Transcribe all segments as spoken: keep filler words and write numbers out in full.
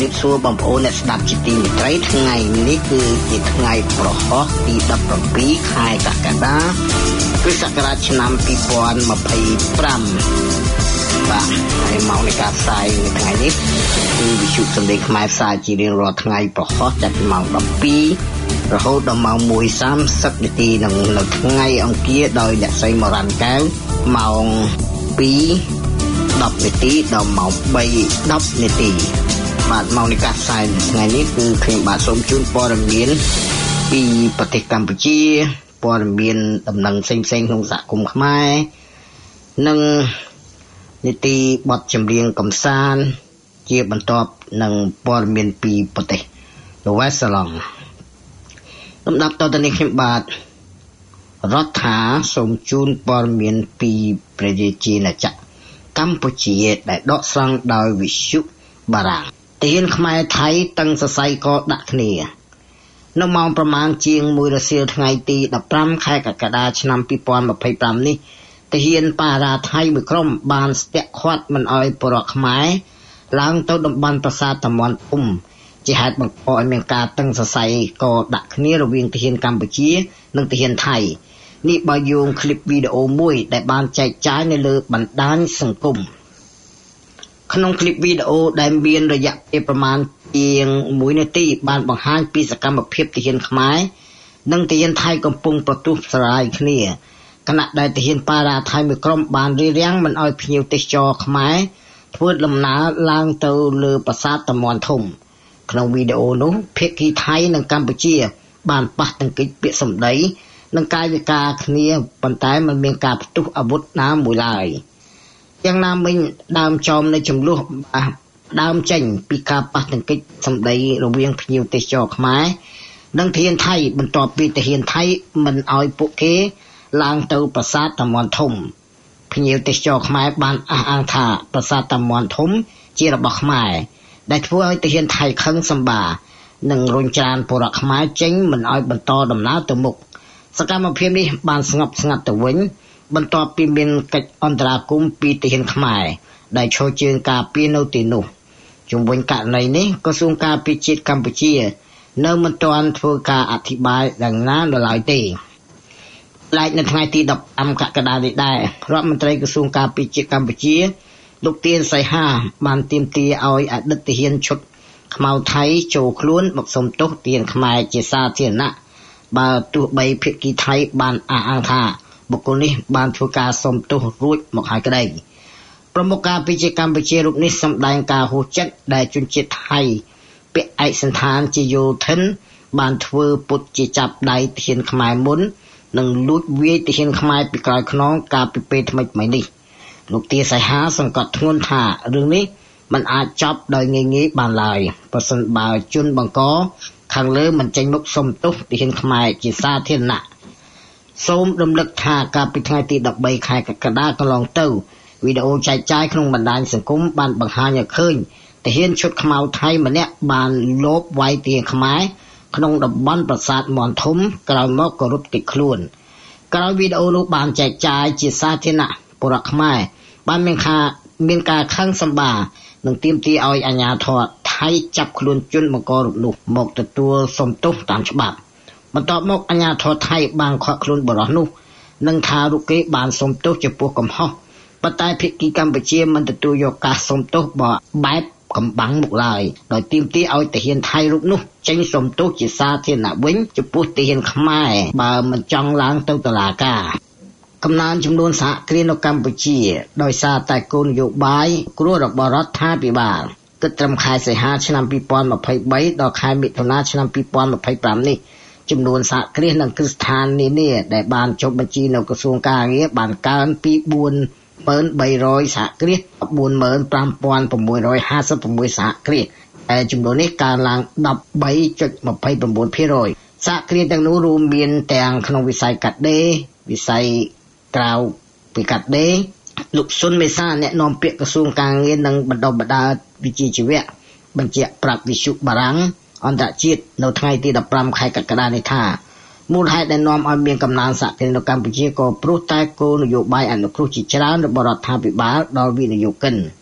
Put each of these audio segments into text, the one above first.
រាបសួរបងប្អូនអ្នកស្ដាប់ជាទីមេត្រីថ្ងៃនេះគឺជាថ្ងៃប្រហោះទីដប់ប្រាំពីរខែកក្កដាគ្រិស្តសករាជឆ្នាំពីរពាន់ម្ភៃប្រាំបាទហើយម៉ោងនៃការផ្សាយនៅថ្ងៃនេះគឺវិទ្យុសំឡេងខ្មែរផ្សាយជារៀងរាល់ថ្ងៃប្រហោះចាប់ពីម៉ោងដប់ពីររហូតដល់ម៉ោងមួយសាមសិបនាទីនឹងនៅថ្ងៃអង្គារដោយអ្នកស្រីមរ៉ាន់កែវម៉ោងពីរដប់នាទីដល់ម៉ោងបីដប់នាទីបាទម៉ោងនៃការផ្សាយថ្ងៃនេះគឺខ្ញុំបាទសូមជូនព័ត៌មានពីប្រទេសកម្ពុជាព័ត៌មានដំណឹងផ្សេងៗក្នុងសហគមន៍ខ្មែរនិងនីតិបទចម្រៀងកំសាន្តជាបន្ទាប់នឹងព័ត៌មានពីប្រទេសនូវែលសេឡង់លំដាប់តទៅនេះខ្ញុំបាទរដ្ឋាសូមជូនព័ត៌មានពីប្រជាជាតិណាចក្រកម្ពុជាដែលដកស្រង់ដោយវិទ្យុបារាំងទាហានខ្មែរថៃតឹងសរសៃកដាក់គ្នានៅម៉ោងប្រមាណជាងមួយរសៀលថ្ងៃទីដប់ប្រាំខែកក្កដាឆ្នាំពីរពាន់ម្ភៃប្រាំនេះទាហានបារាថៃមួយក្រុមបានស្ទាក់ឃាត់មិនអោយពលរដ្ឋខ្មែរឡើងទៅតំបន់ប្រាសាទតាមាន់ធំជាហេតុបង្កឲ្យមានការតឹងសរសៃកដាក់គ្នារវាងទាហានកម្ពុជានិងទាហានថៃនេះបើយោងคลิปវីដេអូមួយដែលបានចែកចាយនៅលើបណ្ដាញសង្គមក្នុងคลิปវីដេអូដែលមានរយៈពេលប្រមាណជាងមួយនាទីបានបង្ហាញពីសកម្មភាពទាហានខ្មែរនិងទាហានថៃកំពុងប្រទុះស្រ័យគ្នាខណៈដែលទាហានបារាថៃមួយក្រុមបានរារាំងមិនឲ្យភ្ញៀវទេសចរខ្មែរធ្វើដំណើរឡើងទៅលើប្រាសាទតាមាន់ធំក្នុងវីដេអូនោះភាគីថៃនិងកម្ពុជាបានប៉ះទង្គិចពាក្យសម្ដីនិងកាយវិការគ្នាប៉ុន្តែមិនមានការផ្ទុះអាវុធណាមួយឡើយយ៉ាងណាមិញដើមចោមនៃចំនួនដើមចេញពីការប៉ះទង្គិចសម្ដីរវាងភ្ញៀវទេសចរខ្មែរនិងទាហានថៃបន្ទាប់ពីទាហានថៃមិនឲ្យពួកគេឡើងទៅប្រាសាទតាមាន់ធំភ្ញៀវទេសចរខ្មែរបានអះអាងថាប្រាសាទតាមាន់ធំជារបស់ខ្មែរដែលធ្វើឲ្យទាហានថៃខឹងសម្បានិងរុញច្រានពលរដ្ឋខ្មែរចេញមិនឲ្យបន្តដំណើរទៅមុខសកម្មភាពនេះបានស្ងប់ស្ងាត់ទៅវិញបន្ទាប់ពីមានកិច្ចអន្តរាគមន៍ពីទាហានខ្មែរដែលឈរជើងការពារនៅទីនោះជុំវិញករណីនេះក្រសួងការពារជាតិកម្ពុជានៅមិនទាន់ធ្វើការអធិប្បាយយ៉ាងណានៅឡើយទេឡែកនៅថ្ងៃទីដប់ប្រាំកក្កដានេះដែររដ្ឋមន្ត្រីក្រសួងការពារជាតិកម្ពុជាលោកទៀនសីហាបានទាមទារឲ្យអតីតទាហានឈុតខ្មៅថៃចូលខ្លួនមកសុំទោសទាហានខ្មែរជាសាធារណៈបើទោះបីភាគីថៃបានអះអាងថាបុគ្គលនេះបានធ្វើការសុំទោសរួចមកហើយក្តីប្រមុខការពារជាតិកម្ពុជារូបនេះសម្ដែងការហួសចិត្តដែលជនជាតិថៃពាក់ឯកសណ្ឋានជាយោធិនបានធ្វើពុតជាចាប់ដៃទាហានខ្មែរមុននិងលួចវាយទាហានខ្មែរពីក្រោយខ្នងកាលពីពេលថ្មីៗនេះលោកទាសីហាសង្កត់ធ្ងន់ថារឿងនេះมันអាចចប់ដោយងាយៗបានឡើយប្រសិនបើជនបង្កខាងលើមិនចេញមុខសុំទោសទាហានខ្មែរជាសាធារណៈសូមរំលឹកថាកាលពីថ្ងៃទីដប់បីខែកក្កដាកន្លងទៅវីដេអូចែកចាយក្នុងបណ្ដាញសង្គមបានបង្ហាញឲ្យឃើញទាហានឈុតខ្មៅថៃម្នាក់បានលបវាយទាហានខ្មែរក្នុងតំបន់ប្រាសាទមាន់ធំក្រោយមកក៏រត់គេចខ្លួនក្រោយវីដេអូនោះបានចែកចាយជាសាធារណៈពលរដ្ឋខ្មែរបានមានថាមានការខឹងសម្បានិងទាមទារឲ្យអាជ្ញាធរថៃចាប់ខ្លួនជនបង្ករូបនោះមកទទួលសុំទោសតាមច្បាប់បន្ទាប់មកអាជ្ញាធរថៃបានឃាត់ខ្លួនបុរសនោះនិងថារូបគេបានសុំទោសចំពោះកំហុសប៉ុន្តែភាគីកម្ពុជាមិនទទួលយកការសុំទោសបើបែបកំបាំងមុខឡើយដោយទាមទារឲ្យទាហានថៃរូបនោះចេញសុំទោសជាសាធារណៈវិញចំពោះទាហានខ្មែរបើមិនចង់ឡើងទៅតុលាការកំណើនចំនួនសហគ្រាសនៅកម្ពុជាដោយសារតែគោលនយោបាយគ្រោះរបស់រដ្ឋាភិបាលគិតត្រឹមខែសីហាឆ្នាំពីរពាន់ម្ភៃបីដល់ខែមិថុនាឆ្នាំពីរពាន់ម្ភៃប្រាំនេះចំនួនសហគ្រាសនិងគ្រឹះស្ថាននានាដែលបានចុះបញ្ជីនៅក្រសួងការងារបានកើនពីបួនម៉ឺនបីរយសហគ្រាសដល់បួនម៉ឺនប្រាំពាន់ប្រាំមួយរយហាសិបប្រាំសហគ្រាសតែចំនួននេះកើនឡើងដប់បីចុចម្ភៃប្រាំបួនភាគរយសហគ្រាសទាំងនោះរួមមានទាំងក្នុងវិស័យកាត់ដេរវិស័យក្រៅពីកាត់ដេរលោកស៊ុនមេសាអ្នកនាំពាក្យក្រសួងការងារនិងបណ្ដុះបណ្ដាលវិជ្ជាជីវៈបញ្ជាក់ប្រាប់វិទ្យុបារាំងអន្តរជាតិនៅថ្ងៃទីដប់ប្រាំខែកក្កដានេះថាមូលហេតុដែលនាំឲ្យមានកំណើនសហគ្រាសនៅកម្ពុជាក៏ព្រោះតែគោលនយោបាយអនុគ្រោះជាច្រើនរបស់រដ្ឋាភិបាលដល់វិនិយោគិន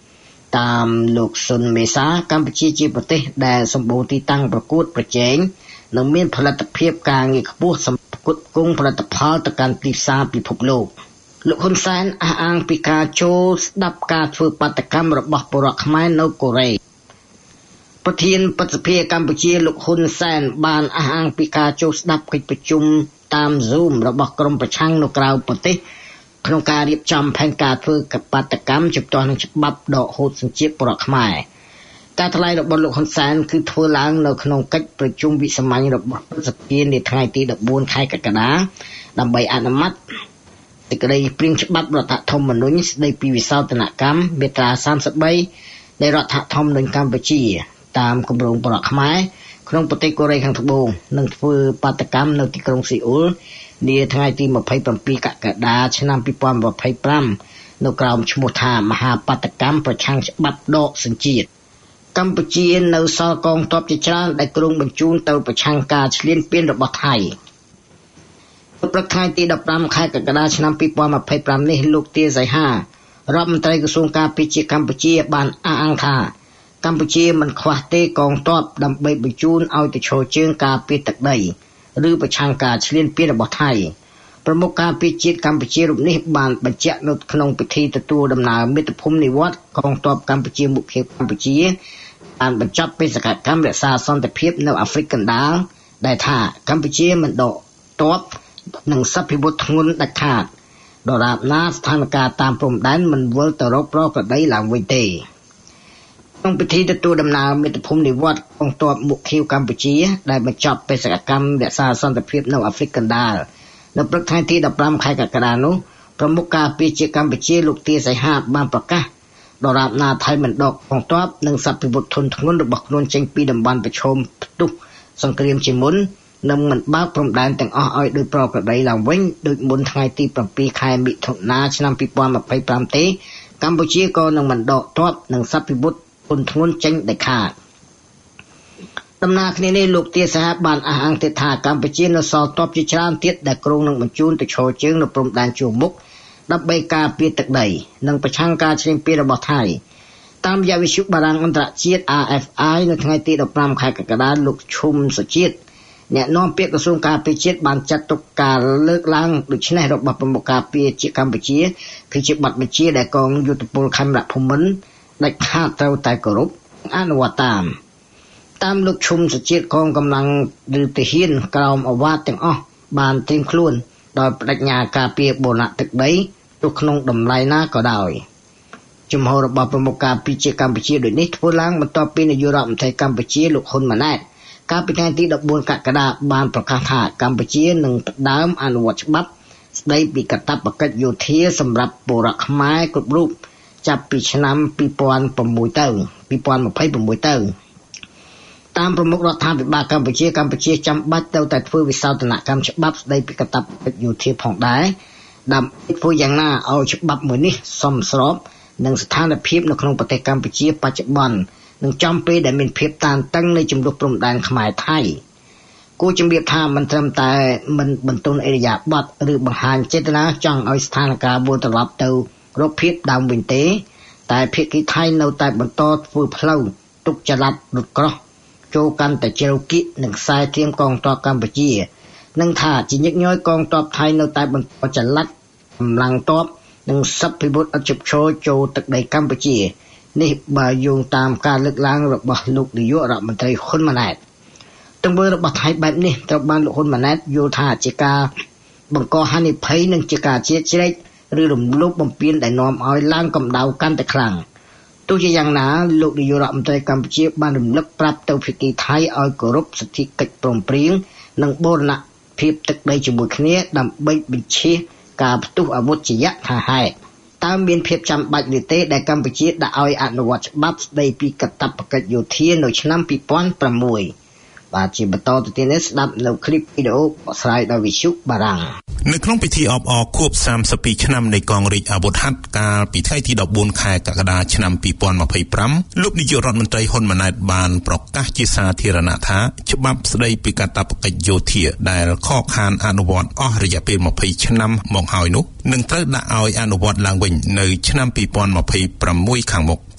តាមលោកសុនមេសាកម្ពុជាជាប្រទេសដែលសម្បូរទីតាំងប្រកួតប្រជែងនិងមានផលិតភាពការងារខ្ពស់សម្រាប់ផ្គត់ផ្គង់ផលិតផលទៅកាន់ទីផ្សារពិភពលោកលោកហ៊ុនសែនអះអាងពីការចូលស្ដាប់ការធ្វើបាតកម្មរបស់ពលរដ្ឋខ្មែរនៅកូរ៉េប្រធានប្រតិភិកម្ពុជាលោកហ៊ុនសែនបានអះអាងពីការចូលស្ដាប់កិច្ចប្រជុំតាម Zoom របស់ក្រុមប្រឆាំងនៅក្រៅប្រទេសក្នុងការរៀបចំផែនការធ្វើបាតកម្មជំទាស់នឹងច្បាប់ដកហូតសញ្ជាតិពលរដ្ឋខ្មែរការថ្លែងរបស់លោកហ៊ុនសែនគឺធ្វើឡើងនៅក្នុងកិច្ចប្រជុំវិសាមញ្ញរបស់ព្រឹទ្ធសភានាថ្ងៃទីដប់បួនខែកក្កដាដើម្បីអនុម័តសេចក្តីព្រាងច្បាប់រដ្ឋធម្មនុញ្ញស្តីពីវិសោធនកម្មមាត្រាសាមសិបបីនៃរដ្ឋធម្មនុញ្ញកម្ពុជាតាមគម្រោងពលរដ្ឋខ្មែរក្នុងប្រទេសកូរ៉េខាងត្បូងនឹងធ្វើបាតកម្មនៅទីក្រុងសេអ៊ូលនាថ្ងៃទីម្ភៃប្រាំពីរកក្កដាឆ្នាំពីរពាន់ម្ភៃប្រាំនៅក្រោមឈ្មោះថាមហាបាតកម្មប្រឆាំងច្បាប់ដកសញ្ជាតិកម្ពុជានៅសល់កងទ័ពជាច្រើនដែលគ្រោងបញ្ជូនទៅប្រឆាំងការឈ្លានពានរបស់ថៃព្រឹកថ្ងៃទីដប់ប្រាំខែកក្កដាឆ្នាំពីរពាន់ម្ភៃប្រាំនេះលោកទាសីហារដ្ឋមន្ត្រីក្រសួងការពារជាតិកម្ពុជាបានអះអាងថាកម្ពុជាមិនខ្វះទេកងទ័ពដើម្បីបញ្ជូនឲ្យទៅឈរជើងការពារទឹកដីឬប្រឆាំងការឈ្លានពានរបស់ថៃប្រមុខការពារជាតិកម្ពុជារូបនេះបានបញ្ជាក់នៅក្នុងពិធីទទួលដំណើរមាតុភូមិនិវត្តន៍កងទ័ពកម្ពុជាមុខភាពកម្ពុជាបានបញ្ចប់បេសកកម្មរក្សាសន្តិភាពនៅអាហ្វ្រិកកណ្ដាលដែលថាកម្ពុជាមិនដកទ័ពនិងសព្វវុធធ្ងន់ដាច់ខាតដរាបណាស្ថានភាពតាមព្រំដែនមិនវិលទៅរកប្រក្រតីឡើងវិញទេក្នុងពិធីទទួលដំណើរមាតុភូមិនិវត្តន៍កងទ័ពមុខខៀវកម្ពុជាដែលបញ្ចប់បេសកកម្មរក្សាសន្តិភាពនៅអាហ្វ្រិកកណ្ដាលនៅព្រឹកថ្ងៃទីដប់ប្រាំខែកក្កដានោះប្រមុខការពារជាតិកម្ពុជាលោកទាសីហាបានប្រកាសដរាបណាថៃមិនដកកងទ័ពនិងសព្វវុធធនធ្ងន់របស់ខ្លួនចេញពីតំបន់ប្រឈមផ្ទុះសង្គ្រាមជាមុននឹងមិនបើកព្រំដែនទាំងអស់ឲ្យដោយប្រក្រតីឡើងវិញដូចមុនថ្ងៃទីប្រាំពីរខែមិថុនាឆ្នាំពីរពាន់ម្ភៃប្រាំទេកម្ពុជាក៏នឹងមិនដកទ័ពនិងសព្វវុធធនធ្ងន់ចេញដាច់ខាតដំណើរគ្នានេះលោកទាសីហាបានអះអាងទៀតថាកម្ពុជានៅសល់ទ័ពជាច្រើនទៀតដែលគ្រោងនឹងបញ្ជូនទៅឈរជើងនៅព្រំដែនជួរមុខដើម្បីការពារទឹកដីនិងប្រឆាំងការឈ្លានពានរបស់ថៃតាមរយៈវិទ្យុបារាំងអន្តរជាតិ អារ អេហ្វ អាយ នៅថ្ងៃទីដប់ប្រាំខែកក្កដាលោកឈុំសុជាតិអ្នកនាំពាក្យក្រសួងការពារជាតិបានចាត់ទុកការលើកឡើងដូចនេះរបស់ប្រមុខការពារជាតិកម្ពុជាគឺជាបទបញ្ជាដែលកងយោធពលខេមរភូមិន្ទដាច់ខាតត្រូវតែគោរពអនុវត្តតាមតាមលោកឈុំសុជាតិកងកម្លាំងឬទាហានក្រោមអាវ៉ាតទាំងអស់បានត្រៀមខ្លួនដោយបដិញ្ញាការពារបូរណទឹកដីទោះក្នុងតម្លៃណាក៏ដោយជំហររបស់ប្រមុខការពារជាតិកម្ពុជាដូចនេះធ្វើឡើងបន្ទាប់ពីនាយករដ្ឋមន្ត្រីកម្ពុជាលោកហ៊ុនម៉ាណែតកាលពីថ្ងៃទីដប់បួនកក្កដាបានប្រកាសថាកម្ពុជានឹងផ្ដើមអនុវត្តច្បាប់ស្ដីពីកាតព្វកិច្ចយោធាសម្រាប់ពលរដ្ឋខ្មែរគ្រប់រូបចាប់ពីឆ្នាំពីរពាន់ប្រាំមួយទៅពីរពាន់ម្ភៃប្រាំមួយទៅតាមប្រមុខរដ្ឋាភិបាលកម្ពុជាកម្ពុជាចាំបាច់ទៅតែធ្វើវិសោធនកម្មច្បាប់ស្ដីពីកាតព្វកិច្ចយោធាផងដែរដើម្បីធ្វើយ៉ាងណាឲ្យច្បាប់មួយនេះសមស្របនឹងស្ថានភាពនៅក្នុងប្រទេសកម្ពុជាបច្ចុប្បន្ននឹងចំពេលដែលមានភាពតានតឹងនៃចំនួនព្រំដែនខ្មែរថៃគួរជំរាបថាមិនត្រឹមតែមិនបន្ទន់អេរយាប័តឬបង្ហាញចេតនាចង់ឲ្យស្ថានភាពវិលត្រឡប់ទៅរកភាពដើមវិញទេតែភាគីថៃនៅតែបន្តធ្វើផ្លូវទុកចល័តរត់ក្រោះចូលកាន់តែជ្រៅគៀកនឹងខ្សែធាមកងទ័ពកម្ពុជានឹងថាជាញឹកញយកងទ័ពថៃនៅតែបន្តចល័តកម្លាំងទ័ពនិងសព្វវុធអជិបឈរចូលទឹកដីកម្ពុជានេះបើយោងតាមការលើកឡើងរបស់លោកនាយករដ្ឋមន្ត្រីហ៊ុនម៉ាណែតទង្វើរបស់ថៃបែបនេះត្រូវបានលោកហ៊ុនម៉ាណែតយល់ថាជាការបង្កហានិភ័យនិងជាការជ្រៀតជ្រែកឬរំលោភបំពានដែលនាំឲ្យឡើងកម្ដៅកាន់តែខ្លាំងទោះជាយ៉ាងណាលោកនាយករដ្ឋមន្ត្រីកម្ពុជាបានរំលឹកប្រាប់ទៅភាគីថៃឲ្យគោរពសិទ្ធិកិច្ចព្រមព្រៀងនិងបូរណភាពទឹកដីជាមួយគ្នាដើម្បីបញ្ឈៀសការផ្ទុះអាវុធជាយថាហេតុតើមានភាពចាំបាច់ឬទេដែលកម្ពុជាដាក់ឲ្យអនុវត្តច្បាប់ស្ដីពីកាតព្វកិច្ចយោធានៅឆ្នាំពីរពាន់ប្រាំមួយបាទជាបន្តទៅទៀតនេះស្ដាប់នៅคลิปវីដេអូបកស្រាយដោយវិទ្យុបារាំងនៅក្នុងពិធីអបអរខួបសាមសិបពីរឆ្នាំនៃកងរាជអាវុធហត្ថកាលពីថ្ងៃទីដប់បួនខែកក្កដាឆ្នាំពីរពាន់ម្ភៃប្រាំលោកនាយករដ្ឋមន្ត្រីហ៊ុនម៉ាណែតបានប្រកាសជាសាធារណៈថាច្បាប់ស្ដីពីកាតព្វកិច្ចយោធាដែលខកខានអនុវត្តអស់រយៈពេលម្ភៃឆ្នាំមកហើយនោះនឹងត្រូវដាក់ឲ្យអនុវត្តឡើងវិញនៅឆ្នាំពីរពាន់ម្ភៃប្រាំមួយខាងមុខ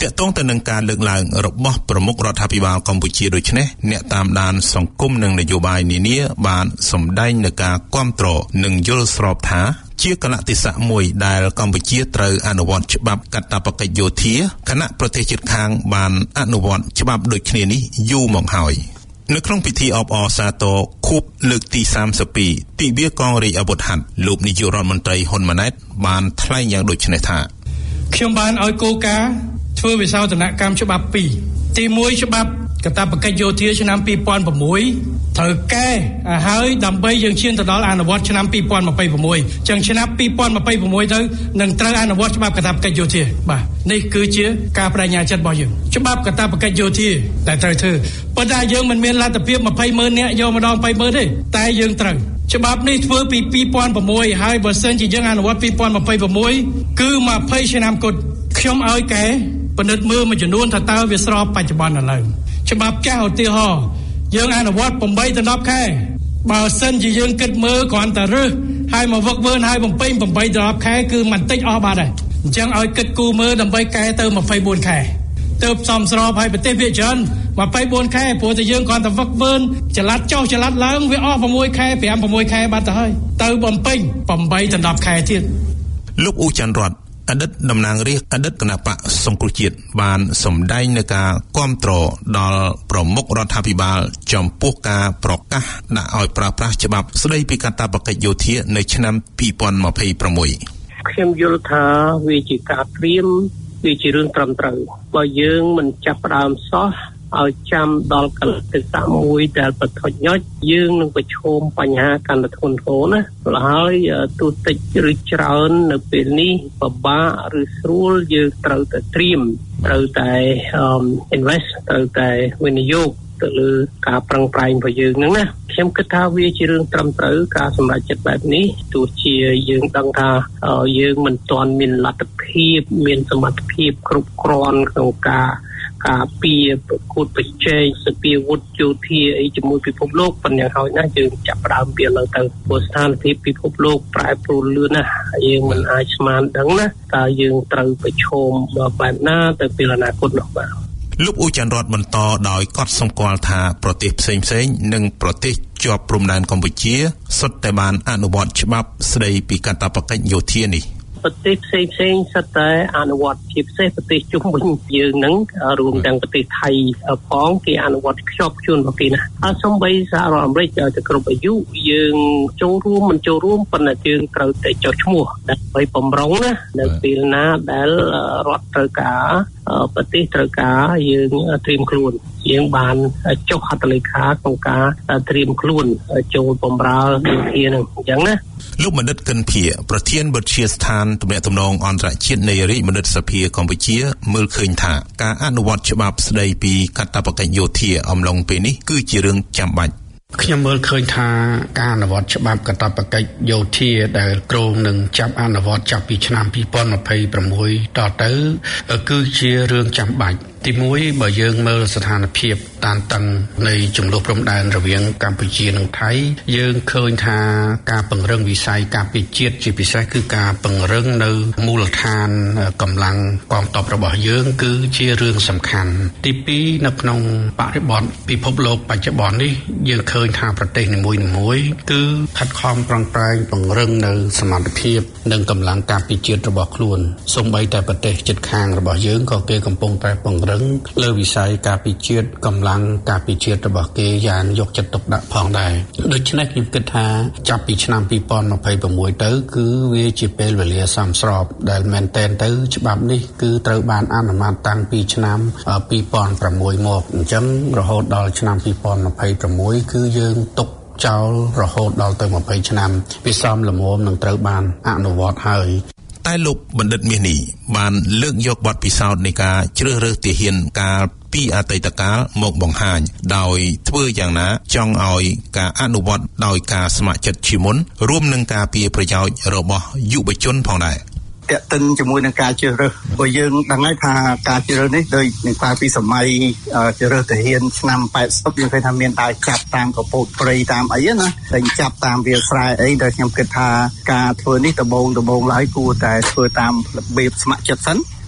ទាក់ទងទៅនឹងការលើកឡើងរបស់ប្រមុខរដ្ឋាភិបាលកម្ពុជាដូចនេះអ្នកតាមដានសង្គមនិងនយោបាយនានាបានសម្ដែងនឹងការគាំទ្រនិងយល់ស្របថាជាកលតិស័កមួយដែលកម្ពុជាត្រូវអនុវត្តច្បាប់កាតព្វកិច្ចយោធាខណៈប្រទេសជិតខាងបានអនុវត្តច្បាប់ដូចគ្នានេះយូរមកហើយនៅក្នុងពិធីអបអរសាទរខួបលើកទីសាមសិបពីរទិវាកងរាជអាវុធហត្ថលោកនាយករដ្ឋមន្ត្រីហ៊ុនម៉ាណែតបានថ្លែងយ៉ាងដូចនេះថាខ្ញុំបានឲ្យគោលការណ៍ធ្វើវិសោធនកម្មច្បាប់ពីរទីមួយច្បាប់កាតព្វកិច្ចយោធាឆ្នាំពីរពាន់៦ត្រូវកែឲ្យហើយដើម្បីយើងឈានទៅដល់អនុវត្តឆ្នាំពីរពាន់ម្ភៃ៦ចឹងឆ្នាំពីរពាន់ម្ភៃ៦ទៅនឹងត្រូវអនុវត្តច្បាប់កាតព្វកិច្ចយោធាបាទនេះគឺជាការបដិញ្ញាចិត្តរបស់យើងច្បាប់កាតព្វកិច្ចយោធាតែត្រូវធ្វើប៉ុន្តែយើងមិនមានលទ្ធភាពម្ភៃម៉ឺននាក់យកម្ដងបីម៉ឺនទេតែយើងត្រូវច្បាប់នេះធ្វើពីពីរពាន់៦ហើយបើសិនជាយើងអនុវត្តពីរពាន់ម្ភៃ៦គឺម្ភៃឆ្នាំគត់ខ្ញុំឲ្យកែពិនិត្យមើលមួយចំនួនថាតើវាស្របបច្ចុប្បន្នឥឡូវច្បាប់ចាស់ឧទាហរណ៍យើងអនុវត្ត8ដល់10ខែបើសិនជាយើងគិតមើលគ្រាន់តែរើសហើយមកវឹកវើហើយបំពេញ8ដល់10ខែគឺមិនតិចអស់បាត់ហើយអញ្ចឹងឲ្យគិតគូរមើលដើម្បីកែទៅម្ភៃបួនខែទៅសំស្របឲ្យប្រទេសវាច្រើនម្ភៃបួនខែព្រោះតែយើងគ្រាន់តែវឹកវើចល័តចុះចល័តឡើងវាអស់6ខែ5 6ខែបាត់ទៅហើយទៅបំពេញ8ដល់10ខែទៀតលោកអ៊ូច័ន្ទរតអតីតតំណាងរាស្ត្រអតីតគណៈបកសង្គ្រោះជាតិបានសម្ដែងនៅការគាំទ្រដល់ប្រមុខរដ្ឋាភិបាលចំពោះការប្រកាសដាក់ឲ្យប្រើប្រាស់ច្បាប់ស្តីពីកាតព្វកិច្ចយោធានៅឆ្នាំពីរពាន់ម្ភៃប្រាំមួយខ្ញុំយល់ថាវាជាការត្រៀមវាជារឿងត្រឹមត្រូវបើយើងមិនចាប់ផ្ដើមសោះឲ្យចាំដល់កលតិស័កមួយដែលប្រថុចញ៉ុចយើងនឹងប្រឈមបញ្ហាកាន់តែធ្ងន់ធ្ងរណាព្រោះហើយទោះតិចឬច្រើននៅពេលនេះពិបាកឬស្រួលយើងត្រូវតែត្រៀមត្រូវតែ invest ត្រូវតែវិនិយោគទៅលើការប្រឹងប្រែងរបស់យើងហ្នឹងណាខ្ញុំគិតថាវាជារឿងត្រឹមត្រូវការសម្រេចចិត្តបែបនេះទោះជាយើងដឹងថាយើងមិនទាន់មានលទ្ធភាពមានសមត្ថភាពគ្រប់គ្រាន់ក្នុងការការពារប្រកួតប្រជែងសពាវុធយោធាអីជាមួយពិភពលោកប៉ុណ្ណឹងហើយណាយើងចាប់ផ្ដើមពីឥឡូវទៅព្រោះស្ថានភាពពិភពលោកប្រែប្រួលលឿនណាស់យើងមិនអាចស្មានដឹងណាតើយើងត្រូវប្រឈមបែបណាទៅពេលអនាគតនោះបាទលោកអ៊ូច័ន្ទរតបន្តដោយកត់សម្គាល់ថាប្រទេសផ្សេងផ្សេងនិងប្រទេសជាប់ព្រំដែនកម្ពុជាសុទ្ធតែបានអនុវត្តច្បាប់ស្តីពីកាតព្វកិច្ចយោធានេះប្រទេសផ្សេងផ្សេងសិតតែអនុវត្តជាពិសេសប្រទេសជុំវិញយើងហ្នឹងរួមទាំងប្រទេសថៃផងគេអនុវត្តខ្ជាប់ខ្ជួនរបស់គេណាហើយសូម្បីសហរដ្ឋអាមេរិកទៅគ្រប់អាយុយើងចូលរួមមិនចូលរួមប៉ុន្តែយើងត្រូវតែចុះឈ្មោះដើម្បីបំរុងណានៅពេលណាដែលរដ្ឋត្រូវការប្រទេសត្រូវការយើងត្រៀមខ្លួនយើងបានចុះហត្ថលេខាក្នុងការត្រៀមខ្លួនចូលបម្រើយោធានឹងអញ្ចឹងណាលោកបណ្ឌិតកិនភៀប្រធានវិទ្យាស្ថានទំនាក់ទំនងអន្តរជាតិនៃរាជបណ្ឌិតសភាកម្ពុជាមើលឃើញថាការអនុវត្តច្បាប់ស្តីពីកាតព្វកិច្ចយោធាអំឡុងពេលនេះគឺជារឿងចាំបាច់ខ្ញុំមើលឃើញថាការអនុវត្តច្បាប់កាតព្វកិច្ចយោធាដែលគ្រោងនឹងចាប់អនុវត្តចាប់ពីឆ្នាំពីរពាន់ម្ភៃប្រាំមួយតទៅគឺជារឿងចាំបាច់ទីមួយបើយើងមើលស្ថានភាពតានតឹងនៃចំនួនព្រំដែនរវាងកម្ពុជានិងថៃយើងឃើញថាការពង្រឹងវិស័យការពារជាតិជាពិសេសគឺការពង្រឹងនៅមូលដ្ឋានកម្លាំងកងទ័ពរបស់យើងគឺជារឿងសំខាន់ទីពីរនៅក្នុងបរិបទពិភពលោកបច្ចុប្បន្ននេះយើងឃើញថាប្រទេសនីមួយៗគឺខិតខំប្រឹងប្រែងពង្រឹងនៅសមត្ថភាពនិងកម្លាំងការពារជាតិរបស់ខ្លួនសូម្បីតែប្រទេសជិតខាងរបស់យើងក៏គេកំពុងតែពង្រឹងលើវិស័យការពារជាតិកម្លាំងការពារជាតិរបស់គេយ៉ាងយកចិត្តទុកដាក់ផងដែរដូច្នេះខ្ញុំគិតថាចាប់ពីឆ្នាំពីរពាន់ម្ភៃប្រាំមួយទៅគឺវាជាពេលវេលាសមស្របដែលមែនតែនទៅច្បាប់នេះគឺត្រូវបានអនុម័តតាំងពីឆ្នាំពីរពាន់ប្រាំមួយមកអញ្ចឹងរហូតដល់ឆ្នាំពីរពាន់ម្ភៃប្រាំមួយគឺយើងទុកចោលរហូតដល់ទៅម្ភៃឆ្នាំវាសមល្មមនឹងត្រូវបានអនុវត្តហើយតែលោកបណ្ឌិតមាសនេះបានលើកយកបទពិសោធន៍នៃការជ្រើសរើសទាហានកាលពីអតីតកាលមកបង្ហាញដោយធ្វើយ៉ាងណាចង់ឲ្យការអនុវត្តដោយការស្ម័គ្រចិត្តជាមុនរួមនឹងការពារប្រយោជន៍របស់យុវជនផងដែរតាក់ទិនជាមួយនឹងការជ្រើសរើសព្រោះយើងដឹងហើយថាការជ្រើសរើសនេះដូចនឹងខ្លាយពីសម័យជ្រើសរើសទាហានឆ្នាំប៉ែតសិបយើងឃើញថាមានដើរចាប់តាមកពតព្រៃតាមអីណាតែចាប់តាមវាលស្រែអីដែលខ្ញុំគិតថាការធ្វើនេះដំបូងដំបូងឡើយគួរតែធ្វើតាមរបៀបស្ម័គ្រចិត្តសិន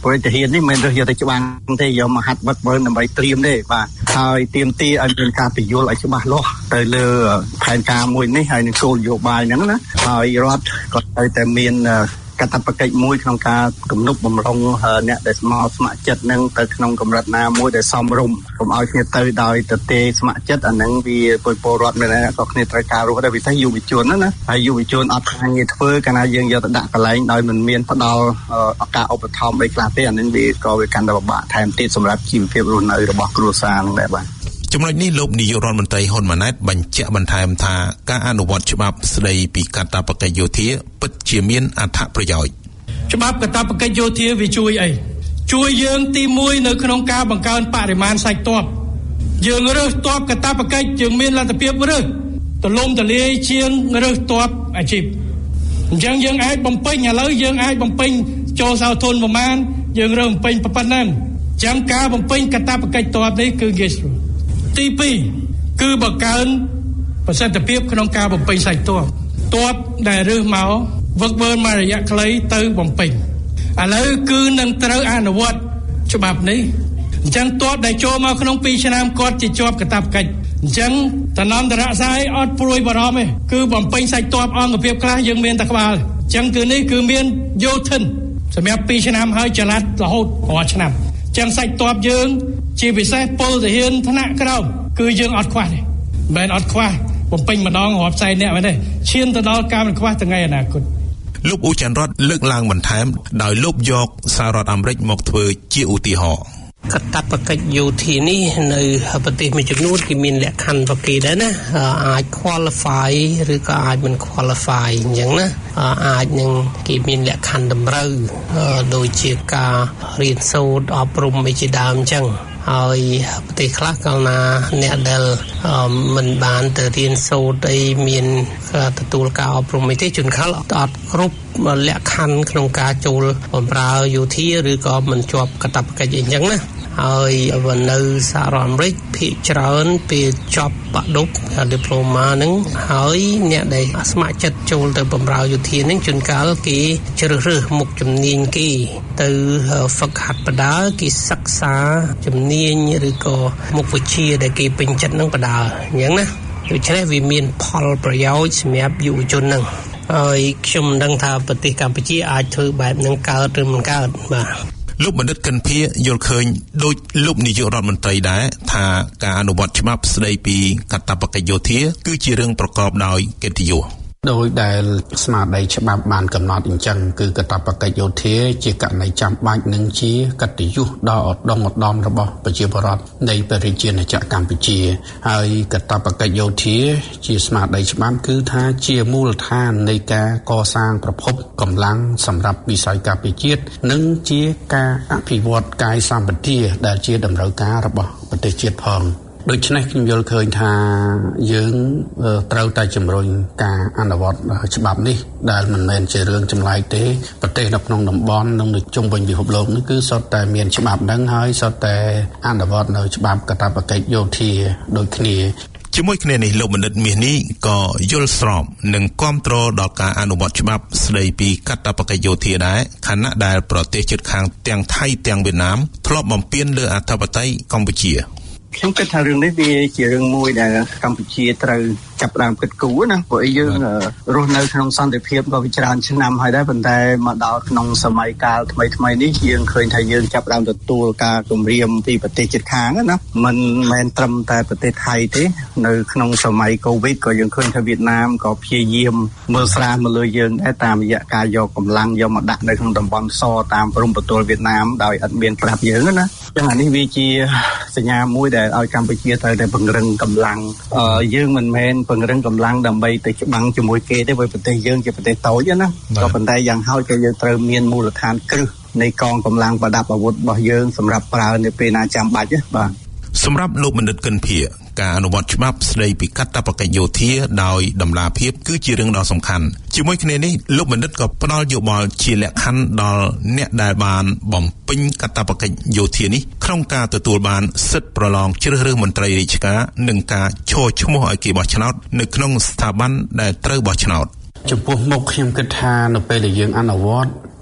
ព្រោះទាហាននេះមិនរើសយកទៅច្បាំងទេយកមកហាត់វឹកវើដើម្បីត្រៀមទេបាទហើយទាមទារឲ្យមានការពន្យល់ឲ្យច្បាស់លាស់ទៅលើផែនការមួយនេះហើយនឹងគោលនយោបាយហ្នឹងណាហើយរដ្ឋក៏ត្រូវតែមានកាតព្វកិច្ចមួយក្នុងការគំនុបបំរុងអ្នកដែលស្មោះស្ម័គ្រចិត្តនឹងទៅក្នុងកម្រិតណាមួយដែលសមរម្យកុំឲ្យគ្នាទៅដោយទៅទេស្ម័គ្រចិត្តអានឹងវាពលរដ្ឋមានតែក៏គ្នាត្រូវការរស់ដែរពិសេសយុវជនណាហើយយុវជនអត់ការងារធ្វើកាលណាយើងយកទៅដាក់កន្លែងដោយមិនមានផ្ដល់ឱកាសឧបត្ថម្ភអីខ្លះទេអានឹងវាក៏វាកាន់តែពិបាកថែមទៀតសម្រាប់ជីវភាពរស់នៅរបស់គ្រួសារនឹងដែរបាទចំណុចនេះលោកនាយករដ្ឋមន្ត្រីហ៊ុនម៉ាណែតបញ្ជាក់បន្ថែមថាការអនុវត្តច្បាប់ស្តីពីកាតព្វកិច្ចយោធាពិតជាមានអត្ថប្រយោជន៍ច្បាប់កាតព្វកិច្ចយោធាវាជួយអីជួយយើងទីមួយនៅក្នុងការបង្កើនបរិមាណសាច់ទ័ពយើងរើសទ័ពកាតព្វកិច្ចយើងមានលទ្ធភាពរើសទលំទលាយជាងរើសទ័ពអាជីពអញ្ចឹងយើងអាចបំពេញឥឡូវយើងអាចបំពេញចូលសោធនប្រមាណយើងរើសបំពេញប៉ុណ្ណឹងអញ្ចឹងការបំពេញកាតព្វកិច្ចទ័ពនេះគឺងាយស្រួលទីពីរគឺបង្កើនប្រសិទ្ធភាពក្នុងការបំពេញសាច់ទ័ពទ័ពដែលរើសមកវឹកវើមួយរយៈខ្លីទៅបំពេញឥឡូវគឺនឹងត្រូវអនុវត្តច្បាប់នេះអញ្ចឹងទ័ពដែលចូលមកក្នុងពីរឆ្នាំគាត់ជាជាប់កាតព្វកិច្ចអញ្ចឹងតំណន្តរសាយអត់ព្រួយបារម្ភទេគឺបំពេញសាច់ទ័ពអង្គភាពខ្លះយើងមានតែក្បាលអញ្ចឹងគឺនេះគឺមានយោធិនសម្រាប់ពីរឆ្នាំហើយចល័តរហូតរាល់ឆ្នាំអញ្ចឹងសាច់ទ័ពយើងជាពិសេសពលទាហានថ្នាក់ក្រោមគឺយើងអត់ខ្វះទេមិនមែនអត់ខ្វះបំពេញម្ដងរាប់សែនអ្នកមែនទេឈានទៅដល់ការមិនខ្វះថ្ងៃអនាគតលោកអ៊ូចន្ទរតលើកឡើងបន្ថែមដោយលោកយកសហរដ្ឋអាមេរិកមកធ្វើជាឧទាហរណ៍កាតព្វកិច្ចយោធានេះនៅប្រទេសមួយចំនួនគេមានលក្ខខណ្ឌប្រកេដែរណាអាច qualify ឬក៏អាចមិន qualify អញ្ចឹងណាអាចនឹងគេមានលក្ខខណ្ឌតម្រូវដូចជាការរៀនសូត្រអប់រំវិជ្ជាដើមអញ្ចឹងហើយប្រទេសខ្លះកាលណាអ្នកដែលមិនបានទៅរៀនសូត្រអីមានទទួលការអប់រំអីទេជួនកាលអត់គ្រប់លក្ខខណ្ឌក្នុងការចូលបម្រើយោធាឬក៏មិនជាប់កាតព្វកិច្ចអីអញ្ចឹងណាហើយនៅសហរដ្ឋអាមេរិកភាគច្រើនពេលចប់បដិបឌីប្លូម៉ាហ្នឹងហើយអ្នកដែលស្ម័គ្រចិត្តចូលទៅបម្រើយោធាហ្នឹងជួនកាលគេជ្រើសរើសមុខជំនាញគេទៅហ្វឹកហាត់បដាគេសិក្សាជំនាញឬក៏មុខវិជ្ជាដែលគេពេញចិត្តហ្នឹងបដាអញ្ចឹងណាដូច្នេះវាមានផលប្រយោជន៍សម្រាប់យុវជនហ្នឹងហើយខ្ញុំមិនដឹងថាប្រទេសកម្ពុជាអាចធ្វើបែបហ្នឹងកើតឬមិនកើតបាទលោកបណ្ឌិតកិនភៀយល់ឃើញដូចលោកនាយករដ្ឋមន្ត្រីដែរថាការអនុវត្តច្បាប់ស្តីពីកាតព្វកិច្ចយោធាគឺជារឿងប្រកបដោយកិត្តិយសដោយដែលស្មារតីច្បាប់បានកំណត់អញ្ចឹងគឺកាតព្វកិច្ចយោធាជាករណីចាំបាច់និងជាកិត្តិយសដ៏ឧត្តមឧត្តមរបស់ប្រជាពលរដ្ឋនៃប្រជាណាចក្រកម្ពុជាហើយកាតព្វកិច្ចយោធាជាស្មារតីច្បាប់គឺថាជាមូលដ្ឋាននៃការកសាងប្រភពកម្លាំងសម្រាប់វិស័យការពារជាតិនិងជាការអភិវឌ្ឍកាយសម្បទាដែលជាតម្រូវការរបស់ប្រទេសជាតិផងដូច្នេះខ្ញុំយល់ឃើញថាយើងត្រូវតែជំរុញការអនុវត្តច្បាប់នេះដែលមិនមែនជារឿងចម្លែកទេប្រទេសនៅក្នុងតំបន់និងនៅជុំវិញពិភពលោកនេះគឺសុទ្ធតែមានច្បាប់ហ្នឹងហើយសុទ្ធតែអនុវត្តនៅច្បាប់កាតព្វកិច្ចយោធាដូចគ្នាជាមួយគ្នានេះលោកបណ្ឌិតមាសនេះក៏យល់ស្របនិងគាំទ្រដល់ការអនុវត្តច្បាប់ស្តីពីកាតព្វកិច្ចយោធាដែរខណៈដែលប្រទេសជិតខាងទាំងថៃទាំងវៀតណាមធ្លាប់បំពានលើអធិបតេយ្យកម្ពុជាខ្ញុំគិតថារឿងនេះវាជារឿងមួយដែលកម្ពុជាត្រូវចាប់ផ្ដើមគិតគូរណាព្រោះអីយើងរស់នៅក្នុងសន្តិភាពក៏វាច្រើនឆ្នាំហើយដែរប៉ុន្តែមកដល់ក្នុងសម័យកាលថ្មីថ្មីនេះយើងឃើញថាយើងចាប់ផ្ដើមទទួលការគំរាមពីប្រទេសជិតខាងណាមិនមែនត្រឹមតែប្រទេសថៃទេនៅក្នុងសម័យកូវីដក៏យើងឃើញថាវៀតណាមក៏ព្យាយាមមើលស្រាលមកលើយើងដែរតាមរយៈការយកកម្លាំងយកមកដាក់នៅក្នុងតំបន់សតាមព្រំប្រទល់វៀតណាមដោយអត់មានប្រាប់យើងណាចឹងអានេះវាជាសញ្ញាមួយដែលឲ្យកម្ពុជាត្រូវតែពង្រឹងកម្លាំងយើងមិនមែនពង្រឹងកម្លាំងដើម្បីទៅច្បាំងជាមួយគេទេព្រោះប្រទេសយើងជាប្រទេសតូចណាក៏ប៉ុន្តែយ៉ាងហោចក៏យើងត្រូវមានមូលដ្ឋានគ្រឹះនៃកងកម្លាំងប្រដាប់អាវុធរបស់យើងសម្រាប់ប្រើនៅពេលណាចាំបាច់ណាបាទសម្រាប់លោកបណ្ឌិតកិនភៀការអនុវត្តច្បាប់ស្តីពីកាតព្វកិច្ចយោធាដោយតម្លាភាពគឺជារឿងដ៏សំខាន់ជាមួយគ្នានេះលោកបណ្ឌិតក៏ផ្ដល់យោបល់ជាលក្ខខណ្ឌដល់អ្នកដែលបានបំពេញកាតព្វកិច្ចយោធានេះក្នុងការទទួលបានសិទ្ធិប្រឡងជ្រើសរើសមន្ត្រីរាជការនិងការឈរឈ្មោះឲ្យគេបោះឆ្នោតនៅក្នុងស្ថាប័នដែលត្រូវបោះឆ្នោតចំពោះមុខខ្ញុំគិតថានៅពេលដែលយើងអនុវត្ត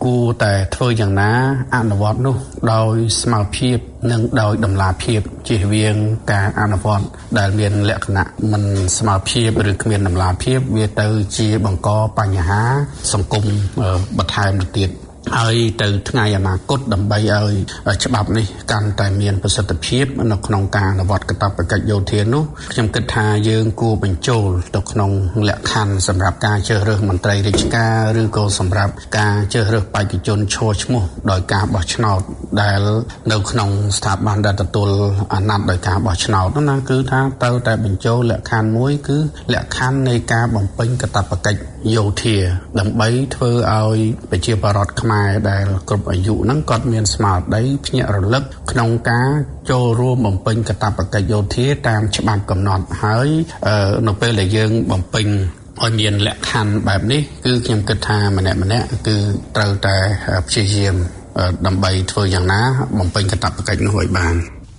គួរតែធ្វើយ៉ាងណាអនុវត្តនោះដោយស្មារតីភាពនិងដោយតម្លាភាពជៀសវាងការអនុវត្តដែលមានលក្ខណៈមិនស្មារតីភាពឬគ្មានតម្លាភាពវាទៅជាបង្កបញ្ហាសង្គមបន្ថែមទៅទៀតហើយទៅថ្ងៃអនាគតដើម្បីឲ្យច្បាប់នេះកាន់តែមានប្រសិទ្ធភាពនៅក្នុងការអនុវត្តកាតព្វកិច្ចយោធានោះខ្ញុំគិតថាយើងគួរបញ្ចូលទៅក្នុងលក្ខខណ្ឌសម្រាប់ការជ្រើសរើសមន្ត្រីរាជការឬក៏សម្រាប់ការជ្រើសរើសបេក្ខជនឈរឈ្មោះដោយការបោះឆ្នោតដែលនៅក្នុងស្ថាប័នដែលទទួលអាណត្តិដោយការបោះឆ្នោតនោះណាគឺថាត្រូវតែបញ្ចូលលក្ខខណ្ឌមួយគឺលក្ខខណ្ឌនៃការបំពេញកាតព្វកិច្ចយោធាដើម្បីធ្វើឲ្យប្រជាពលរដ្ឋខ្មែរដែលគ្រប់អាយុហ្នឹងគាត់មានស្មារតីភ្ញាក់រលឹកក្នុងការចូលរួមបំពេញកាតព្វកិច្ចយោធាតាមច្បាប់កំណត់ហើយនៅពេលដែលយើងបំពេញឲ្យមានលក្ខខណ្ឌបែបនេះគឺខ្ញុំគិតថាម្នាក់ម្នាក់គឺត្រូវតែព្យាយាមដើម្បីធ្វើយ៉ាងណាបំពេញកាតព្វកិច្ចនោះឲ្យបាន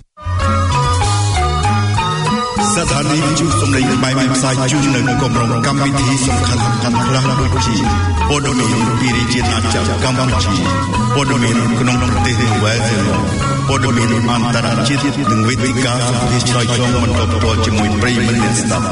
ស្ថានីយ៍វិទ្យុសំឡេងបែបផ្សាយជូននៅគម្រោងកម្មវិធីសំខាន់ៗខ្លះដូចជាព័ត៌មានពីរាជាណាចក្រកម្ពុជាព័ត៌មានក្នុងប្រទេសវ៉ែលសេឡូព័ត៌មានអន្តរជាតិនិងវេទិកាសម្ភាសឆ្លើយឆ្លងបន្តផ្ទាល់ជាមួយប្រិយមិត្តអ្នកស្ដាប់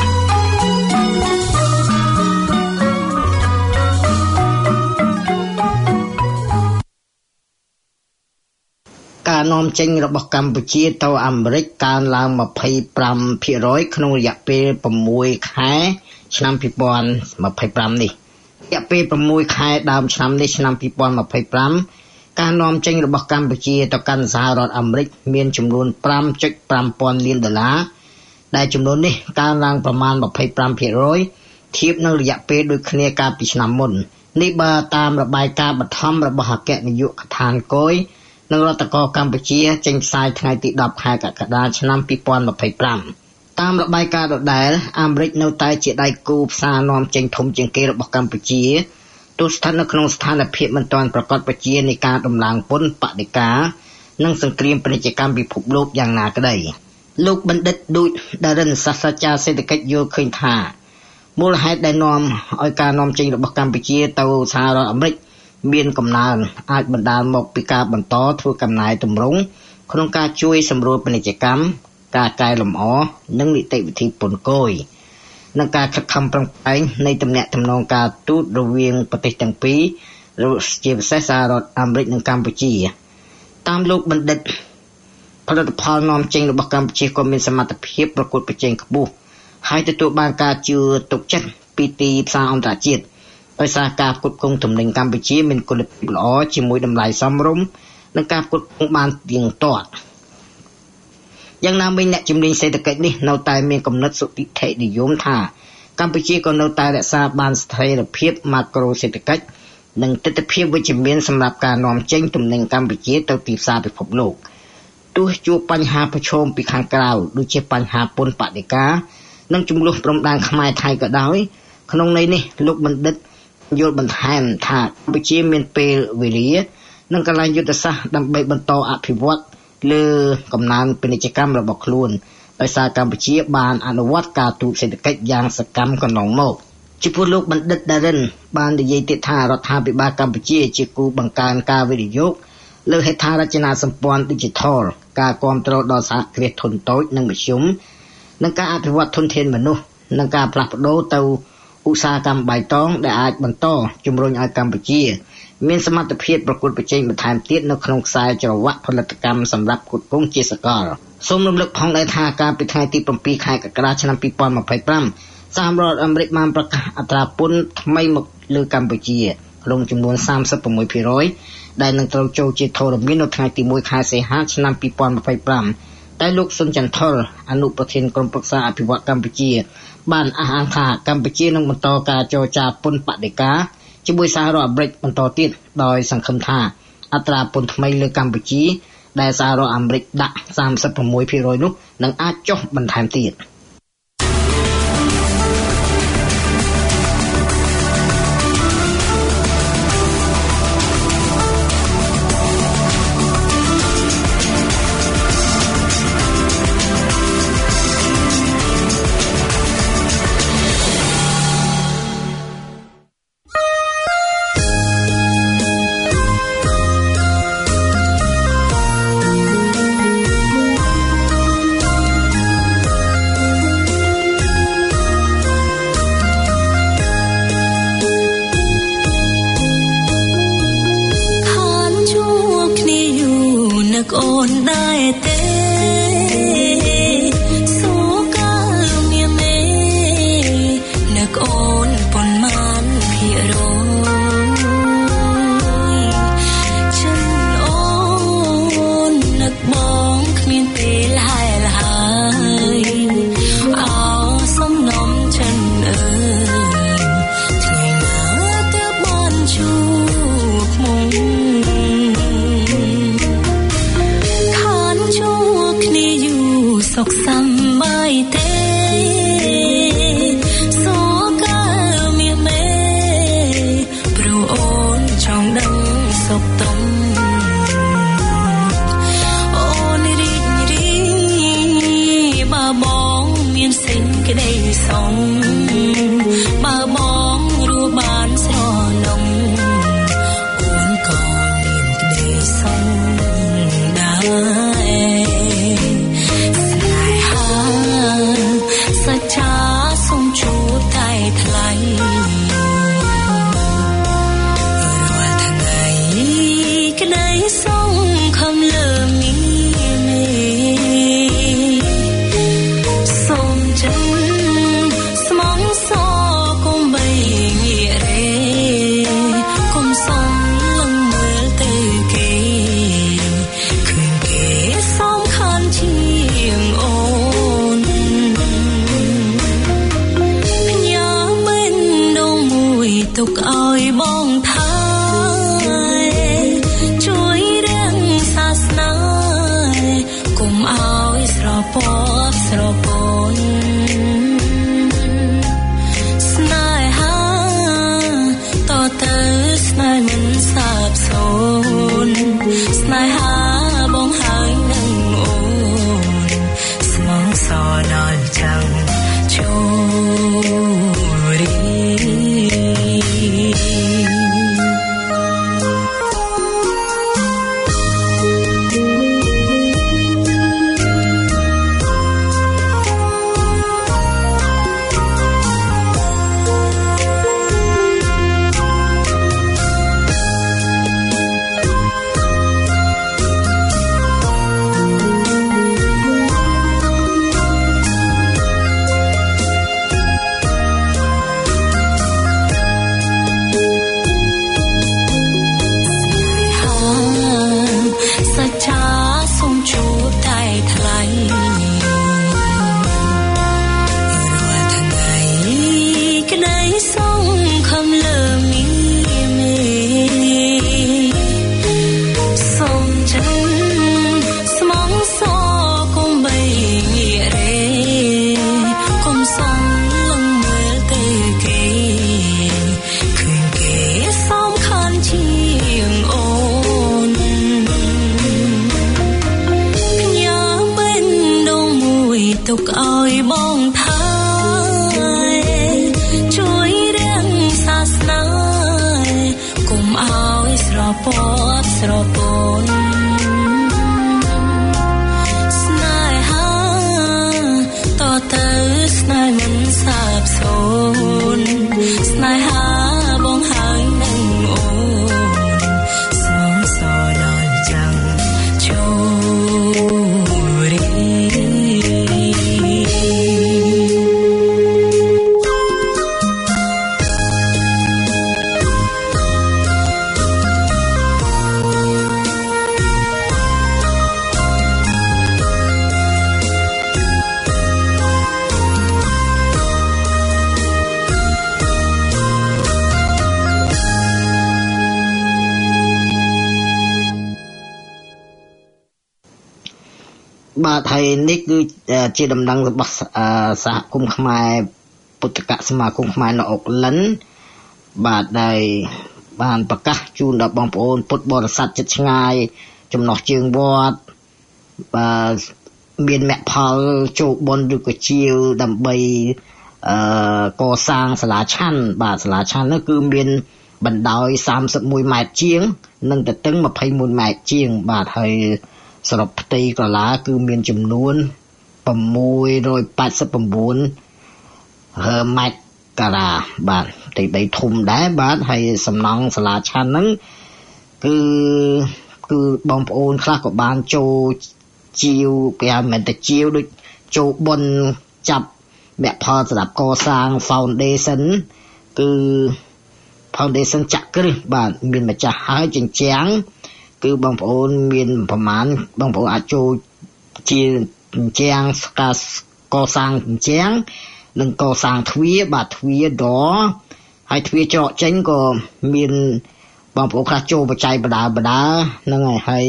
ការនាំចេញរបស់កម្ពុជាទៅអាមេរិកកើនឡើង ยี่สิบห้าเปอร์เซ็นต์ ក្នុងរយៈពេលหกខែឆ្នាំยี่สิบยี่สิบห้าនេះរយៈពេលหกខែដើមឆ្នាំនេះឆ្នាំยี่สิบยี่สิบห้าការនាំចេញរបស់កម្ពុជាទៅកាន់សហរដ្ឋអាមេរិកមានចំនួន five point five ពាន់លានដុល្លារដែលចំនួននេះកើនឡើងប្រមាណ ยี่สิบห้าเปอร์เซ็นต์ ធៀបនឹងរយៈពេលដូចគ្នាកាលពីឆ្នាំមុននេះបើតាមរបាយការណ៍បឋមរបស់អគ្គនាយកដ្ឋានគយនិងរដ្ឋាភិបាលកម្ពុជាចេញផ្សាយថ្ងៃទីtenខែកក្កដាឆ្នាំยี่สิบยี่สิบห้าតាមរបាយការណ៍ដដែលអាមេរិកនៅតែជាដៃគូផ្សារនាំចេញធំជាងគេរបស់កម្ពុជាទោះស្ថិតនៅក្នុងស្ថានភាពមិនទាន់ប្រកបប្រជានៃការដំឡើងពន្ធបដិការនិងសង្គ្រាមពាណិជ្ជកម្មពិភពលោកយ៉ាងណាក្តីលោកបណ្ឌិតឌូចដារិនសាស្ត្រាចារ្យសេដ្ឋកិច្ចយល់ឃើញថាមូលហេតុដែលនាំឲ្យការនាំចេញរបស់កម្ពុជាទៅសហរដ្ឋអាមេរិកមានកំណើនអាចបណ្ដាលមកពីការបន្តធ្វើកំណែទម្រង់ក្នុងការជួយសម្រួលពាណិជ្ជកម្មការកែលម្អនិងនីតិវិធីពន្ធគយនិងការខិតខំប្រឹងប្រែងនៃទំនាក់ទំនងការទូតរវាងប្រទេសទាំងពីរជាពិសេសសហរដ្ឋអាមេរិកនិងកម្ពុជាតាមលោកបណ្ឌិតផលិតផលនាំចេញរបស់កម្ពុជាក៏មានសមត្ថភាពប្រកួតប្រជែងខ្ពស់ហើយទទួលបានការជឿទុកចិត្តពីទីផ្សារអន្តរជាតិដោយសារការផ្គត់ផ្គង់ទំនិញកម្ពុជាមានគុណភាពល្អជាមួយតម្លៃសមរម្យនិងការផ្គត់ផ្គង់បានទៀងទាត់យ៉ាងណាមិញអ្នកជំនាញសេដ្ឋកិច្ចនេះនៅតែមានគំនិតសុទិដ្ឋិនិយមថាកម្ពុជាក៏នៅតែរក្សាបានស្ថិរភាពម៉ាក្រូសេដ្ឋកិច្ចនិងទិដ្ឋភាពវិជ្ជមានសម្រាប់ការនាំចេញទំនិញកម្ពុជាទៅទីផ្សារពិភពលោកទោះជួបបញ្ហាប្រឈមពីខាងក្រៅដូចជាបញ្ហាពន្ធបដិការនិងចំនួនព្រំដែនខ្មែរថៃក៏ដោយក្នុងន័យនេះលោកបណ្ឌិតយល់បន្ថែមថាកម្ពុជាមានពេលវេលានិងកន្លែងយុទ្ធសាស្ត្រដើម្បីបន្តអភិវឌ្ឍលើកំណើនពាណិជ្ជកម្មរបស់ខ្លួនដោយសារកម្ពុជាបានអនុវត្តការទូតសេដ្ឋកិច្ចយ៉ាងសកម្មកន្លងមកចំពោះលោកបណ្ឌិតដារិនបាននិយាយទៀតថារដ្ឋាភិបាលកម្ពុជាជាគូបង្កើនការវិនិយោគលើហេដ្ឋារចនាសម្ព័ន្ធ Digital ការគាំទ្រដល់សហគ្រាសធុនតូចនិងមធ្យមនិងការអភិវឌ្ឍធនធានមនុស្សនិងការផ្លាស់ប្ដូរទៅឧស្សាហកម្មបៃតងដែលអាចបន្តជំរុញឲ្យកម្ពុជាមានសមត្ថភាពប្រកួតប្រជែងបន្ថែមទៀតនៅក្នុងខ្សែច្រវាក់ផលិតកម្មសម្រាប់ផ្គត់ផ្គង់ជាសកលសូមរំលឹកផងដែរថាកាលពីថ្ងៃទីsevenខែកក្កដាឆ្នាំยี่สิบยี่สิบห้าសហរដ្ឋអាមេរិកបានប្រកាសអត្រាពន្ធថ្មីមកលើកម្ពុជាក្នុងចំនួនthirty-six percent ដែលនឹងត្រូវចូលជាធរមាននៅថ្ងៃទីoneខែសីហាឆ្នាំยี่สิบยี่สิบห้าតែលោកសុនចន្ទថុលអនុប្រធានក្រុមប្រឹក្សាអភិវឌ្ឍកម្ពុជាបានអះអាងថាកម្ពុជានឹងបន្តការចរចាពន្ធបដិការជាមួយសហរដ្ឋអាមេរិកបន្តទៀតដោយសង្ឃឹមថាអត្រាពន្ធថ្មីលើកម្ពុជាដែលសហរដ្ឋអាមេរិកដាក់thirty-six percent នោះនឹងអាចចុះបន្ថែមទៀតនឹកអូនដែរទេសូកាមានមេនឹកអូនប៉ុន្មានភាគរយចិនអូននឹកបងគ្មានពេលហើយហើយអោសំណំចិនអើយថ្ងៃណាទៅបានជួបមុំខានជួបគ្នាយូរសុខសប្បាយទេសូកាមានមេព្រោះអូនចង់ដឹងសុខទុំអូនរីករាយបើបងមានសេចក្តីសុខបើបងរស់បានស្រណុំអូនក៏មានក្តីសុខដែរស្នេហាសច្ចាសុំជួបតែថ្លៃរាល់ថ្ងៃក្តីសុខខំលើមីមេសូមចិនស្មងសកុំបីងាករេកុំសំលឹងមើលទៅគេឃើញគេសំខាន់ជាងអូនផ្ញើមិនដងមួយទុកឲ្យបងថាជួយរាំងសាសនាកុំឲ្យស្រពោស្រពន់ស្នេហាតទៅស្នេហ៍មិនសាបសូន្យស្នេហាបងហើយនឹងអូនស្មងសដល់ចាំងចូលរីសច្ចាសុំជួបតែថ្លៃរាល់ថ្ងៃក្តីសុខខំលើមីមេសូមចិនស្មងសកុំបីងាករេកុំសំលឹងមើលទៅគេឃើញគេសំខាន់ជាងអូនទុកឲ្យបងថាជួយរាំងសាសនាកុំឲ្យស្រពោស្រពន់ស្នេហាតទៅស្នេហ៍មិនសាបសូន្យស្នេហាបងហើយនឹងអូនស្មងសដល់ចាំងចូលរីបាទហើយនេះគឺជាដំណឹងរបស់សហគមន៍ខ្មែរពុទ្ធកសមាគមខ្មែរនៅអុកឡិនបាទដែលបានប្រកាសជូនដល់បងប្អូនពុទ្ធបរិស័ទជិតឆ្ងាយចំណោះជើងវត្តបាទមានមគ្គផលចូលបុណ្យឬក៏ជាវដើម្បីអឺកសាងសាលាឆាន់បាទសាលាឆាន់នោះគឺមានបណ្ដោយសាមសិបមួយម៉ែត្រជាងនិងទទឹងម្ភៃមួយម៉ែត្រជាងបាទហើយសរុបផ្ទៃក្រឡាគឺមានចំនួន689ម៉ែត្រការ៉ាបាទផ្ទៃដីធំដែរបាទហើយសំណង់សាលាឆាន់ហ្នឹងគឺគឺបងប្អូនខ្លះក៏បានចូលជាវគេហៅមិនតែជាវដូចចូលបុណ្យចាប់មគ្គផលសម្រាប់កសាង foundation គឺ foundation ចាក់គ្រឹះបាទមានម្ចាស់ហើយជញ្ជាំងគឺបងប្អូនមានប្រមាណបងប្អូនអាចចូលជាជញ្ជាំងការកសាងជញ្ជាំងនិងកសាងទ្វារបាទទ្វារដរហើយទ្វារច្រកចេញក៏មានបងប្អូនខ្លះចូលបច្ច័យបដាបដាហ្នឹងហើយហើយ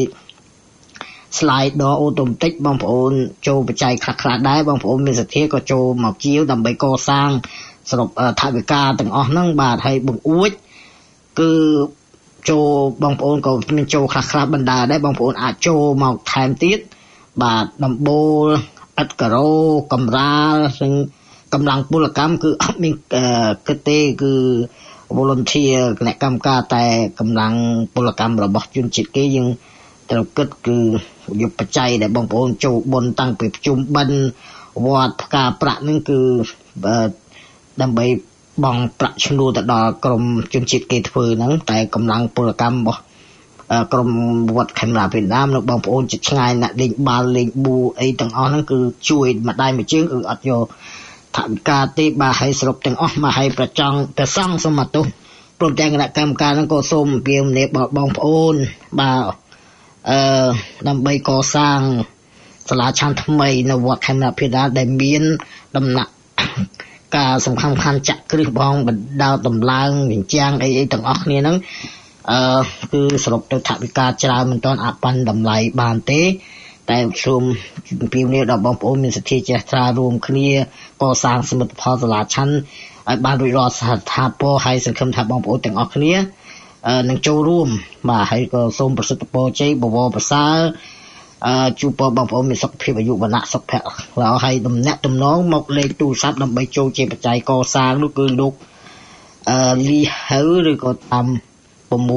slide door automatic បងប្អូនចូលបច្ច័យខ្លះខ្លះដែរបងប្អូនមានសទ្ធាក៏ចូលមកជាវដើម្បីកសាងសរុបថវិកាទាំងអស់ហ្នឹងបាទហើយបង្អួចគឺចូលបងប្អូនក៏មានចូលខ្លះខ្លះបណ្ដាដែរបងប្អូនអាចចូលមកថែមទៀតបាទដំបូលឥតការ៉ូកំរាលនិងកម្លាំងពលកម្មគឺអត់មានគិតទេគឺ volunteer គណៈកម្មការតែកម្លាំងពលកម្មរបស់ជនជាតិគេយើងត្រូវគិតគឺយកបច្ច័យដែលបងប្អូនចូលបុណ្យតាំងពីប្រជុំបិណ្ឌវត្តផ្កាប្រាក់ហ្នឹងគឺដើម្បីបងប្រាក់ឈ្នួលទៅដល់ក្រមជនជាតិគេធ្វើហ្នឹងតែកម្លាំងពលកម្មរបស់ក្រមវត្តខេមរាវៀតណាមនៅបងប្អូនជិតឆ្ងាយណាក់លេងបាល់លេងប៊ូអីទាំងអស់ហ្នឹងគឺជួយម្ដាយមួយជើងគឺអត់យកថវិកាទេបាទហើយសរុបទាំងអស់មកឲ្យប្រចង់ប្រសង់សមត្ថុព្រមទាំងគណៈកម្មការហ្នឹងក៏សូមអំពាវនាវដល់បងប្អូនបាទអឺដើម្បីកសាងសាលាឆាន់ថ្មីនៅវត្តខេមរាវៀតណាមដែលមានដំណាក់ការសំខាន់ៗចាក់គ្រឹះបងបណ្ដោតតម្លើងជញ្ជាំងអីអីទាំងអស់គ្នាហ្នឹងអឺគឺសរុបទៅថវិកាច្រើនមិនទាន់អាចប៉ាន់តម្លៃបានទេតែសូមអំពាវនាវដល់បងប្អូនមានសទ្ធាជ្រះថ្លារួមគ្នាកសាងសមិទ្ធផលសាលាឆាន់ឲ្យបានរួចរាល់ស្ថាពរហើយសង្ឃឹមថាបងប្អូនទាំងអស់គ្នានឹងចូលរួមបាទហើយក៏សូមប្រសិទ្ធពរជ័យបវរប្រសើរអឺជួបបងប្អូនមានសុខភាពអាយុវណ្ណៈសុខភៈល្អហើយដំណាក់ដំណងមកលេខទូរស័ព្ទដើម្បីចូលជាបច្ច័យកសាងនោះគឺលោកអឺលីហៅឬក៏តាម6 5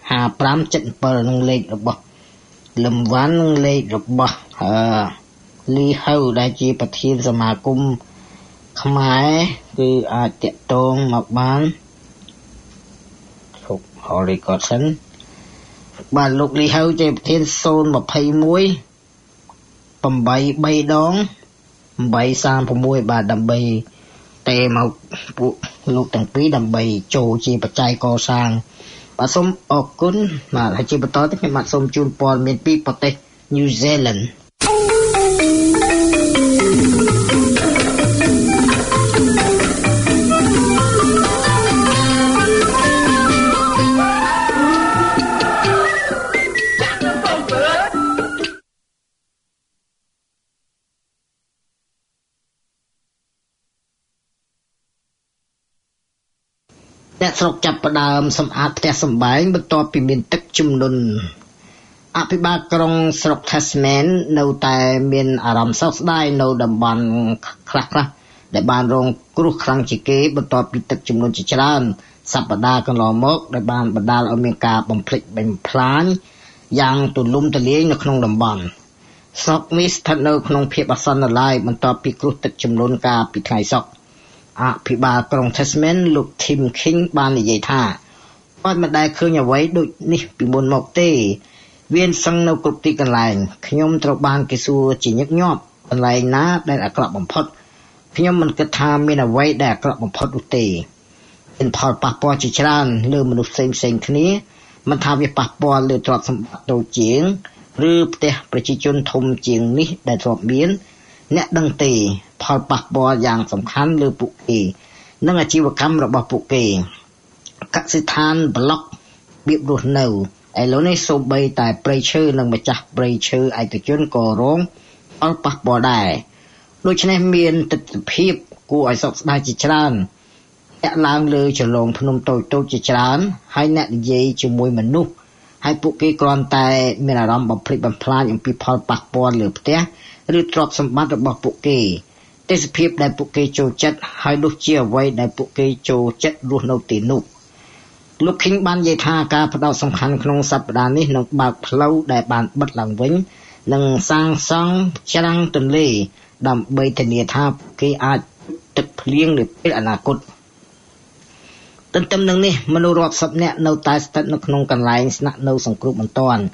7 7នឹងលេខរបស់លឹមវ៉ាន់នឹងលេខរបស់អឺលីហៅដែលជាប្រធានសមាគមខ្មែរគឺអាចតាក់ទងមកបានហុកហៅរីកតសិនបាទលោកលីហៅជាប្រធានศูนย์ยี่สิบเอ็ด 8 3 3ដង8 3 6បាទដើម្បីតែមកពួកលោកទាំងពីរដើម្បីចូលជាបច្ច័យកសាងបាទសូមអរគុណបាទហើយជាបន្តទៅខ្ញុំបាទសូមជូនព័ត៌មានពីប្រទេស New Zealand អ្នកស្រុកចាប់ផ្ដើមសម្អាតផ្ទះសម្បែងបន្ទាប់ពីមានទឹកជំនន់អភិបាលក្រុងស្រុក Tasman នៅតែមានអារម្មណ៍សោកស្ដាយនៅតំបន់ខ្លះៗដែលបានរងគ្រោះខ្លាំងជាងគេបន្ទាប់ពីទឹកជំនន់ជាច្រើនសប្តាហ៍កន្លងមកដែលបានបណ្ដាលឲ្យមានការបំផ្លិចបំផ្លាញយ៉ាងទូលំទូលាយនៅក្នុងតំបន់ស្រុកនេះស្ថិតនៅក្នុងភាពអាសន្នឡើយបន្ទាប់ពីគ្រោះទឹកជំនន់កាលពីថ្ងៃសុក្រអភិបាលក្រុង Tasman លោក Tim King បាននិយាយថាអត់មិនដែលឃើញអ្វីដូចនេះពីមុនមកទេវាសឹងនៅគ្រប់ទីកន្លែងខ្ញុំត្រូវបានគេសួរជាញឹកញាប់កន្លែងណាដែលអាក្រក់បំផុតខ្ញុំមិនគិតថាមានអ្វីដែលអាក្រក់បំផុតនោះទេមានផលប៉ះពាល់ជាច្រើនលើមនុស្សផ្សេងផ្សេងគ្នាមិនថាវាប៉ះពាល់លើទ្រព្យសម្បត្តិតូចជាងឬផ្ទះប្រជាជនធំជាងនេះដែលធ្លាប់មានអ្នកដឹងទេផលប៉ះពាល់យ៉ាងសំខាន់លើពួកគេនិងអាជីវកម្មរបស់ពួកគេកសិដ្ឋានប្លុករបៀបរស់នៅឥឡូវនេះសូម្បីតែព្រៃឈើនិងម្ចាស់ព្រៃឈើឯកជនក៏រងផលប៉ះពាល់ដែរដូច្នេះមានទស្សនវិជ្ជាគួរឲ្យសោកស្ដាយជាច្រើនអ្នកឡើងលើចលងភ្នំតូចតូចជាច្រើនហើយអ្នកនិយាយជាមួយមនុស្សហើយពួកគេគ្រាន់តែមានអារម្មណ៍បំភ្លេចបំផ្លាញអំពីផលប៉ះពាល់លើផ្ទះឬទ្រព្យសម្បត្តិរបស់ពួកគេទេសភាពដែលពួកគេចូលចិត្តហើយនោះជាអ្វីដែលពួកគេចូលចិត្តរស់នៅទីនោះលោក King បាននិយាយថាការផ្ដោតសំខាន់ក្នុងសប្តាហ៍នេះនឹងបើកផ្លូវដែលបានបិទឡើងវិញនិងសាងសង់ច្រាំងទន្លេដើម្បីធានាថាពួកគេអាចទឹកភ្លៀងនៅពេលអនាគតទន្ទឹមនឹងនេះមនុស្សរាប់សិបនាក់នៅតែស្ថិតនៅក្នុងកន្លែងស្នាក់នៅសង្គ្រោះបន្ទាន់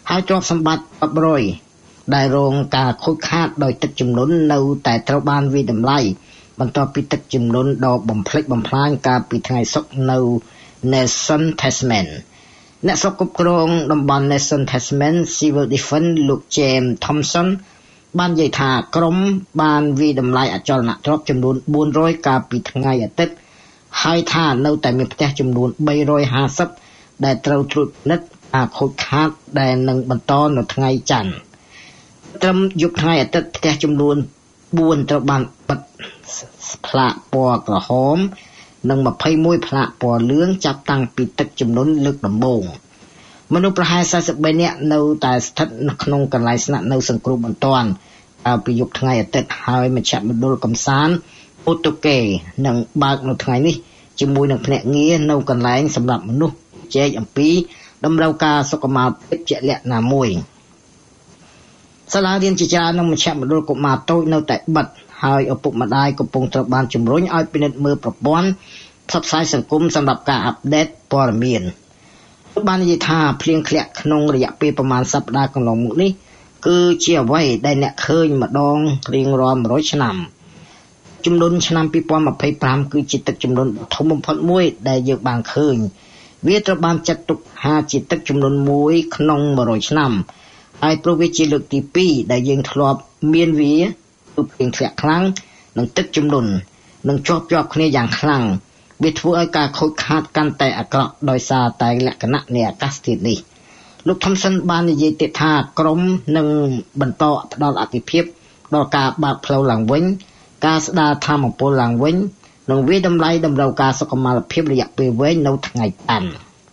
ហើយទ្រព្យសម្បត្តិរាប់រយដែលរងការខូចខាតដោយទឹកជំនន់នៅតែត្រូវបានវិតម្លៃបន្ទាប់ពីទឹកជំនន់ដ៏បំផ្លិចបំផ្លាញកាលពីថ្ងៃសុក្រនៅ Nelson Tasman អ្នកស្រុកគ្រប់គ្រងតំបន់ Nelson Tasman Civil Defence លោក James Thompson បាននិយាយថាក្រុមបានវិតម្លៃអចលនទ្រព្យចំនួនបួនរយកាលពីថ្ងៃអាទិត្យហើយថានៅតែមានផ្ទះចំនួនបីរយហាសិបដែលត្រូវត្រួតពិនិត្យការខូចខាតដែលនឹងបន្តនៅថ្ងៃច័ន្ទត្រឹមយប់ថ្ងៃអាទិត្យផ្ទះចំនួនបួនត្រូវបានបិទផ្លាកពណ៌ក្រហមនិងยี่สิบเอ็ดផ្លាកពណ៌លឿងចាប់តាំងពីទឹកជំនន់លើកដំបូងមនុស្សប្រហែលสี่สิบ三នាក់នៅតែស្ថិតនៅក្នុងកន្លែងស្នាក់នៅសង្គ្រោះបន្ទាន់កាលពីយប់ថ្ងៃអាទិត្យហើយមជ្ឈមណ្ឌលកំសាន្តអូតូកេនឹងបើកនៅថ្ងៃនេះជាមួយនឹងភ្នាក់ងារនៅកន្លែងសម្រាប់មនុស្សជែកអំពីតម្រូវការសុខុមាលភាពជាក់លាក់ណាមួយសាលារៀនជាច្រើននិងមជ្ឈមណ្ឌលកុមារតូចនៅតែបិទហើយឪពុកម្ដាយកំពុងត្រូវបានជំរុញឲ្យពិនិត្យមើលប្រព័ន្ធផ្សព្វផ្សាយសង្គមសម្រាប់ការអាប់ដេតព័ត៌មានបាននិយាយថាភ្លៀងធ្លាក់ក្នុងរយៈពេលប្រមាណសប្តាហ៍កន្លងមកនេះគឺជាអ្វីដែលអ្នកឃើញម្ដងរៀងរាល់one hundredឆ្នាំចំនួនឆ្នាំtwenty twenty-fiveគឺជាទឹកចំនួនធំបំផុតមួយដែលយើងបានឃើញវាត្រូវបានចាត់ទុកថាជាទឹកចំនួនមួយក្នុងone hundredឆ្នាំហើយព្រោះវាជាលើកទីtwoដែលយើងធ្លាប់មានវាគឺភ្លៀងធ្លាក់ខ្លាំងនិងទឹកចំនួននឹងជាប់ជាប់គ្នាយ៉ាងខ្លាំងវាធ្វើឲ្យការខូចខាតកាន់តែអាក្រក់ដោយសារតែលក្ខណៈនៃអាកាសធាតុនេះលោក Thompson បាននិយាយទៀតថាក្រុមនឹងបន្តផ្ដល់អធិភាពដល់ការបើកផ្លូវឡើងវិញការស្ដារធម្មពលឡើងវិញនិងវាតម្លៃតម្រូវការសុខុមាលភាពរយៈពេលវែងនៅថ្ងៃច័ន្ទ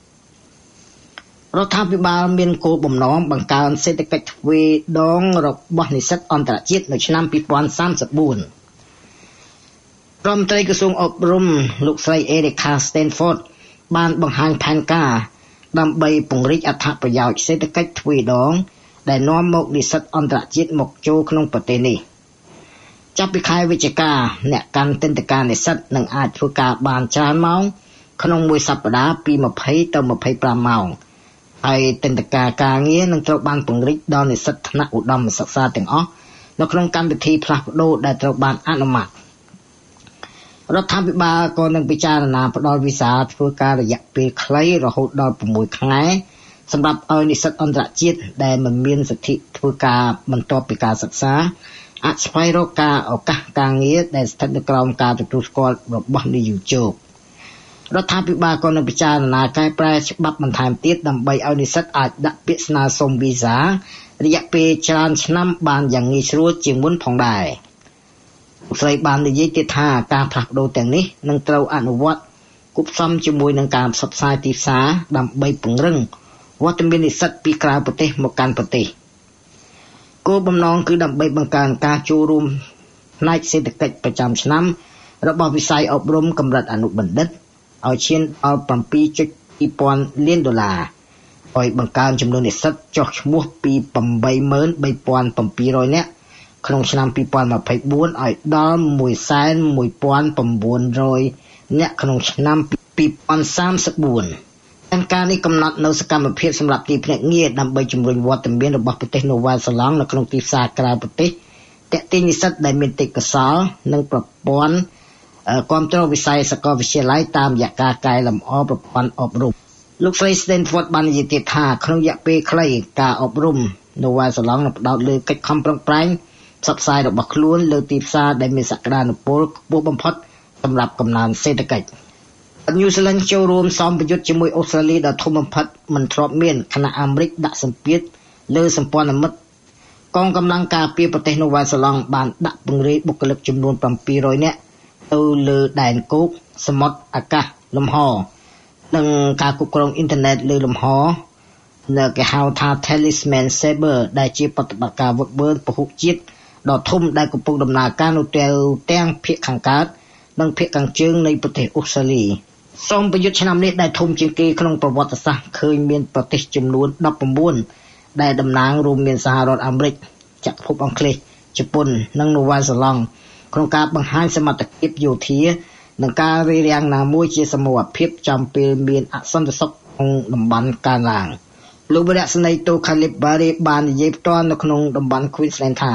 រដ្ឋាភិបាលមានគោលបំណងបង្កើនសេដ្ឋកិច្ចទ្វេដងរបស់និស្សិតអន្តរជាតិនៅឆ្នាំtwenty thirty-fourរដ្ឋមន្ត្រីក្រសួងអប់រំលោកស្រី Erica Stanford បានបង្ហាញផែនការដើម្បីពង្រីកអត្ថប្រយោជន៍សេដ្ឋកិច្ចទ្វេដងដែលនាំមកនិស្សិតអន្តរជាតិមកចូលក្នុងប្រទេសនេះចាប់ពីខែវិច្ឆិកាអ្នកកាន់ទិដ្ឋាការនិស្សិតនឹងអាចធ្វើការបានច្រើនម៉ោងក្នុងមួយសប្តាហ៍ពីtwentyទៅtwenty-fiveម៉ោងហើយទិដ្ឋាការការងារនឹងត្រូវបានពង្រីកដល់និស្សិតថ្នាក់ឧត្តមសិក្សាទាំងអស់នៅក្នុងកម្មវិធីផ្លាស់ប្ដូរដែលត្រូវបានអនុម័តរដ្ឋាភិបាលក៏នឹងពិចារណាផ្ដល់វីសាធ្វើការរយៈពេលខ្លីរហូតដល់sixខែសម្រាប់ឲ្យនិស្សិតអន្តរជាតិដែលមិនមានសិទ្ធិធ្វើការបន្ទាប់ពីការសិក្សាអាចស្វែងរកការឱកាសការងារដែលស្ថិតនៅក្រោមការទទួលស្គាល់របស់និយោជករដ្ឋាភិបាលក៏នឹងពិចារណាកែប្រែច្បាប់បន្ថែមទៀតដើម្បីឲ្យនិស្សិតអាចដាក់ពាក្យស្នើសុំវីសារយៈពេលច្រើនឆ្នាំបានយ៉ាងងាយស្រួលជាងមុនផងដែរស្រីបាននិយាយទៀតថាការផ្លាស់ប្ដូរទាំងនេះនឹងត្រូវអនុវត្តគប់ផ្សំជាមួយនឹងការផ្សព្វផ្សាយទីផ្សារដើម្បីពង្រឹងវត្តមាននិស្សិតពីក្រៅប្រទេសមកកាន់ប្រទេសគោលបំណងគឺដើម្បីបង្កើនការចូលរួមផ្នែកសេដ្ឋកិច្ចប្រចាំឆ្នាំរបស់វិស័យអប់រំកម្រិតអនុបណ្ឌិតឲ្យឈានដល់seven point twoពាន់លានដុល្លារឲ្យបង្កើនចំនួននិស្សិតចុះឈ្មោះពីeight million three thousand seven hundred នាក់ក្នុងឆ្នាំtwenty twenty-fourឲ្យដល់one million one thousand nine hundredនាក់ក្នុងឆ្នាំtwenty thirty-fourតាមការនេះកំណត់នៅសកម្មភាពសម្រាប់ទីភ្នាក់ងារដើម្បីជំរុញវត្តមានរបស់ប្រទេសនូវែលសេឡង់នៅក្នុងទីផ្សារក្រៅប្រទេសទាក់ទាញនិស្សិតដែលមានទេពកោសល្យនិងប្រព័ន្ធគាំទ្រវិស័យសាកលវិទ្យាល័យតាមរយៈការកែលម្អប្រព័ន្ធអប់រំលោកស្រី Stanford បាននិយាយទៀតថាក្នុងរយៈពេលខ្លីការអប់រំនូវែលសេឡង់នឹងផ្ដោតលើកិច្ចខំប្រឹងប្រែងផ្សព្វផ្សាយរបស់ខ្លួនលើទីផ្សារដែលមានសក្តានុពលខ្ពស់បំផុតសម្រាប់កំណើនសេដ្ឋកិច្ចNew Zealand ចូលរួមសម្ពយុទ្ធជាមួយអូស្ត្រាលីដ៏ធំបំផុតមិនធ្លាប់មានខណៈអាមេរិកដាក់សម្ពាធលើសម្ព័ន្ធមិត្តកងកម្លាំងការពារប្រទេសនូវែលសេឡង់បានដាក់ពង្រាយបុគ្គលិកចំនួនseven hundredនាក់ទៅលើដែនគោកសមុទ្រអាកាសលំហនិងការគ្រប់គ្រងអ៊ីនធឺណិតលើលំហនៅគេហៅថា Talisman Saber ដែលជាបដិបត្តិការវឹកវើពហុជាតិដ៏ធំដែលកំពុងដំណើរការនៅទាំងភាគខាងកើតនិងភាគខាងជើងនៃប្រទេសអូស្ត្រាលីសម្ពយុទ្ធឆ្នាំនេះដែលធំជាងគេក្នុងប្រវត្តិសាស្ត្រឃើញមានប្រទេសចំនួនnineteenដែលតំណាងរួមមានសហរដ្ឋអាមេរិកចក្រភពអង់គ្លេសជប៉ុននិងនូវែលសេឡង់ក្នុងការបង្ហាញសមត្ថភាពយោធានិងការរារាំងណាមួយជាសមូហភាពចំពេលមានអសន្តិសុខក្នុងតំបន់កើនឡើងលោកវរៈស្នេហ៍តូខាលីបបារីបាននិយាយផ្ទាល់នៅក្នុងតំបន់ Queensland ថា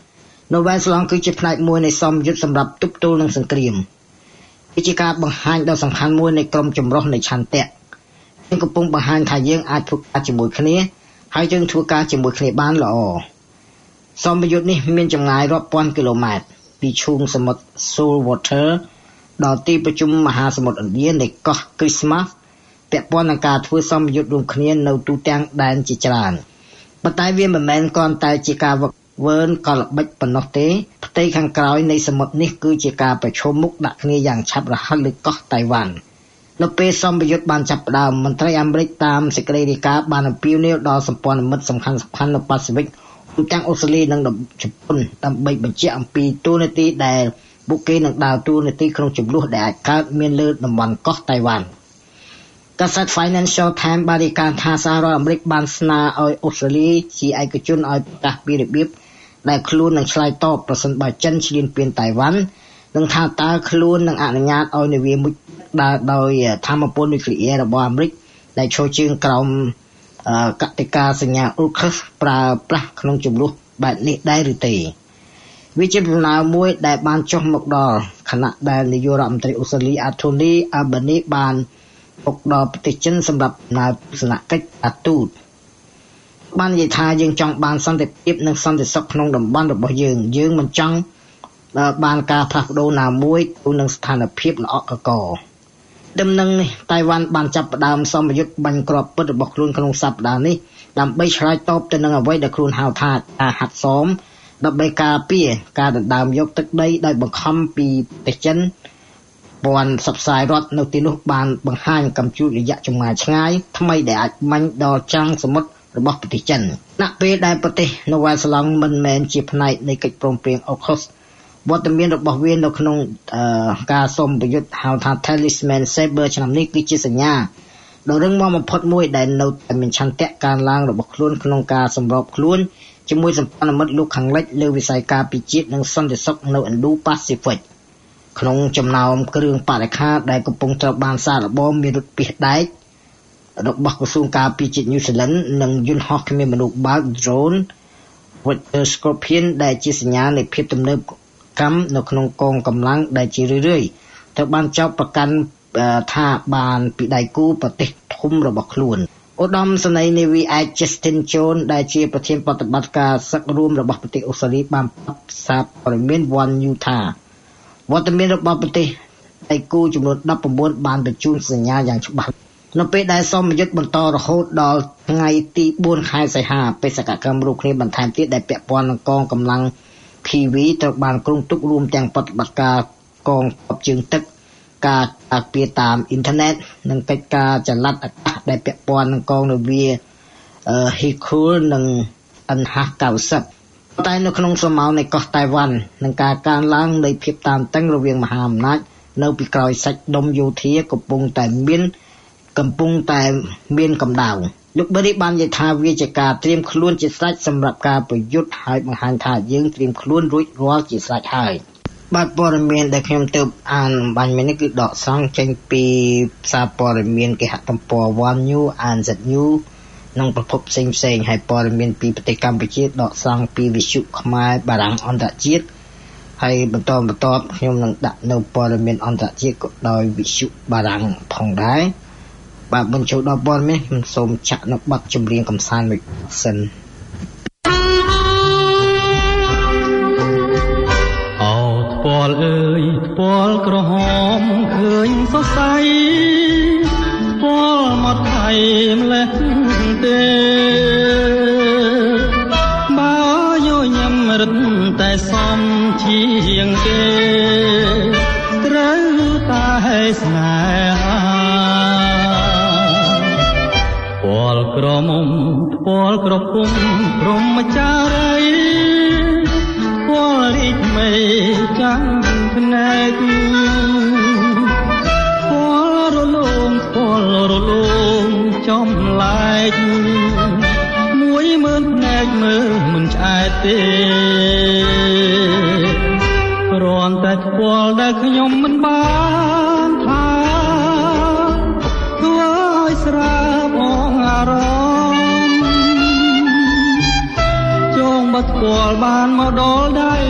Novel Salon គឺជាផ្នែកមួយនៃសមយុទ្ធសម្រាប់ទប់ទល់នឹងសង្គ្រាមវាជាការបង្ហាញដ៏សំខាន់មួយនៃក្រុមចម្រុះនៃឆន្ទៈយើងកំពុងបង្ហាញថាយើងអាចធ្វើការជាមួយគ្នាហើយយើងធ្វើការជាមួយគ្នាបានល្អសមយុទ្ធនេះមានចម្ងាយរាប់ពាន់គីឡូម៉ែត្រពីឈូងសមុទ្រ Saltwater ដល់ទីប្រជុំមហាសមុទ្រឥណ្ឌានៃកោះ Christmas ពាក់ព័ន្ធនឹងការធ្វើសមយុទ្ធរួមគ្នានៅទូទាំងដែនជាច្រើនប៉ុន្តែវាមិនមែនគ្រាន់តែជាការវឹកវើនកលល្បិចប៉ុណ្ណោះទេផ្ទៃខាងក្រោយនៃសមុទ្រនេះគឺជាការប្រឈមមុខដាក់គ្នាយ៉ាងឆាប់រហ័សលើកោះតៃវ៉ាន់នៅពេលសមយុទ្ធបានចាប់ផ្ដើមមន្ត្រីអាមេរិកតាមសេចក្តីរាយការណ៍បានអំពាវនាវដល់សម្ព័ន្ធមិត្តសំខាន់ៗនៅប៉ាស៊ីហ្វិករួមទាំងអូស្ត្រាលីនិងជប៉ុនដើម្បីបញ្ជាក់អំពីទូនាទីដែលពួកគេនឹងដើរតួនាទីក្នុងចំនួនដែលអាចកើតមានលើតំបន់កោះតៃវ៉ាន់កាសែត Financial Times បានរាយការណ៍ថាសហរដ្ឋអាមេរិកបានស្នើឲ្យអូស្ត្រាលីជាឯកជនឲ្យប្រកាសពីរបៀបដែលខ្លួននឹងឆ្លើយតបប្រសិនបើចិនឈ្លានពានតៃវ៉ាន់និងថាតើខ្លួននឹងអនុញ្ញាតឲ្យនាវាមួយដើរដោយថាមពលនុយក្លេអ៊ែររបស់អាមេរិកដែលឈរជើងក្រោមកតិកាសញ្ញា AUKUS ប្រើប្រាស់ក្នុងចំនួនបែបនេះដែរឬទេវាជាដំណើរមួយដែលបានចុះមកដល់ខណៈដែលនាយករដ្ឋមន្ត្រីអូស្ត្រាលី Anthony Albanese បានពុកដល់ប្រទេសចិនសម្រាប់ដំណើរទស្សនកិច្ចអាទូតបាននិយាយថាយើងចង់បានសន្តិភាពនិងសន្តិសុខក្នុងតំបន់របស់យើងយើងមិនចង់បានការផ្លាស់ប្ដូរណាមួយទៅនឹងស្ថានភាពល្អក់កកដំណឹងនេះតៃវ៉ាន់បានចាប់ផ្ដើមសមយុទ្ធបាញ់គ្រាប់ពិតរបស់ខ្លួនក្នុងសប្តាហ៍នេះដើម្បីឆ្លើយតបទៅនឹងអ្វីដែលខ្លួនហៅថាការហាត់សមដើម្បីការពារការដណ្ដើមយកទឹកដីដោយបង្ខំពីប្រទេសចិនព័ន្ធផ្សព្វផ្សាយរដ្ឋនៅទីនោះបានបង្ហាញកម្ពុជារយៈចម្ងាយឆ្ងាយថ្មីដែលអាចមាញ់ដល់ចាំងសមុទ្ររបស់ប្រទេសចិនណពេលដែលប្រទេស Novel Salon មិនមែនជាផ្នែកនៃកិច្ចព្រមព្រៀង AUKUS វត្តមានរបស់វានៅក្នុងការសមប្រយុទ្ធហៅថា Talisman Saber ឆ្នាំនេះគឺជាសញ្ញាដ៏រឹងមាំបំផុតមួយដែលនៅតែមានឆន្ទៈការឡើងរបស់ខ្លួនក្នុងការសម្របខ្លួនជាមួយសម្ព័ន្ធមិត្តលោកខាងលិចលើវិស័យការពារជាតិនិងសន្តិសុខនៅ Indo-Pacific ក្នុងចំណោមគ្រឿងបរិក្ខារដែលកំពុងត្រូវបានសាកល្បងមានរថពាសដែករបស់ក្រសួងការពារជាតិ New Zealand និងយន្តហោះគ្មានមនុស្សបើក drone Victor Scorpion ដែលជាសញ្ញានៃភាពទំនើបកម្មនៅក្នុងកងកម្លាំងដែលជារឿយៗត្រូវបានចោទប្រកាន់ថាបានពីដៃគូប្រទេសធំរបស់ខ្លួនឧត្តមសេនីយ៍នាវីឯក Justin Jones ដែលជាប្រធានប្រតិបត្តិការសឹករួមរបស់ប្រទេសអូស្ត្រាលីបានប្រាប់សារព័ត៌មាន One News ថាវត្តមានរបស់ប្រទេសដៃគូចំនួនដប់៩បានបញ្ជូនសញ្ញាយ៉ាងច្បាស់នៅពេលដែលសមយុទ្ធបន្តរហូតដល់ថ្ងៃទីបួនខែសីហាបេសកកម្មរួមគ្នាបន្ថែមទៀតដែលពាក់ព័ន្ធនឹងកងកម្លាំង P V ត្រូវបានគ្រោងទុករួមទាំងប្រតិបត្តិការកងទ័ពជើងទឹកការការពារតាមអ៊ីនធឺណិតនិងកិច្ចការចល័តអាកាសដែលពាក់ព័ន្ធនឹងកងនាវាអឺ Hikul និង N H ៩០តែនៅក្នុងស្រមោលនៃកោះតៃវ៉ាន់នឹងការកើនឡើងនៃភាពតានតឹងរវាងមហាអំណាចនៅពីក្រោយសាច់ដុំយោធាកំពុងតែមានកំពុងតែមានកម្ដៅលោកបេរីបាននិយាយថាវាជាការត្រៀមខ្លួនជាស្រេចសម្រាប់ការប្រយុទ្ធហើយបង្ហាញថាយើងត្រៀមខ្លួនរួចរាល់ជាស្រេចហើយបាទព័ត៌មានដែលខ្ញុំទើបអានបាញ់មិញនេះគឺដកស្រង់ចេញពីសារព័ត៌មានគេហទំព័រ One News អាន Z News និងប្រភពផ្សេងផ្សេងហើយព័ត៌មានពីប្រទេសកម្ពុជាដកស្រង់ពីវិទ្យុខ្មែរបារាំងអន្តរជាតិហើយបន្តបន្តខ្ញុំនឹងដាក់នៅព័ត៌មានអន្តរជាតិក៏ដោយវិទ្យុបារាំងផងដែរបាទបញ្ចូលដល់ព័ត៌មានខ្ញុំសូមចាក់នៅបទចម្រៀងកម្សាន្តមួយសិនអោថ្ពាល់អើយថ្ពាល់ក្រហមឃើញសរសៃថ្ពាល់មកថៃម្លេះទេបើយោញ៉ាំរឹតតែសំជាងគេត្រូវតែស្នេហាថ្ពាល់ក្រមុំថ្ពាល់ក្រពុំព្រមចារីថ្ពាល់រីកមេចាំភ្នែកថ្ពាល់រលោងថ្ពាល់រលោងចំឡែកមួយមើលភ្នែកមើលមិនឆ្អែតទេគ្រាន់តែថ្ពាល់ដែលខ្ញុំមិនបានថាធ្វើឲ្យស្រាបអងអារម្មណ៍ស្គាល់បានមកដល់ដៃ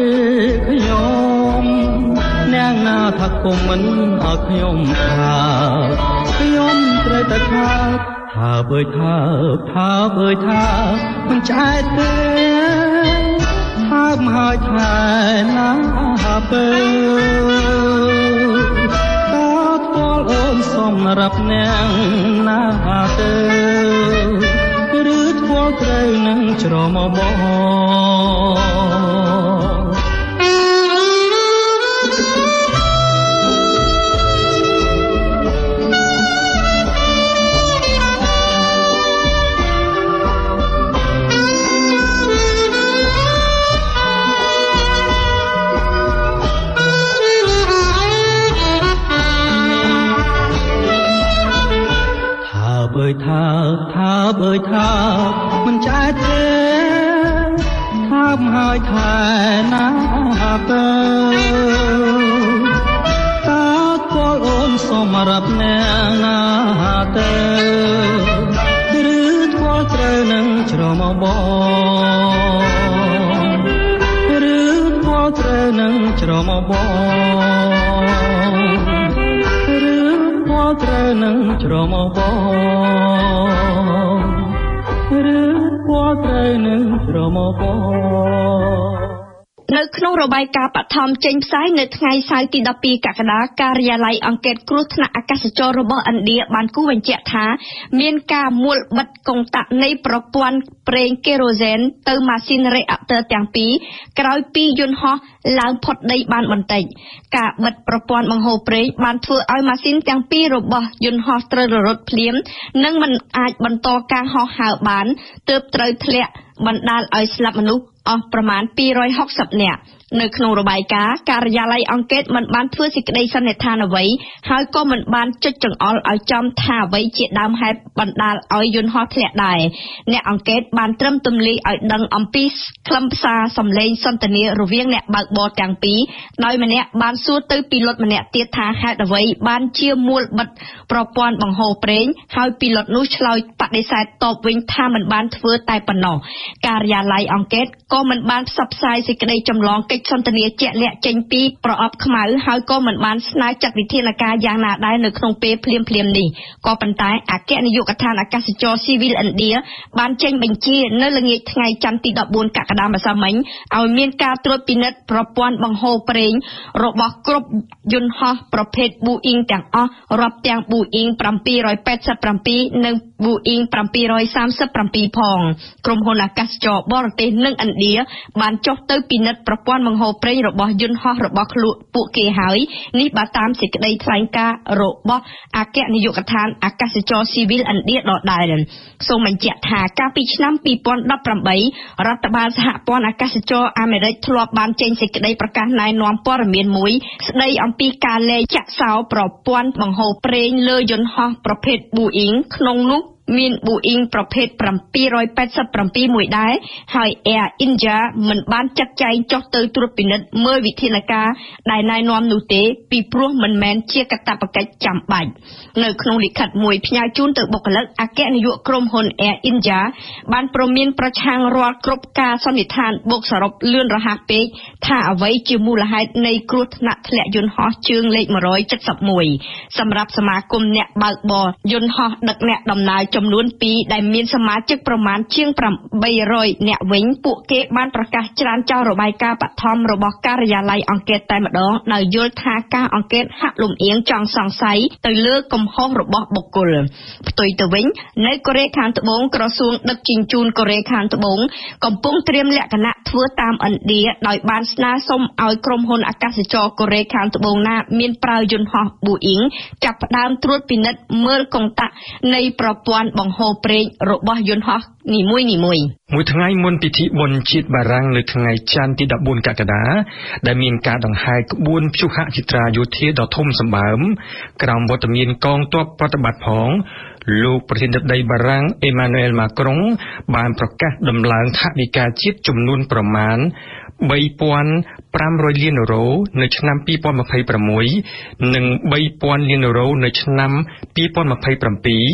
ខ្ញុំអ្នកណាថាគុំមិនឲ្យខ្ញុំថាខ្ញុំត្រូវតែថាថាបើថាថាបើថាមិនឆ្អែតទេថាមហើយថាណាបើតើស្គាល់អូនសម្រាប់អ្នកណាទៅឬស្គាល់ត្រូវនឹងច្រមុះបងបើថាថាបើថាមិនឆ្អែតទេថាមហើយថាណាទៅតើគាត់អូនសម្រាប់អ្នកណាទៅឬគាត់ត្រូវនឹងច្រមុះបងឬគាត់ត្រូវនឹងច្រមុះបងត្រូវនឹងច្រមុះបងឬគាត់ត្រូវនឹងច្រមុះបងនៅក្នុងរបាយការណ៍បឋមចេញផ្សាយនៅថ្ងៃសៅរ៍ទីដប់ពីរកក្កដាការិយាល័យអង្គការគ្រោះថ្នាក់អាកាសចររបស់ឥណ្ឌាបានគូបញ្ជាក់ថាមានការមួលបិទកុងតាក់នៃប្រព័ន្ធប្រេងកេរ៉ូសែនទៅម៉ាស៊ីនរ៉េអាក់ទ័រទាំងពីរក្រោយពីយន្តហោះឡើងផុតដីបានបន្តិចការបិទប្រព័ន្ធបង្ហូរប្រេងបានធ្វើឲ្យម៉ាស៊ីនទាំងពីររបស់យន្តហោះត្រូវរលត់ភ្លាមនិងមិនអាចបន្តការហោះហើរបានទើបត្រូវធ្លាក់បណ្ដាលឲ្យស្លាប់មនុស្សអស់ប្រមាណពីររយហុកសិបនាក់នៅក្នុងរបាយការណ៍ការិយាល័យអង្គការមិនបានធ្វើសេចក្តីសន្និដ្ឋានអ្វីហើយក៏មិនបានចុចចង្អុលឲ្យចំថាអ្វីជាដើមហេតុបណ្ដាលឲ្យយន្តហោះធ្លាក់ដែរអ្នកអង្គការបានត្រឹមទម្លាយឲ្យដឹងអំពីខ្លឹមសារសម្លេងសន្ទនារវាងអ្នកបើកបរទាំងពីរដោយម្នាក់បានសួរទៅពីលុតម្នាក់ទៀតថាហេតុអ្វីបានជាមួលបិទប្រព័ន្ធបង្ហូរប្រេងហើយពីលុតនោះឆ្លើយបដិសេធតបវិញថាមិនបានធ្វើតែប៉ុណ្ណោះការិយាល័យអង្គការក៏មិនបានផ្សព្វផ្សាយសេចក្តីចម្លងកិច្ចសន្ទនាជាក់លាក់ចេញពីប្រអប់ខ្មៅហើយក៏មិនបានស្នើចាត់វិធានការយ៉ាងណាដែរនៅក្នុងពេលភ្លាមភ្លាមនេះក៏ប៉ុន្តែអគ្គនាយកដ្ឋានអាកាសចរស៊ីវិលឥណ្ឌាបានចេញបញ្ជានៅល្ងាចថ្ងៃច័ន្ទទីដប់បួនកក្កដាម្សិលមិញឲ្យមានការត្រួតពិនិត្យប្រព័ន្ធបង្ហូរប្រេងរបស់គ្រប់យន្តហោះប្រភេទ Boeing ទាំងអស់រាប់ទាំង Boeing เจ็ดแปดแปด និង Boeing เจ็ดสามเจ็ดផងក្រុមហ៊ុនអាកាសចរបរទេសនិងឥណ្ឌាបានចុះទៅពិនិត្យប្រព័ន្ធបង្ហូរប្រេងរបស់យន្តហោះរបស់ខ្លួនពួកគេហើយនេះបើតាមសេចក្តីថ្លែងការណ៍របស់អគ្គនាយកដ្ឋានអាកាសចរស៊ីវិលឥណ្ឌាដដែលសូមបញ្ជាក់ថាកាលពីឆ្នាំពីរពាន់ដប់ប្រាំបីរដ្ឋបាលសហព័ន្ធអាកាសចរអាមេរិកធ្លាប់បានចេញសេចក្តីប្រកាសណែនាំព័ត៌មានមួយស្តីអំពីការលែងចាក់សោប្រព័ន្ធបង្ហូរប្រេងលើយន្តហោះប្រភេទ Boeing ក្នុងនោះមាន Boeing ប្រភេទเจ็ดแปดเจ็ดមួយដែរហើយ Air India មិនបានចាត់ចែងចុះទៅត្រួតពិនិត្យមើលវិធានការដែលណែនាំនោះទេពីព្រោះមិនមែនជាកាតព្វកិច្ចចាំបាច់នៅក្នុងលិខិតមួយផ្ញើជូនទៅបុគ្គលិកអគ្គនាយកក្រុមហ៊ុន Air India បានព្រមានប្រឆាំងរាល់គ្រប់ការសន្និដ្ឋានបូកសរុបលឿនរហ័សពេកថាអ្វីជាមូលហេតុនៃគ្រោះថ្នាក់ធ្លាក់យន្តហោះជើងលេខmột trăm bảy mươi mốtសម្រាប់សមាគមអ្នកបើកបរយន្តហោះដឹកអ្នកដំណើរចំនួនពីរដែលមានសមាជិកប្រមាណជាងแปดร้อยអ្នកវិញពួកគេបានប្រកាសច្រានចោលរបាយការណ៍បឋមរបស់ការិយាល័យអង្គការតែម្ដងដោយយល់ថាការអង្គការហាក់លំអៀងចង់សង្ស័យទៅលើកំហុសរបស់បុគ្គលផ្ទុយទៅវិញនៅកូរ៉េខាងត្បូងក្រសួងដឹកជញ្ជូនកូរ៉េខាងត្បូងកំពុងត្រៀមលក្ខណៈធ្វើតាមឥណ្ឌាដោយបានស្នើសុំឲ្យក្រុមហ៊ុនអាកាសចរកូរ៉េខាងត្បូងណាមានប្រើយន្តហោះ Boeing ចាប់ផ្ដើមត្រួតពិនិត្យមើលកុងតាក់នៃប្រព័ន្ធបង្ហូរប្រេងរបស់យន្តហោះនីមួយៗមួយថ្ងៃមុនពិធីបុណ្យជាតិបារាំងនៅថ្ងៃច័ន្ទទីដប់បួនកក្កដាដែលមានការដង្ហែក្បួនព្យុហចិត្រាយោធាដ៏ធំសម្បើមក្រោមវត្តមានកងទ័ពប្រតិបត្តិផងលោកប្រធានាធិបតីបារាំងអេម៉ានូអែលម៉ាក្រុងបានប្រកាសដំឡើងថវិកាជាតិចំនួនប្រមាណបីពាន់ប្រាំរយលានអឺរ៉ូនៅឆ្នាំពីរពាន់ម្ភៃប្រាំមួយនិងបីពាន់លានអឺរ៉ូនៅឆ្នាំពីរពាន់ម្ភៃប្រាំពីរ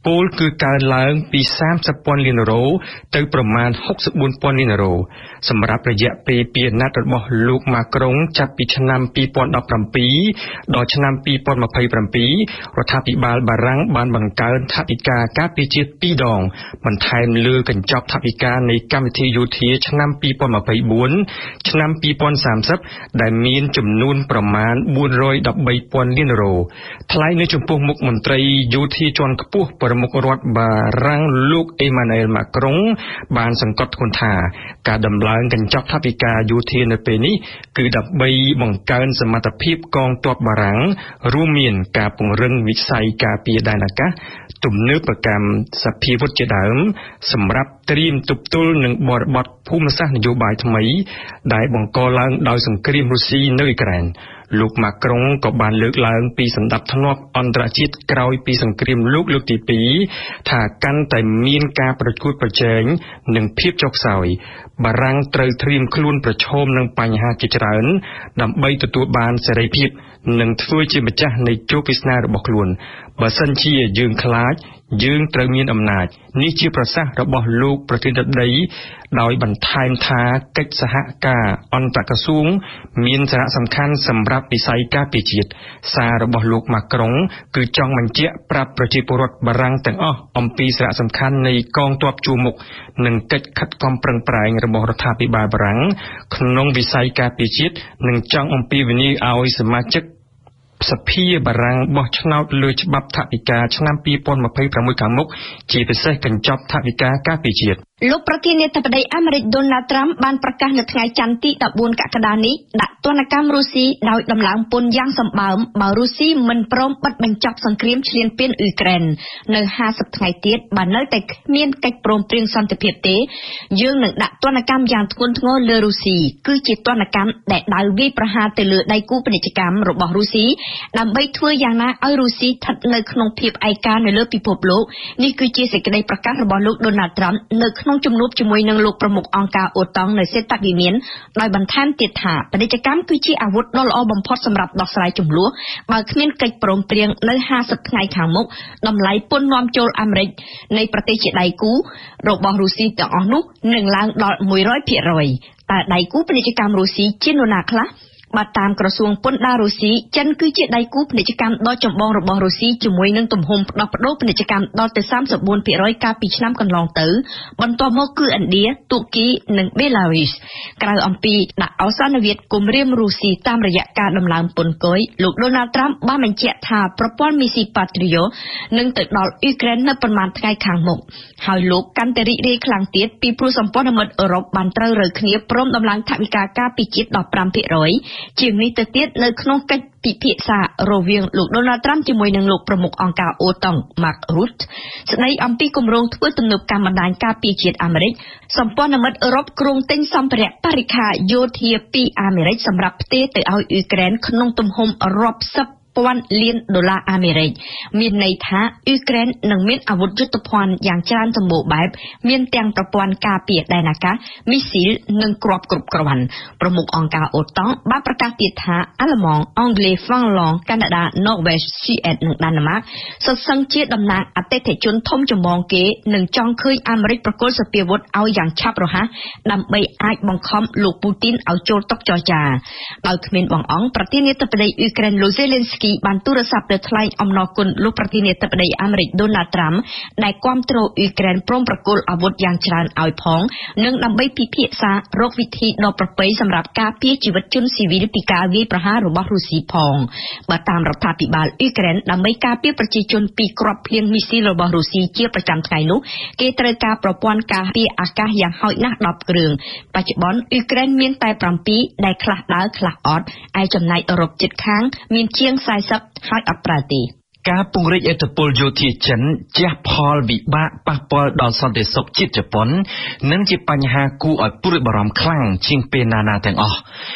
ពលគឺកើនឡើងពីសាមសិបពាន់លានយូរ៉ូទៅប្រមាណហុកសិបបួនពាន់លានយូរ៉ូសម្រាប់រយៈពេលពីអាណត្តិរបស់លោកម៉ាក្រុងចាប់ពីឆ្នាំពីរពាន់ដប់ប្រាំពីរដល់ឆ្នាំពីរពាន់ម្ភៃប្រាំពីររដ្ឋាភិបាលបារាំងបានបង្កើនថវិកាការពារជាតិពីរដងបន្ថែមលើកញ្ចប់ថវិកានៃកម្មវិធីយោធាឆ្នាំពីរពាន់ម្ភៃបួនឆ្នាំពីរពាន់សាមសិបដែលមានចំនួនប្រមាណបួនរយដប់បីពាន់លានយូរ៉ូថ្លែងនៅចំពោះមុខមន្ត្រីយោធាជាន់ខ្ពស់ប្រមុខរដ្ឋបារាំងលោកអេម៉ានូអែលម៉ាក្រុងបានសង្កត់ធ្ងន់ថាការដំឡើងកញ្ចប់ថវិកាយោធានៅពេលនេះគឺដើម្បីបង្កើនសមត្ថភាពកងទ័ពបារាំងរួមមានការពង្រឹងវិស័យការពារដែនអាកាសទំនើបកម្មសភាវុធជាដើមសម្រាប់ត្រៀមទប់ទល់នឹងបរិបទភូមិសាស្ត្រនយោបាយថ្មីដែលបង្កឡើងដោយសង្គ្រាមរុស្ស៊ីនៅអ៊ុយក្រែនលោកម៉ាក្រុងក៏បានលើកឡើងពីសន្តិភាពអន្តរជាតិក្រោយពីសង្គ្រាមលោកលើកទីពីរថាកាន់តែមានការប្រកួតប្រជែងនិងភាពចុះខ្សោយបារាំងត្រូវត្រៀមខ្លួនប្រឈមនឹងបញ្ហាជាច្រើនដើម្បីទទួលបានសេរីភាពនិងធ្វើជាម្ចាស់នៃជោគវាសនារបស់ខ្លួនបើសិនជាយើងខ្លាចយើងត្រូវមានអំណាចនេះជាប្រសាសន៍របស់លោកប្រធានាធិបតីដោយបន្ថែមថាកិច្ចសហការអន្តរក្រសួងមានសារៈសំខាន់សម្រាប់វិស័យការពារជាតិសាររបស់លោកម៉ាក្រុងគឺចង់បញ្ជាក់ប្រាប់ប្រជាពលរដ្ឋបារាំងទាំងអស់អំពីសារៈសំខាន់នៃកងទ័ពជួរមុខនិងកិច្ចខិតខំប្រឹងប្រែងរបស់រដ្ឋាភិបាលបារាំងក្នុងវិស័យការពារជាតិនិងចង់អំពាវនាវឲ្យសមាជិកសភាបារាំងបោះឆ្នោតលើច្បាប់ថវិកាឆ្នាំពីរពាន់ម្ភៃប្រាំមួយខាងមុខជាពិសេសកញ្ចប់ថវិកាការពារជាតិលោកប្រធានាធិបតីអាមេរិកដូណាល់ត្រាំបានប្រកាសនៅថ្ងៃច័ន្ទទីដប់បួនកក្កដានេះដាក់ទណ្ឌកម្មរុស្ស៊ីដោយដំឡើងពន្ធយ៉ាងសម្បើមបើរុស្ស៊ីមិនព្រមបិទបញ្ចប់សង្គ្រាមឈ្លានពានអ៊ុយក្រែននៅហាសិបថ្ងៃទៀតបើនៅតែគ្មានកិច្ចព្រមព្រៀងសន្តិភាពទេយើងនឹងដាក់ទណ្ឌកម្មយ៉ាងធ្ងន់ធ្ងរលើរុស្ស៊ីគឺជាទណ្ឌកម្មដែលដៅវាយប្រហារទៅលើដៃគូពាណិជ្ជកម្មរបស់រុស្ស៊ីដើម្បីធ្វើយ៉ាងណាឲ្យរុស្ស៊ីស្ថិតនៅក្នុងភាពឯកានៅលើពិភពលោកនេះគឺជាសេចក្តីប្រកាសរបស់លោកដូណាល់ត្រាំនៅក្នុងជំនួបជាមួយនឹងលោកប្រមុខអង្គការអូតង់នៅសេតវិមានដោយបន្ថែមទៀតថាពាណិជ្ជកម្មគឺជាអាវុធដ៏ល្អបំផុតសម្រាប់ដោះស្រាយជម្លោះបើគ្មានកិច្ចព្រមព្រៀងនៅហាសិបថ្ងៃខាងមុខតម្លៃពន្ធនាំចូលអាមេរិកនៃប្រទេសជាដៃគូរបស់រុស្ស៊ីទាំងអស់នោះនឹងឡើងដល់មួយរយភាគរយតើដៃគូពាណិជ្ជកម្មរុស្ស៊ីជានរណាខ្លះបើតាមក្រសួងពន្ធដាររុស្ស៊ីចិនគឺជាដៃគូពាណិជ្ជកម្មដ៏ចម្បងរបស់រុស្ស៊ីជាមួយនឹងទំហំផ្ដោះប្ដូរពាណិជ្ជកម្មដល់ទៅសាមសិបបួនភាគរយកាលពីឆ្នាំកន្លងទៅបន្ទាប់មកគឺឥណ្ឌាទូគីនិងបេឡារុសក្រៅអំពីដាក់អសន្នវិទ្យគម្រាមរុស្ស៊ីតាមរយៈការដំឡើងពន្ធគយលោកដូណាល់ត្រាំបានបញ្ជាក់ថាប្រព័ន្ធមីស៊ីប៉ាត្រីយ៉ូនឹងទៅដល់អ៊ុយក្រែននៅប្រមាណថ្ងៃខាងមុខហើយលោកកាន់តែរីករាយខ្លាំងទៀតពីព្រោះសម្ព័ន្ធមិត្តអឺរ៉ុបបានត្រូវរើគ្នាព្រមដំឡើងថវិកាការពារជាតិដល់ប្រាំភាគរយជាងនេះទៅទៀតនៅក្នុងកិច្ចពិភាក្សារវាងលោកដូណាល់ត្រាំជាមួយនឹងលោកប្រមុខអង្គការអូតង់ម៉ាក់រូតស្ដីអំពីគម្រោងធ្វើទំនើបកម្មបណ្ដាញការពារជាតិអាមេរិកសម្ព័ន្ធមិត្តអឺរ៉ុបគ្រោងទិញសម្ភារៈបរិក្ខារយោធាពីអាមេរិកសម្រាប់ផ្ទេរទៅឲ្យអ៊ុយក្រែនក្នុងទំហំរាប់សិបពាន់លានដុល្លារអាមេរិកមានន័យថាអ៊ុយក្រែននឹងមានអាវុធយុទ្ធភ័ណ្ឌយ៉ាងច្រើនសម្បូរបែបមានទាំងប្រព័ន្ធការពារដែនអាកាសមីស៊ីលនិងគ្រាប់គ្រប់គ្រាន់ប្រមុខអង្គការអូតង់បានប្រកាសទៀតថាអាល្លឺម៉ង់អង់គ្លេសហ្វាំងឡង់កាណាដាណ័រវេសស៊ុយអែតនិងដាណឺម៉ាកសុទ្ធសឹងជាតំណាងអតិថិជនធំចម្បងគេនឹងចង់ឃើញអាមេរិកប្រគល់សពាវុធឲ្យយ៉ាងឆាប់រហ័សដើម្បីអាចបង្ខំលោកពូទីនឲ្យចូលតុចរចាដោយគ្មានបងអង្គប្រធានាធិបតីអ៊ុយក្រែនលូសេលេនស្គីបានទូរស័ព្ទទៅថ្លែងអំណរគុណលោកប្រធានាធិបតីអាមេរិកដូណាល់ត្រាំដែលគាំទ្រអ៊ុយក្រែនព្រមប្រគល់អាវុធយ៉ាងច្រើនឲ្យផងនិងដើម្បីពិភាក្សារកវិធីដ៏ប្រពៃសម្រាប់ការពារជីវិតជនស៊ីវិលពីការវាយប្រហាររបស់រុស្ស៊ីផងបើតាមរដ្ឋាភិបាលអ៊ុយក្រែនដើម្បីការពារប្រជាជនពីគ្រាប់ភ្លៀងមីស៊ីលរបស់រុស្ស៊ីជាប្រចាំថ្ងៃនោះគេត្រូវការប្រព័ន្ធការពារអាកាសយ៉ាងហោចណាស់ដប់គ្រឿងបច្ចុប្បន្នអ៊ុយក្រែនមានតែប្រាំពីរដែលខ្លះដើរខ្លះអត់ឯចំណែកអឺរ៉ុបជិតខាងមានជាងសែសិបហើយអត់ប្រើទេការពង្រីកឥទ្ធិពលយោធាចិនជះផលវិបាកប៉ះពាល់ដល់សន្តិសុខជាតិជប៉ុននិងជាបញ្ហាគួរឲ្យព្រួយបារម្ភខ្លាំងជាងពេលណាណាទាំងអស់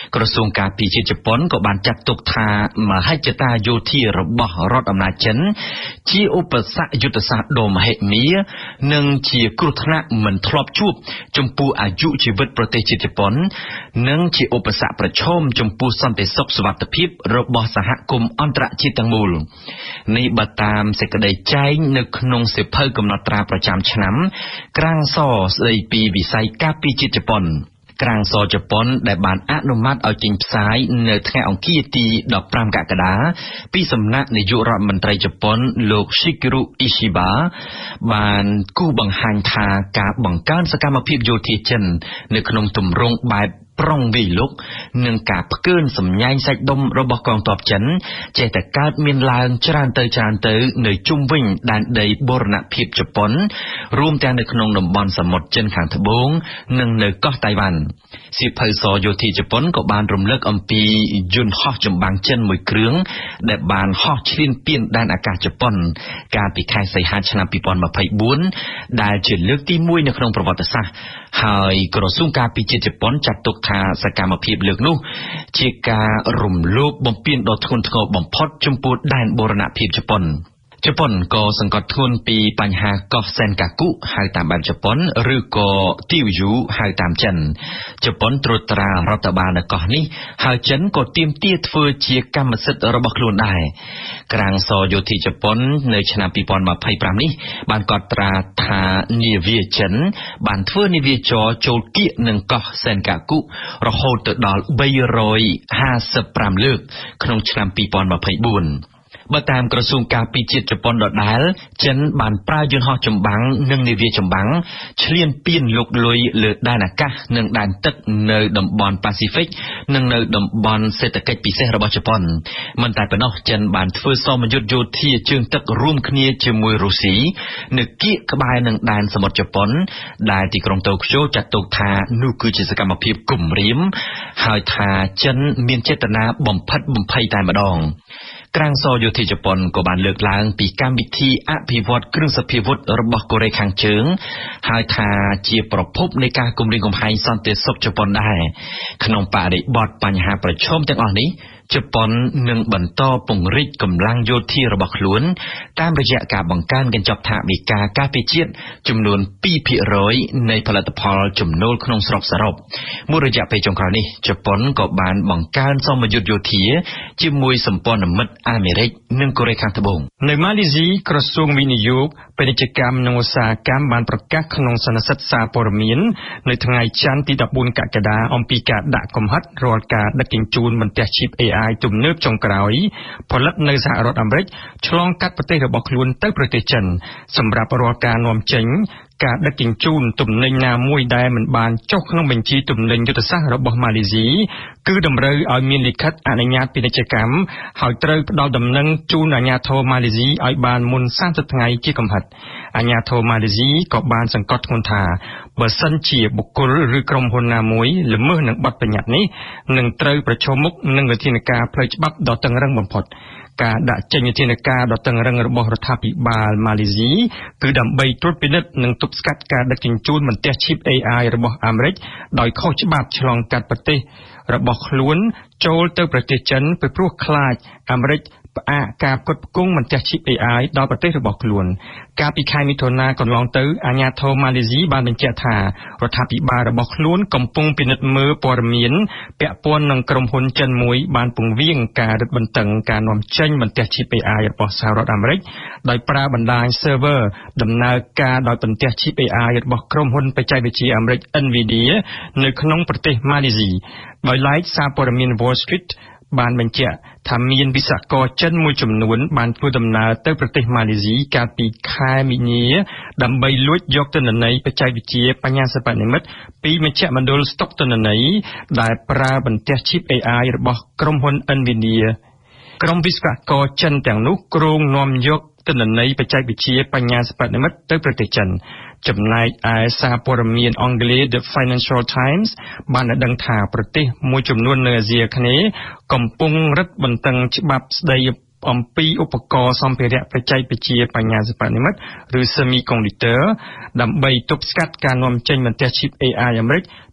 ក្រសួងការពារជាតិជប៉ុនក៏បានចាត់ទុកថាមហិច្ឆតាយោធារបស់រដ្ឋអំណាចចិនជាឧបសគ្គយុទ្ធសាស្ត្រដ៏មហិមានិងជាគ្រោះថ្នាក់មិនធ្លាប់ជួបចំពោះអាយុជីវិតប្រទេសជាតិជប៉ុននិងជាឧបសគ្គប្រឈមចំពោះសន្តិសុខសុវត្ថិភាពរបស់សហគមន៍អន្តរជាតិទាំងមូលនេះបើតាមសេចក្តីចែងនៅក្នុងសៀវភៅកំណត់ត្រាប្រចាំឆ្នាំក្រាងសស្តីពីវិស័យការពារជាតិជប៉ុនក្រាងសជប៉ុនដែលបានអនុម័តឲ្យចេញផ្សាយនៅថ្ងៃអង្គារទីដប់ប្រាំកក្កដាពីសំណាក់នាយករដ្ឋមន្ត្រីជប៉ុនលោក Shigeru Ishiba បានគូសបង្ហាញថាការបង្កើនសកម្មភាពយោធាចិននៅក្នុងទម្រង់បែបប្រុងវាយលុកនិងការផ្កើនសម្ញែងសាច់ដុំរបស់កងទ័ពចិនចេះតែកើតមានឡើងច្រើនទៅច្រើនទៅនៅជុំវិញដែនដីបូរណភាពជប៉ុនរួមទាំងនៅក្នុងតំបន់សមុទ្រចិនខាងត្បូងនិងនៅកោះតៃវ៉ាន់សៀវភៅសយោធាជប៉ុនក៏បានរំលឹកអំពីយន្តហោះចម្បាំងចិនមួយគ្រឿងដែលបានហោះឈ្លានពានដែនអាកាសជប៉ុនកាលពីខែសីហាឆ្នាំពីរពាន់ម្ភៃបួនដែលជាលើកទីមួយនៅក្នុងប្រវត្តិសាស្ត្រហើយក្រសួងការពារជាតិជប៉ុនចាត់ទុកថាសកម្មភាពលើកនោះជាការរំលោភបំពានដ៏ធ្ងន់ធ្ងរបំផុតចំពោះដែនបូរណភាពជប៉ុនជប៉ុនក៏សង្កត់ធ្ងន់ពីបញ្ហាកោះសេនកាគុហៅតាមបែបជប៉ុនឬក៏ទីវយូហៅតាមចិនជប៉ុនត្រួតត្រារដ្ឋបាលនៅកោះនេះហើយចិនក៏ទាមទារធ្វើជាកម្មសិទ្ធិរបស់ខ្លួនដែរក្រាងសយោធាជប៉ុននៅឆ្នាំពីរពាន់ម្ភៃប្រាំនេះបានកត់ត្រាថានាវាចិនបានធ្វើនាវាចរចូលគៀកនឹងកោះសេនកាគុរហូតទៅដល់បីរយហាសិបប្រាំលើកក្នុងឆ្នាំពីរពាន់ម្ភៃបួនបើតាមក្រសួងការពារជាតិជប៉ុនដដែលចិនបានប្រើយន្តហោះចម្បាំងនិងនាវាចម្បាំងឈ្លានពានលុកលុយលើដែនអាកាសនិងដែនទឹកនៅតំបន់ប៉ាស៊ីហ្វិកនិងនៅតំបន់សេដ្ឋកិច្ចពិសេសរបស់ជប៉ុនមិនតែប៉ុណ្ណោះចិនបានធ្វើសមយុទ្ធយោធាជើងទឹករួមគ្នាជាមួយរុស្ស៊ីនៅគៀកក្បែរនឹងដែនសមុទ្រជប៉ុនដែលទីក្រុងតូក្យូចាត់ទុកថានោះគឺជាសកម្មភាពគំរាមហើយថាចិនមានចេតនាបំផិតបំភ័យតែម្ដងក្រាងសយោធាជប៉ុនក៏បានលើកឡើងពីកម្មវិធីអភិវឌ្ឍគ្រឿងសព្វាវុធរបស់កូរ៉េខាងជើងហើយថាជាប្រភពនៃការគំរាមកំហែងសន្តិសុខជប៉ុនដែរក្នុងបរិបទបញ្ហាប្រឈមទាំងអស់នេះជប៉ុននឹងបន្តពង្រីកកម្លាំងយោធារបស់ខ្លួនតាមរយៈការបង្កើនកញ្ចប់ថវិកាការពារជាតិចំនួនពីរភាគរយនៃផលិតផលចំណូលក្នុងស្រុកសរុបមួយរយៈពេលចុងក្រោយនេះជប៉ុនក៏បានបង្កើនសមយុទ្ធយោធាជាមួយសម្ព័ន្ធមិត្តអាមេរិកនិងកូរ៉េខាងត្បូងនៅម៉ាឡេស៊ីក្រសួងវិនិយោគពាណិជ្ជកម្មនិងឧស្សាហកម្មបានប្រកាសក្នុងសន្និសីទសារព័ត៌មាននៅថ្ងៃច័ន្ទទីដប់បួនកក្កដាអំពីការដាក់កំហិតរាល់ការដឹកជញ្ជូនបន្ទះជីប เอ ไอ ទំនើបចុងក្រោយផលិតនៅសហរដ្ឋអាមេរិកឆ្លងកាត់ប្រទេសរបស់ខ្លួនទៅប្រទេសចិនសម្រាប់រាល់ការនាំចេញការដឹកជញ្ជូនទំនិញណាមួយដែលមិនបានចុះក្នុងបញ្ជីទំនិញយុទ្ធសាស្ត្ររបស់ម៉ាឡេស៊ីគឺតម្រូវឲ្យមានលិខិតអនុញ្ញាតពាណិជ្ជកម្មហើយត្រូវផ្ដល់ដំណឹងជូនអាជ្ញាធរម៉ាឡេស៊ីឲ្យបានមុនសាមសិបថ្ងៃជាកំហិតអាជ្ញាធរម៉ាឡេស៊ីក៏បានសង្កត់ធ្ងន់ថាបើសិនជាបុគ្គលឬក្រុមហ៊ុនណាមួយល្មើសនឹងបទបញ្ញត្តិនេះនឹងត្រូវប្រឈមមុខនឹងវិធានការផ្លូវច្បាប់ដ៏តឹងរ៉ឹងបំផុតការដាក់ចេញវិធានការដ៏តឹងរ៉ឹងរបស់រដ្ឋាភិបាលម៉ាឡេស៊ីគឺដើម្បីត្រួតពិនិត្យនិងទប់ស្កាត់ការដឹកជញ្ជូនបន្ទះឈីប เอ ไอ របស់អាមេរិកដោយខុសច្បាប់ឆ្លងកាត់ប្រទេសរបស់ខ្លួនចូលទៅប្រទេសចិនពីព្រោះខ្លាចអាមេរិកផ្អាកការផ្គត់ផ្គង់បន្ទះឈីប เอ ไอ ដល់ប្រទេសរបស់ខ្លួនកាលពីខែមិថុនាកន្លងទៅអាជ្ញាធរម៉ាឡេស៊ីបានបញ្ជាក់ថារដ្ឋាភិបាលរបស់ខ្លួនកំពុងពិនិត្យមើលព័ត៌មានពាក់ព័ន្ធនឹងក្រុមហ៊ុនចិនមួយបានពង្រៀងការរឹតបន្តឹងការនាំចេញបន្ទះឈីប เอ ไอ របស់សហរដ្ឋអាមេរិកដោយប្រើបណ្ដាញ server ដំណើរការដោយបន្ទះឈីប เอ ไอ របស់ក្រុមហ៊ុនបច្ចេកវិទ្យាអាមេរិក Nvidia នៅក្នុងប្រទេសម៉ាឡេស៊ីដោយឡែកសារព័ត៌មាន Wall Streetបានបញ្ជាក់ថាមានវិស្វករចិនមួយចំនួនបានធ្វើដំណើរទៅប្រទេសម៉ាឡេស៊ីកាលពីខែមីនាដើម្បីលួចយកទិន្នន័យបច្ចេកវិទ្យាបញ្ញាសិប្បនិម្មិតពីមជ្ឈមណ្ឌលស្តុកទិន្នន័យដែលប្រើបន្ទះឈីប เอ ไอ របស់ក្រុមហ៊ុន Nvidia ក្រុមវិស្វករចិនទាំងនោះគ្រោងនាំយកទិន្នន័យបច្ចេកវិទ្យាបញ្ញាសិប្បនិម្មិតទៅប្រទេសចិនចំណែកឯសារព័ត៌មានអង់គ្លេស The Financial Times បានដឹងថាប្រទេសមួយចំនួននៅអាស៊ីអាគ្នេយ៍កំពុងរឹតបន្តឹងច្បាប់ស្តីអំពីឧបករណ៍សម្ភារៈបច្ចេកវិទ្យាបញ្ញាសិប្បនិម្មិតឬ Semiconductor ដើម្បីទប់ស្កាត់ការនាំចេញបន្ទះឈីប เอ ไอ អាមេរិក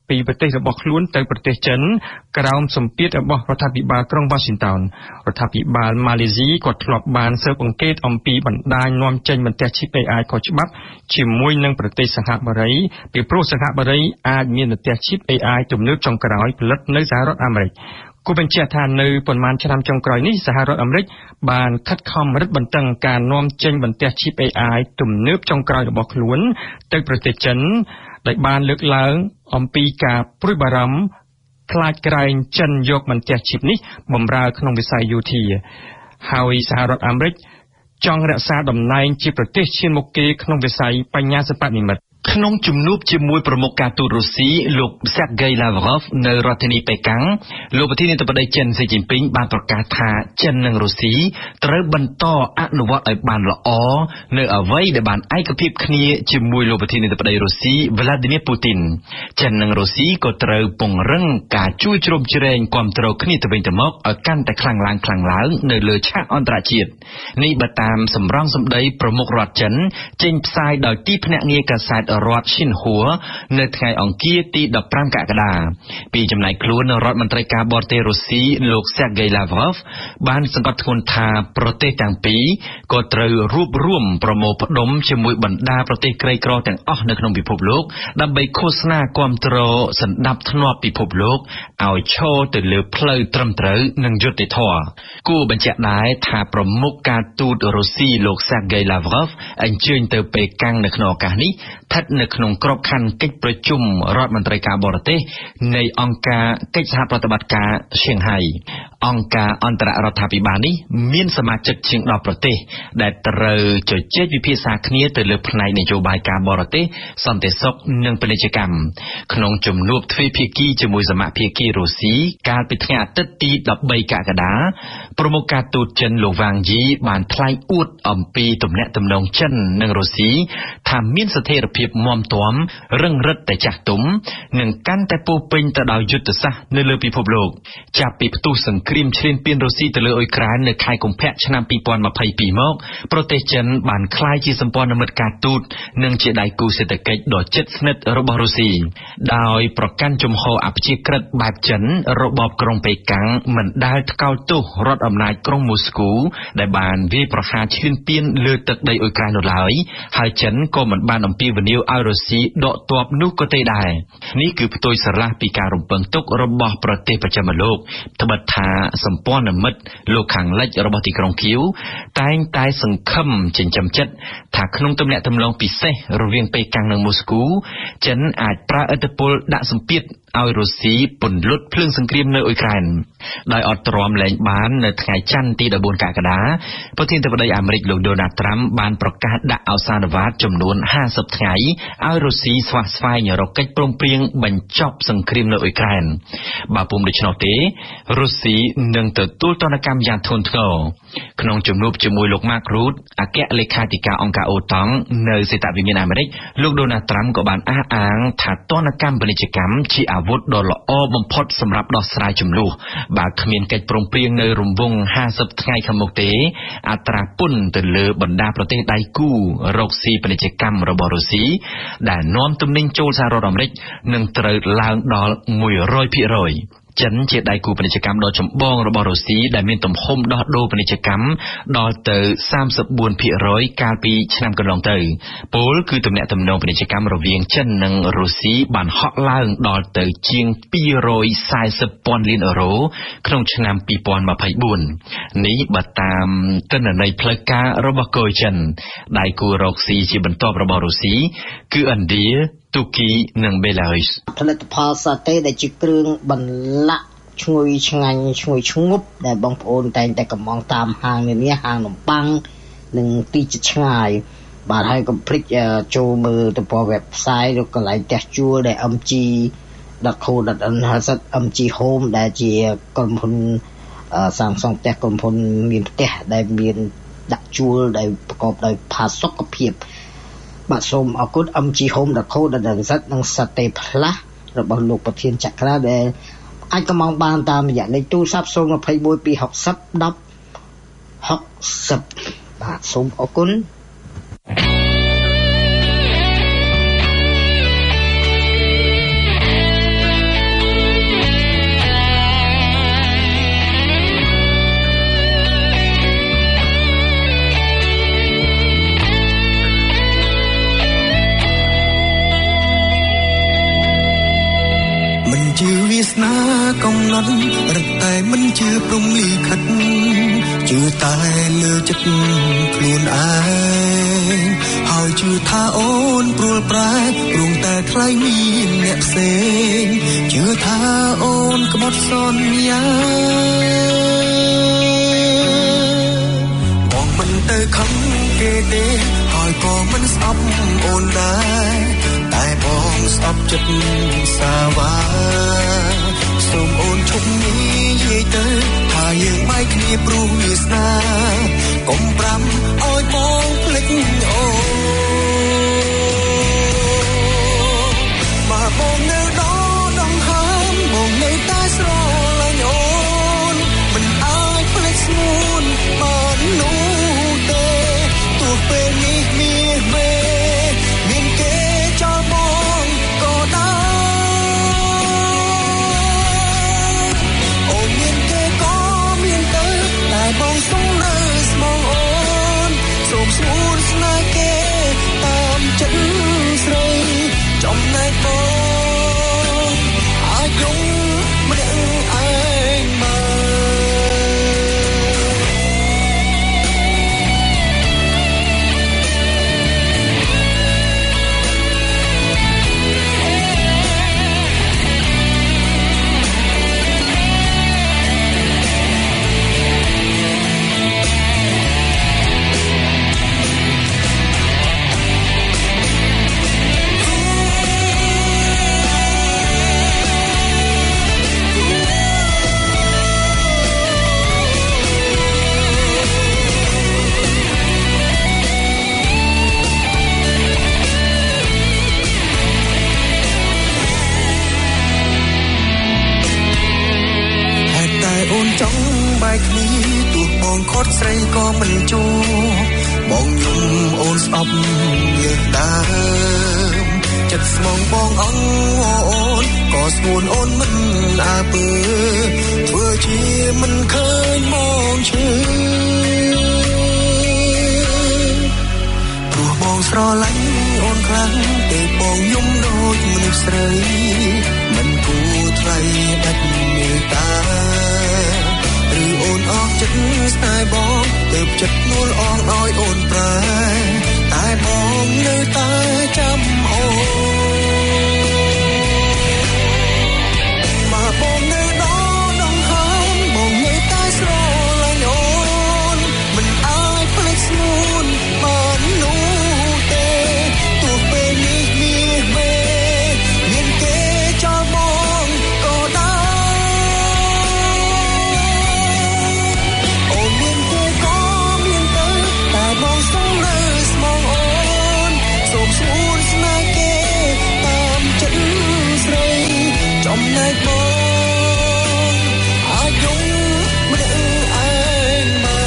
ពីប្រទេសរបស់ខ្លួនទៅប្រទេសចិនក្រោមសម្ពាធរបស់រដ្ឋាភិបាលក្រុង Washington រដ្ឋាភិបាលម៉ាឡេស៊ីក៏ធ្លាប់បានស៊ើបអង្កេតអំពីបណ្ដាញនាំចេញបន្ទះ chip เอ ไอ ខុសច្បាប់ជាមួយនឹងប្រទេសសិង្ហបុរីពីព្រោះសិង្ហបុរីអាចមានបន្ទះ chip เอ ไอ ទំនើបចុងក្រោយផលិតនៅសហរដ្ឋអាមេរិកគូបញ្ជាក់ថានៅប៉ុន្មានឆ្នាំចុងក្រោយនេះសហរដ្ឋអាមេរិកបានខិតខំរឹតបន្តឹងការនាំចេញបន្ទះ chip เอ ไอ ទំនើបចុងក្រោយរបស់ខ្លួនទៅប្រទេសចិនដែលបានលើកឡើងអំពីការព្រួយបារម្ភខ្លាចក្រែងចិនយកបន្ទះ chip នេះបម្រើក្នុងវិស័យយោធាហើយសហរដ្ឋអាមេរិកចង់រក្សាតំណែងជាប្រទេសឈានមុខគេក្នុងវិស័យបញ្ញាសិប្បនិម្មិតក្នុងជំនួបជាមួយប្រមុខការទូតរុស្ស៊ីលោក Sergei Lavrov នៅរដ្ឋធានីប៉េកាំងលោកប្រធានាធិបតីចិន ស៊ីជីនពីងបានប្រកាសថាចិននិងរុស្ស៊ីត្រូវបន្តអនុវត្តឲ្យបានល្អនៅអ្វីដែលបានឯកភាពគ្នាជាមួយលោកប្រធានាធិបតីរុស្ស៊ី Vladimir Putin ចិននិងរុស្ស៊ីក៏ត្រូវពង្រឹងការជួយជ្រោមជ្រែងគាំទ្រគ្នាទៅវិញទៅមកឲ្យកាន់តែខ្លាំងឡើងខ្លាំងឡើងនៅលើឆាកអន្តរជាតិនេះបើតាមសម្រងសម្ដីប្រមុខរដ្ឋចិនចេញផ្សាយដោយទីភ្នាក់ងារកាសែតរដ្ឋឈិនហួរនៅថ្ងៃអង្គារទីដប់ប្រាំកក្កដាពីចំណែកខ្លួនរដ្ឋមន្ត្រីការបរទេសរុស្ស៊ីលោក Sergei Lavrov បានសង្កត់ធ្ងន់ថាប្រទេសទាំងពីរក៏ត្រូវរួបរวมប្រមូលផ្ដុំជាមួយបណ្ដាប្រទេសក្រីក្រទាំងអស់នៅក្នុងពិភពលោកដើម្បីឃោសនាគាំទ្រសណ្ដាប់ធ្នាប់ពិភពលោកឲ្យឈរទៅលើផ្លូវត្រឹមត្រូវនិងយុត្តិធម៌គួរបញ្ជាក់ដែរថាប្រមុខការទូតរុស្ស៊ីលោក Sergei Lavrov អញ្ជើញទៅប៉េកាំងនៅក្នុងឱកាសនេះស្ថិតនៅក្នុងក្របខ័ណ្ឌកិច្ចប្រជុំរដ្ឋមន្ត្រីការបរទេសនៃអង្គការកិច្ចសហប្រតិបត្តិការឈៀងហៃអង្គការអន្តររដ្ឋាភិបាលនេះមានសមាជិកជាងដប់ប្រទេសដែលត្រូវជជែកវិភាសាគ្នាទៅលើផ្នែកនយោបាយការបរទេសសន្តិសុខនិងពាណិជ្ជកម្មក្នុងជំនួបទ្វេភាគីជាមួយសមាភាគីរុស្ស៊ីកាលពីថ្ងៃអាទិត្យទីដប់បីកក្កដាប្រមុខការទូតចិនលោកវ៉ាងយីបានថ្លែងអួតអំពីទំនាក់ទំនងចិននិងរុស្ស៊ីថាមានស្ថិរភាពមាំទាំរឹងរិតតែចាស់ទុំនិងកាន់តែពោពេញទៅដោយយុទ្ធសាស្ត្រនៅលើពិភពលោកចាប់ពីផ្ទុះសង្គ្រាមឈ្លានពានរុស្ស៊ីទៅលើអ៊ុយក្រែននៅខែកុម្ភៈឆ្នាំពីរពាន់ម្ភៃពីរមកប្រទេសចិនបានក្លាយជាសម្ព័ន្ធមិត្តការទូតនិងជាដៃគូសេដ្ឋកិច្ចដ៏ជិតស្និទ្ធរបស់រុស្ស៊ីដោយប្រកាន់ជំហរអព្យាក្រឹតបែបចិនរបបក្រុងប៉េកាំងមិនដែលថ្កោលទោសរដ្ឋអំណាចក្រុងមូស្គូដែលបានវាយប្រហារឈ្លានពានលើទឹកដីអ៊ុយក្រែននោះឡើយហើយចិនក៏មិនបានអំពាវនាវឲ្យរុស្ស៊ីដកទ័ពនោះក៏ទេដែរនេះគឺផ្ទុយស្រឡះពីការរំពឹងទុករបស់ប្រទេសប្រចាំលោកត្បិតថាសម្ព័ន្ធមិត្តលោកខាងលិចរបស់ទីក្រុងគៀវតែងតែសង្ឃឹមចិញ្ចឹមចិត្តថាក្នុងទំនាក់ទំនងពិសេសរវាងប៉េកាំងនិងមូស្គូចិនអាចប្រើឥទ្ធិពលដាក់សម្ពាធឲ្យរុស្ស៊ីពន្លត់ភ្លើងសង្គ្រាមនៅអ៊ុយក្រែនដោយអត់ទ្រាំលែងបាននៅថ្ងៃច័ន្ទទីដប់បួនកក្កដាប្រធានាធិបតីអាមេរិកលោកដូណាល់ត្រាំបានប្រកាសដាក់ឱសានវ៉ាតចំនួនហាសិបថ្ងៃឲ្យរុស្ស៊ីស្វះស្វែងរកកិច្ចព្រមព្រៀងបញ្ចប់សង្គ្រាមនៅអ៊ុយក្រែនបើពុំដូច្នោះទេរុស្ស៊ីនឹងទទួលទណ្ឌកម្មយ៉ាងធ្ងន់ធ្ងរក្នុងជំនួបជាមួយលោក Mark Rutte អគ្គលេខាធិការអង្គការអូតង់នៅសេតវិមានអាមេរិកលោកដូណាល់ត្រាំក៏បានអះអាងថាទណ្ឌកម្មពាណិជ្ជកម្មជាអាវុធដ៏ល្អបំផុតសម្រាប់ដោះស្រាយជម្លោះបើគ្មានកិច្ចព្រមព្រៀងនៅរង្វង់ហាសិបថ្ងៃខាងមុខទេអត្រាពន្ធទៅលើបណ្ដាប្រទេសដៃគូរកស៊ីពាណិជ្ជកម្មរបស់រុស្ស៊ីដែលនាំទំនិញចូលសហរដ្ឋអាមេរិកនឹងត្រូវឡើងដល់មួយរយភាគរយចិនជាដៃគូពាណិជ្ជកម្មដ៏ចម្បងរបស់រុស្ស៊ីដែលមានទំហំដោះដូរពាណិជ្ជកម្មដល់ទៅសាមសិបបួនភាគរយកាលពីឆ្នាំកន្លងទៅពលគឺទំនាក់ទំនងពាណិជ្ជកម្មរវាងចិននិងរុស្ស៊ីបានហក់ឡើងដល់ទៅជាងពីររយសែសិបពាន់លានអឺរ៉ូក្នុងឆ្នាំពីរពាន់ម្ភៃបួននេះបើតាមទិន្នន័យផ្លូវការរបស់កូរ៉េចិនដៃគូរកស៊ីជាបន្ទាប់របស់រុស្ស៊ីគឺឥណ្ឌាទូគីនិងបេឡារុសផលិតផលសាតេដែលជាគ្រឿងបន្លាក់ឈ្ងុយឆ្ងាញ់ឈ្ងុយឈ្ងប់ដែលបងប្អូនតែងតែកំងតាមហាងនានាហាងនំប៉័ងនិងទីជិតឆ្ងាយបាទហើយកុំភ្លេចចូលមើលទៅព័ត៌ website ឬកន្លែងផ្ទះជួលដែល em gi dot co dot in ហើយសិត em gi Home ដែលជាក្រុមហ៊ុនសាងសង់ផ្ទះក្រុមហ៊ុនមានផ្ទះដែលមានដាក់ជួលដែលប្រកបដោយផាសុកភាពបាទសូមអរគុណ em gi home dot co dot in និង Sate Plus របស់លោកប្រធានចក្រាដែលអាចកំងបានតាមរយៈលេខទូរស័ព្ទ 0 2 1 2 6 0 10 60បាទសូមអរគុណកំណត់រត់តែមិនជឿព្រំលីខិតជឿតែលើចិត្តខ្លួនឯងហើយជឿថាអូនព្រួលប្រែព្រមតែថ្លៃមានអ្នកផ្សេងជឿថាអូនក្បត់សន្យាបងមិនទៅខំគេទេហើយក៏មិនស្អប់អូនដែរតែបងស្អប់ចិត្តសាវ៉ាសូមអូនឈប់និយាយទៅថាយើងបែកគ្នាព្រោះវាសនាកុំប្រាំឲ្យបងភ្លេចអូនមកបងនៅដល់ដងហើមបងនៅតែស្រឡាញ់អូនមិនអាចភ្លេចស្ងួនបាននោះទេទោះពេលនេះមានមេមានគេចោលបងក៏ដែរអូនមានគេក៏មានទៅតែបងសុំនៅស្មងអូនសូមស្ងួនស្នេហ៍គេតាមចិត្តស្រីចំណែកបងអាចយំម្នាក់ឯងមកចង់បែកគ្នាទោះបងខត់ស្រីក៏មិនជួបងយំអូនស្អប់លើកដើមចិត្តស្មងបងអងអូនក៏ស្ងួនអូនមិនអើពើធ្វើជាមិនឃើញមកឈឺព្រោះបងស្រឡាញ់អូនខ្លាំងតែបងយំដូចមនុស្សស្រីមិនគួរថ្លៃដាច់មេត្តាឬអូនអស់ចិត្តស្នេហ៍បងទើបចិត្តនួលអងឲ្យអូនប្រែតែបងនៅតែចាំអូនមកបងនៅដល់ដងហើមបងនៅតែស្រឡាញ់អូនមិនអាចភ្លេចស្ងួនបាននោះទេទោះពេលនេះមានមេមានគេចោលបងក៏ដែរចំណែកបងអាចយំម្នាក់ឯង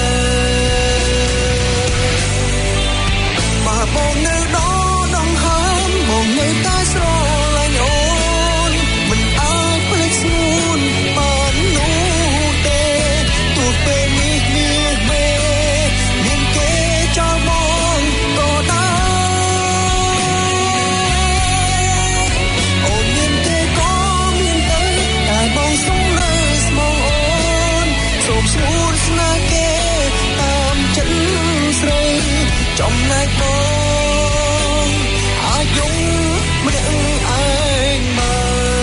មកមកបងនៅដល់ដងហើមបងនៅតែស្រឡាញ់អូនមិនអាចភ្លេចស្ងួនបាននោះទេទោះពេលនេះមានមេមានគេចោលបងក៏ដែរអូនមានគេក៏បងសុំនៅស្មងអូនសូមស្ងួនស្នេហ៍គេតាមចិត្តស្រីចំណែកបងអាចយំម្នាក់ឯងមក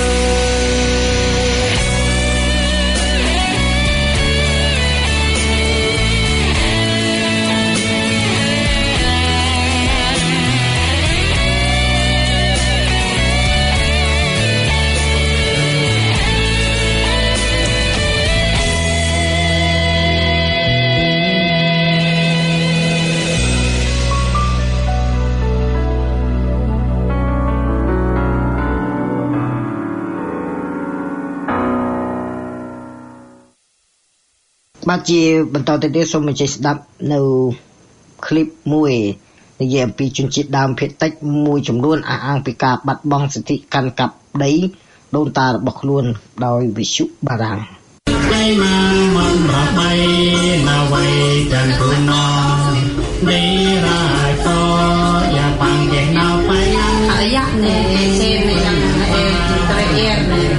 បាទជាបន្តទៅទៀតសូមអញ្ជើញស្ដាប់នៅคลิปមួយនិយាយអំពីជនជាតិដើមភាគតិចមួយចំនួនអះអាងពីការបាត់បង់សិទ្ធិកាន់កាប់ដីដូនតារបស់ខ្លួនដោយវិទ្យុបារាំងដីមកមិនរកបីណាវៃទាំងព្រណដីរាយតយ៉ាបាំងគេណៅបៃអរិយៈនេះទេមានអេត្រេអៀរ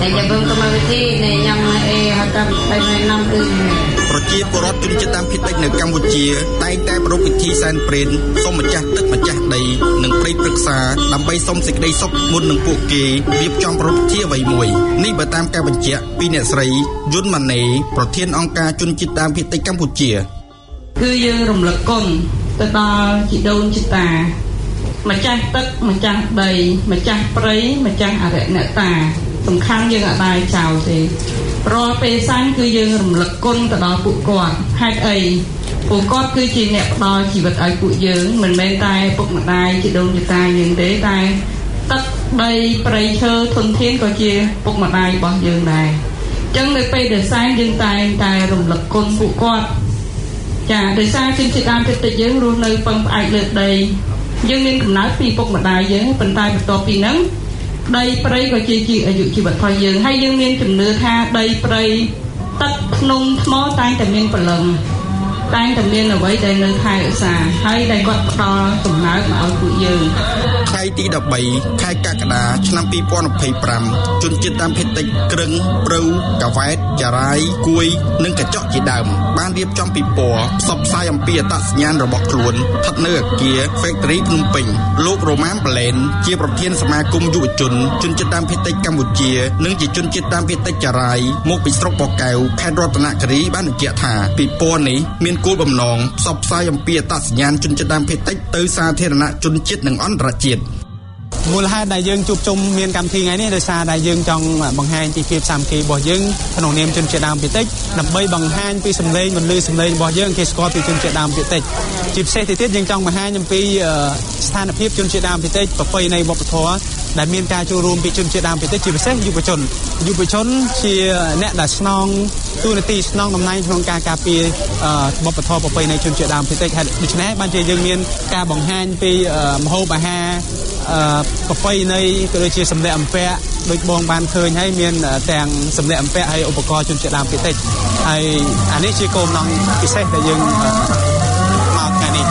តែយើងទៅមកវិធីនេះយ៉ាងអេហៅថាទៅnămគឺប្រជាពលរដ្ឋជនជាតិដើមភាគតិចនៅកម្ពុជាតែងតែប្រារព្ធពិធីសែនព្រេនសូមម្ចាស់ទឹកម្ចាស់ដីនិងព្រៃព្រឹក្សាដើម្បីសូមសេចក្តីសុខមុននឹងពួកគេរៀបចំប្រារព្ធពិធីអ្វីមួយនេះបើតាមការបញ្ជាក់ពីអ្នកស្រីយុនម៉ាណេប្រធានអង្គការជនជាតិដើមភាគតិចកម្ពុជាគឺយើងរំលឹកគុណទៅដល់ជីដូនជីតាម្ចាស់ទឹកម្ចាស់ដីម្ចាស់ព្រៃម្ចាស់អរិយអ្នកតាសំខាន់យើងអាចដែរចោលទេរាល់ពេលសាញ់គឺយើងរំលឹកគុណទៅដល់ពួកគាត់ហេតុអីពួកគាត់គឺជាអ្នកផ្ដល់ជីវិតឲ្យពួកយើងមិនមែនតែពុកម្ដាយជីដូនជីតាយើងទេតែទឹកដីព្រៃឈើធនធានក៏ជាពុកម្ដាយរបស់យើងដែរអញ្ចឹងនៅពេលដែលសាញ់យើងតែងតែរំលឹកគុណពួកគាត់ចាដោយសារជនជាតិដើមភាគតិចយើងរស់នៅពឹងផ្អែកលើដីយើងមានកំណើតពីពុកម្ដាយយើងប៉ុន្តែបន្ទាប់ពីហ្នឹងដីព្រៃក៏ជាជាអាយុជីវិតរបស់យើងហើយយើងមានជំនឿថាដីព្រៃទឹកភ្នំថ្មតែងតែមានព្រលឹងតែងតែមានអ្វីដែលនៅថែរក្សាហើយដែលគាត់ផ្ដល់កំណើតមកឲ្យពួកយើងថ្ងៃទីដប់បីខែកក្កដាឆ្នាំពីរពាន់ម្ភៃប្រាំជនជាតិដើមភាគតិចក្រឹងព្រៅកាវ៉ែតចារាយគួយនិងកញ្ចក់ជាដើមបានរៀបចំពិព័រណ៍ផ្សព្វផ្សាយអំពីអត្តសញ្ញាណរបស់ខ្លួនស្ថិតនៅអគារ Factory ភ្នំពេញលោករ៉ូម៉ាន ប្លែនជាប្រធានសមាគមយុវជនជនជាតិដើមភាគតិចកម្ពុជានិងជាជនជាតិដើមភាគតិចចារាយមកពីស្រុកបរកែវខេត្តរតនគិរីបានបញ្ជាក់ថាពិព័រណ៍នេះមានគោលបំណងផ្សព្វផ្សាយអំពីអត្តសញ្ញាណជនជាតិដើមភាគតិចទៅសាធារណជនជាតិនិងអន្តរជាតិមូលហេតុដែលយើងជួបជុំមានកម្មវិធីថ្ងៃនេះដោយសារតែយើងចង់បង្ហាញពីភាពសាមគ្គីរបស់យើងក្នុងនាមជនជាតិដើមភាគតិចដើម្បីបង្ហាញពីសម្លេងបន្លឺសម្លេងរបស់យើងគេស្គាល់ពីជនជាតិដើមភាគតិចជាពិសេសទៅទៀតយើងចង់បង្ហាញអំពីស្ថានភាពជនជាតិដើមភាគតិចប្រពៃណីវប្បធម៌ដែលមានការចូលរួមពីជនជាតិដើមភាគតិចជាពិសេសយុវជនយុវជនជាអ្នកដែលស្នងតួនាទីស្នងតំណែងក្នុងការការពារវប្បធម៌ប្រពៃណីជនជាតិដើមភាគតិចហើយដូច្នេះបានជាយើងមានការបង្ហាញពីម្ហូបអាហារប្រពៃណីក៏ដូចជាសម្លៀកបំពាក់ដូចបងបានឃើញហើយមានទាំងសម្លៀកបំពាក់ហើយឧបករណ៍ជនជាតិដើមភាគតិចហើយអានេះជាគោលបំណងពិសេសដែលយើងមកថ្ងៃនេះ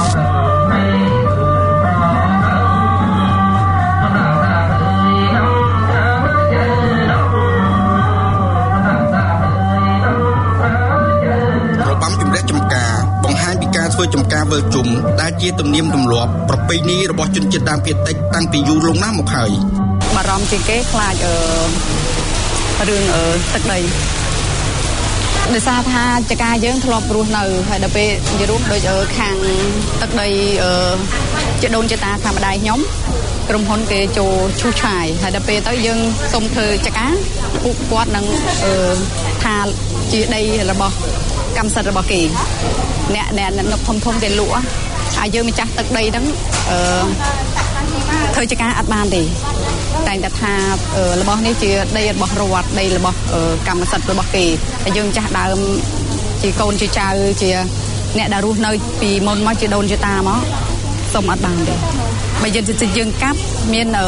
ធ្វើចំការវិលជុំដែលជាទំនៀមទម្លាប់ប្រពៃណីរបស់ជនជាតិដើមភាគតិចតាំងពីយូរលង់ណាស់មកហើយបារម្ភជាងគេខ្លាចអឺរឿងអឺទឹកដីដោយសារថាចកាយើងធ្លាប់រស់នៅហើយដល់ពេលនិយាយរួមដូចខាងទឹកដីអឺជាដូនជាតាថាម្ដាយខ្ញុំក្រុមហ៊ុនគេចូលឈូសឆាយហើយដល់ពេលទៅយើងសុំធ្វើចកាពួកគាត់នឹងអឺថាជាដីរបស់កម្មសិទ្ធិរបស់គេអ្នកអ្នកនៅធំធំគេលក់ហើយយើងម្ចាស់ទឹកដីហ្នឹងអឺធ្វើចការអត់បានទេតែតែថារបស់នេះជាដីរបស់រដ្ឋដីរបស់កម្មសិទ្ធិរបស់គេហើយយើងម្ចាស់ដើមជាកូនជាចៅជាអ្នកដែលរស់នៅពីមុនមកជាដូនជាតាមកសុំអត់បានទេបើយើងយើងកាប់មានអឺ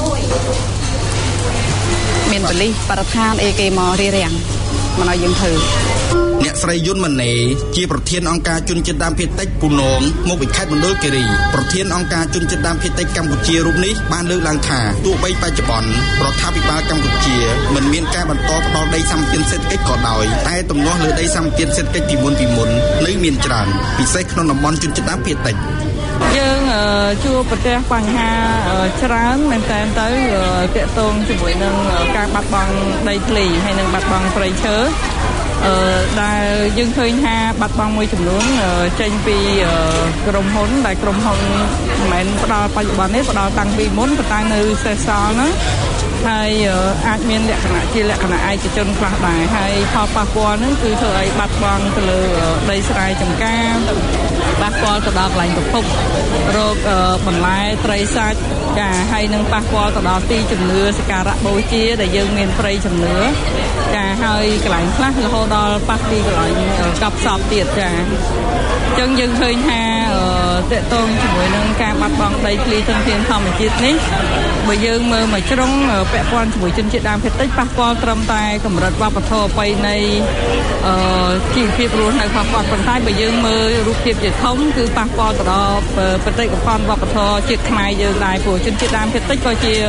មានបលិសបរិស្ថានអីគេមករៀបរៀងមកឲ្យយើងធ្វើអ្នកស្រីយុនម៉ាណេជាប្រធានអង្គការជនជាតិដើមភាគតិចពូនងមកពីខេត្តមណ្ឌលគិរីប្រធានអង្គការជនជាតិដើមភាគតិចកម្ពុជារូបនេះបានលើកឡើងថាទោះបីបច្ចុប្បន្នរដ្ឋាភិបាលកម្ពុជាមិនមានការបន្តផ្ដល់ដីសម្បត្តិសេដ្ឋកិច្ចក៏ដោយតែទំនាស់លើដីសម្បត្តិសេដ្ឋកិច្ចពីមុនពីមុននៅមានច្រើនពិសេសក្នុងតំបន់ជនជាតិដើមភាគតិចយើងជួបប្រទះបញ្ហាច្រើនមែនតើទៅទាក់ទងជាមួយនឹងការបាត់បង់ដីធ្លីហើយនិងបាត់បង់ព្រៃឈើអឺដែលយើងឃើញថាបាត់បង់មួយចំនួនចេញពីក្រុមហ៊ុនដែលក្រុមហ៊ុនមិនមែនផ្ដល់បច្ចុប្បន្ននេះផ្ដល់តាំងពីមុនប៉ុន្តែនៅសេសសល់ហ្នឹងហើយអាចមានលក្ខណៈជាលក្ខណៈឯកជនខ្លះដែរហើយផលប៉ះពាល់ហ្នឹងគឺធ្វើឲ្យបាត់បង់ទៅលើដីស្រែចម្ការប៉ះពាល់ទៅដល់កន្លែងប្រភពរោគបន្លែត្រីសាច់ចាហើយនឹងប៉ះពាល់ទៅដល់ទីជំនឿសក្ការៈបូជាដែលយើងមានព្រៃជំនឿចាហើយកន្លែងខ្លះរហូតដល់ប៉ះពីកន្លែងកប់សពទៀតចាអញ្ចឹងយើងឃើញថាតកតងជាមួយនឹងការបាត់បង់ដីធ្លីធនធានធម្មជាតិនេះបើយើងមើលមកជ្រុងពាក់ព័ន្ធជាមួយជនជាតិដើមភាគតិចប៉ះពាល់ត្រឹមតែកម្រិតវប្បធម៌ប្រពៃណីអឺជីវភាពរស់នៅប៉ះពាល់ប៉ុន្តែបើយើងមើលរូបភាពជាធំគឺប៉ះពាល់ទៅដល់បេតិកភណ្ឌវប្បធម៌ជាតិខ្មែរយើងដែរព្រោះជនជាតិដើមភាគតិចក៏ជា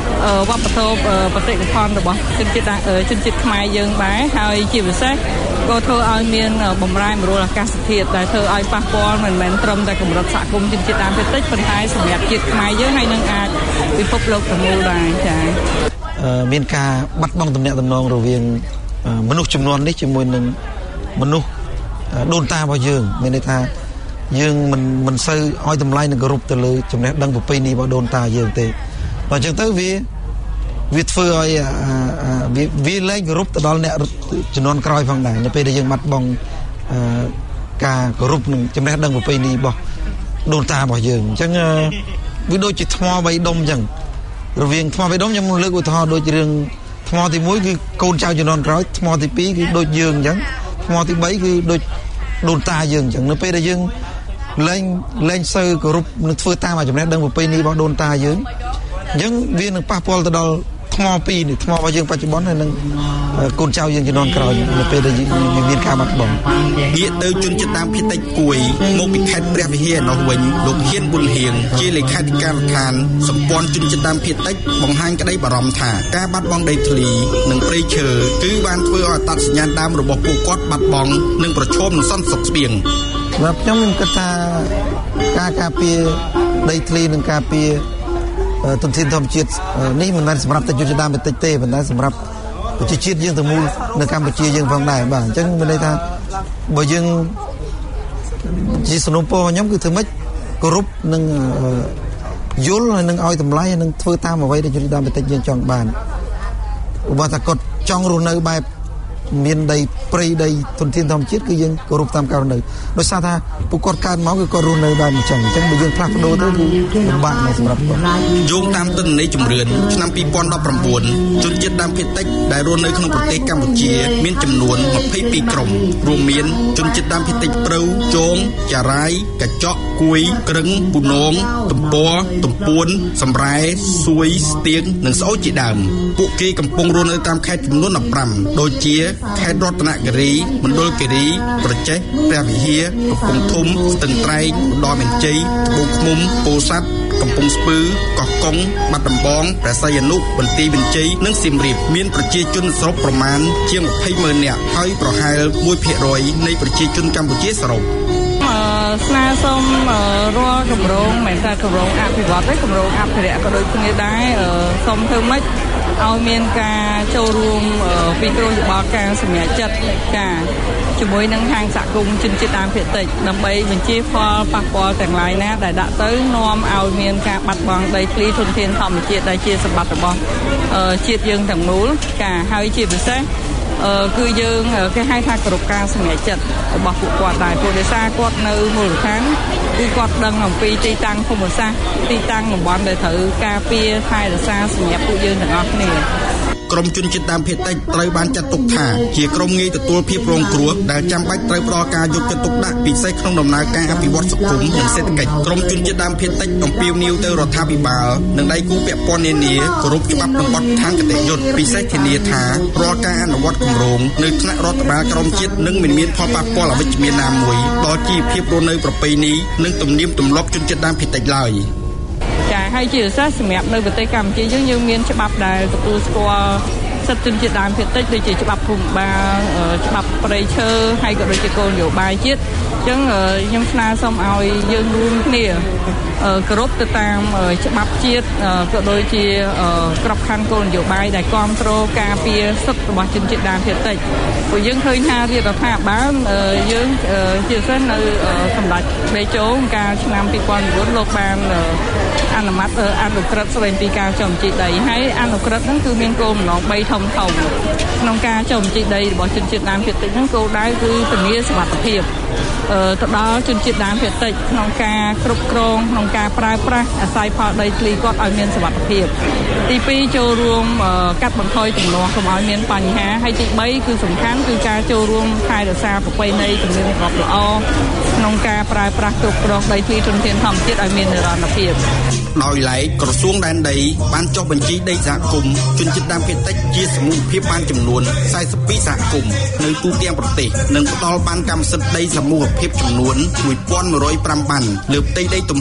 វប្បធម៌បតិកភណ្ឌរបស់ជនជាតិជនជាតិខ្មែរយើងដែរហើយជាពិសេសក៏ធ្វើឲ្យមានបំរែបំរួលអាកាសធាតុដែលធ្វើឲ្យប៉ះពាល់មិនមែនត្រឹមតែកម្រិតសហគមន៍ជនជាតិដើមភាគតិចប៉ុន្តែសម្រាប់ជាតិខ្មែរយើងហើយនឹងអាចពិភពលោកទាំងមូលដែរចា៎មានការបាត់បង់ទំនាក់ទំនងរវាងមនុស្សចំនួននេះជាមួយនឹងមនុស្សដូនតារបស់យើងមានន័យថាយើងមិនមិនសូវឲ្យតម្លៃនឹងគោរពទៅលើចំណេះដឹងប្រពៃណីរបស់ដូនតាយើងទេបើអញ្ចឹងទៅវាវាធ្វើឲ្យវាវាលែងគោរពទៅដល់អ្នកជំនាន់ក្រោយផងដែរនៅពេលដែលយើងបាត់បង់ការគោរពនឹងចំណេះដឹងប្រពៃណីរបស់ដូនតារបស់យើងអញ្ចឹងវាដូចជាថ្មបៃដុំអញ្ចឹងរវាងថ្មបៃដុំខ្ញុំលើកឧទាហរណ៍ដូចរឿងថ្មទីមួយគឺកូនចៅជំនាន់ក្រោយថ្មទីពីរគឺដូចយើងអញ្ចឹងថ្មទីបីគឺដូចដូនតាយើងអញ្ចឹងនៅពេលដែលយើងលែងលែងសូវគោរពនឹងធ្វើតាមចំណេះដឹងប្រពៃណីរបស់ដូនតាយើងអញ្ចឹងវានឹងប៉ះពាល់ទៅដល់ថ្មពីរនេះថ្មរបស់យើងបច្ចុប្បន្នហើយនឹងកូនចៅយើងជំនាន់ក្រោយនៅពេលដែលមានការបាត់បង់ងាកទៅជនជាតិដើមភាគតិចគួយមកពីខេត្តព្រះវិហារនោះវិញលោកហ៊ានប៊ុនហៀងជាលេខាធិការដ្ឋានសម្ព័ន្ធជនជាតិដើមភាគតិចបង្ហាញក្តីបារម្ភថាការបាត់បង់ដីធ្លីនិងព្រៃឈើគឺបានធ្វើឲ្យអត្តសញ្ញាណដើមរបស់ពួកគាត់បាត់បង់និងប្រឈមនឹងសន្តិសុខស្បៀងសម្រាប់ខ្ញុំខ្ញុំគិតថាការការពារដីធ្លីនិងការពារទុនធានធម្មជាតិនេះមិនមែនសម្រាប់តែជនជាតិដើមភាគតិចទេប៉ុន្តែសម្រាប់ប្រជាជាតិយើងទាំងមូលនៅកម្ពុជាយើងផងដែរបាទអញ្ចឹងមានន័យថាបើយើងជាសំណុំពររបស់ខ្ញុំគឺធ្វើម៉េចគោរពនិងយល់ហើយនឹងឲ្យតម្លៃហើយនឹងធ្វើតាមអ្វីដែលជនជាតិដើមភាគតិចយើងចង់បានឧបមាថាគាត់ចង់រស់នៅបែបមានដីព្រៃដីទុនធានធម្មជាតិគឺយើងគោរពតាមការរស់នៅដោយសារថាពួកគាត់កើតមកគឺគាត់រស់នៅបែបអញ្ចឹងអញ្ចឹងបើយើងផ្លាស់ប្ដូរទៅគឺលំបាកណាស់សម្រាប់គាត់យោងតាមទិន្នន័យជំរឿនឆ្នាំពីរពាន់ដប់ប្រាំបួនជនជាតិដើមភាគតិចដែលរស់នៅក្នុងប្រទេសកម្ពុជាមានចំនួនម្ភៃពីរក្រុមរួមមានជនជាតិដើមភាគតិចព្រៅជងចារាយកញ្ចក់គួយក្រឹងពូនងទំព័រទំពួនសម្រែសួយស្ទៀងនិងស្អូចជាដើមពួកគេកំពុងរស់នៅតាមខេត្តចំនួនដប់ប្រាំដូចជាខេត្តរតនគិរីមណ្ឌលគិរីប្រចេះព្រះវិហារកំពង់ធំស្ទឹងត្រែងឧត្តរមានជ័យត្បូងឃ្មុំពោធិ៍សាត់កំពង់ស្ពឺកោះកុងបាត់ដំបងព្រះសីហនុបន្ទាយមានជ័យនិងសៀមរាបមានប្រជាជនសរុបប្រមាណជាងម្ភៃម៉ឺននាក់ហើយប្រហែលមួយភាគរយនៃប្រជាជនកម្ពុជាសរុបស្នើសុំរាល់គម្រោងមិនថាគម្រោងអភិវឌ្ឍទេគម្រោងអភិរក្សក៏ដូចគ្នាដែរសូមធ្វើម៉េចឲ្យមានការចូលរួមពីគ្រូយោបល់ការសម្រេចចិត្តការជាមួយនឹងខាងសហគមន៍ជនជាតិដើមភាគតិចដើម្បីបញ្ជាផលប៉ះពាល់ទាំងឡាយណាដែលដាក់ទៅនាំឲ្យមានការបាត់បង់ដីធ្លីធនធានធម្មជាតិដែលជាសម្បត្តិរបស់ជាតិយើងទាំងមូលការហើយជាពិសេសគឺយើងគេហៅថាគោរពការសម្រេចចិត្តរបស់ពួកគាត់ដែរព្រោះដោយសារគាត់នៅមូលដ្ឋានគឺគាត់ដឹងអំពីទីតាំងភូមិសាស្ត្រទីតាំងតំបន់ដែលត្រូវការពារថែរក្សាសម្រាប់ពួកយើងទាំងអស់គ្នាក្រុមជនជាតិដើមភាគតិចត្រូវបានចាត់ទុកថាជាក្រុមងាយទទួលភាពរងគ្រោះដែលចាំបាច់ត្រូវផ្ដល់ការយកចិត្តទុកដាក់ពិសេសក្នុងដំណើរការអភិវឌ្ឍសង្គមនិងសេដ្ឋកិច្ចក្រុមជនជាតិដើមភាគតិចអំពាវនាវទៅរដ្ឋាភិបាលនិងដៃគូពាក់ព័ន្ធនានាគោរពច្បាប់និងបទដ្ឋានគតិយុត្តពិសេសធានាថារាល់ការអនុវត្តគម្រោងនៅថ្នាក់រដ្ឋបាលក្រមជាតិនឹងមិនមានផលប៉ះពាល់អវិជ្ជមានណាមួយដល់ជីវភាពរស់នៅប្រពៃណីនិងទំនៀមទម្លាប់ជនជាតិដើមភាគតិចឡើយចាហើយជាពិសេសសម្រាប់នៅប្រទេសកម្ពុជាយើងយើងមានច្បាប់ដែលទទួលស្គាល់សិទ្ធិជនជាតិដើមភាគតិចដូចជាច្បាប់ភូមិបាលច្បាប់ព្រៃឈើហើយក៏ដូចជាគោលនយោបាយជាតិអញ្ចឹងខ្ញុំស្នើសុំឲ្យយើងរួមគ្នាគោរពទៅតាមច្បាប់ជាតិក៏ដូចជាក្របខ័ណ្ឌគោលនយោបាយដែលគ្រប់គ្រងការពារសិទ្ធិរបស់ជនជាតិដើមភាគតិចព្រោះយើងឃើញថារដ្ឋាភិបាលយើងជាពិសេសនៅសម្ដេចតេជោកាលឆ្នាំពីរពាន់chínលោកបានអនុម័តអនុក្រឹត្យស្តីពីការចុះបញ្ជីដីហើយអនុក្រឹត្យហ្នឹងគឺមានគោលបំណងបីធំធំក្នុងការចុះបញ្ជីដីរបស់ជនជាតិដើមភាគតិចហ្នឹងគោលដៅគឺធានាសុវត្ថិភាពទៅដល់ជនជាតិដើមភាគតិចក្នុងការគ្រប់គ្រងក្នុងការប្រើប្រាស់អាស្រ័យផលដីធ្លីគាត់ឲ្យមានសុវត្ថិភាពទីពីរចូលរួមកាត់បន្ថយទំនាស់កុំឲ្យមានបញ្ហាហើយទីបីគឺសំខាន់គឺការចូលរួមថែរក្សាប្រពៃណីជំនឿប្រវត្តិល្អក្នុងការប្រើប្រាស់គ្រប់គ្រងដីធ្លីធនធានធម្មជាតិឲ្យមាននិរន្តរភាពដោយឡែកក្រសួងដែនដីបានចុះបញ្ជីដីសហគមន៍ជនជាតិដើមភាគតិចជាសមូហភាពបានចំនួនសែសិបពីរសហគមន៍នៅទូទាំងប្រទេសនិងផ្ដល់បានកម្មសិទ្ធិដីសមូហភាពចំនួនមួយពាន់មួយរយប្រាំបានលើផ្ទៃដីទំហំ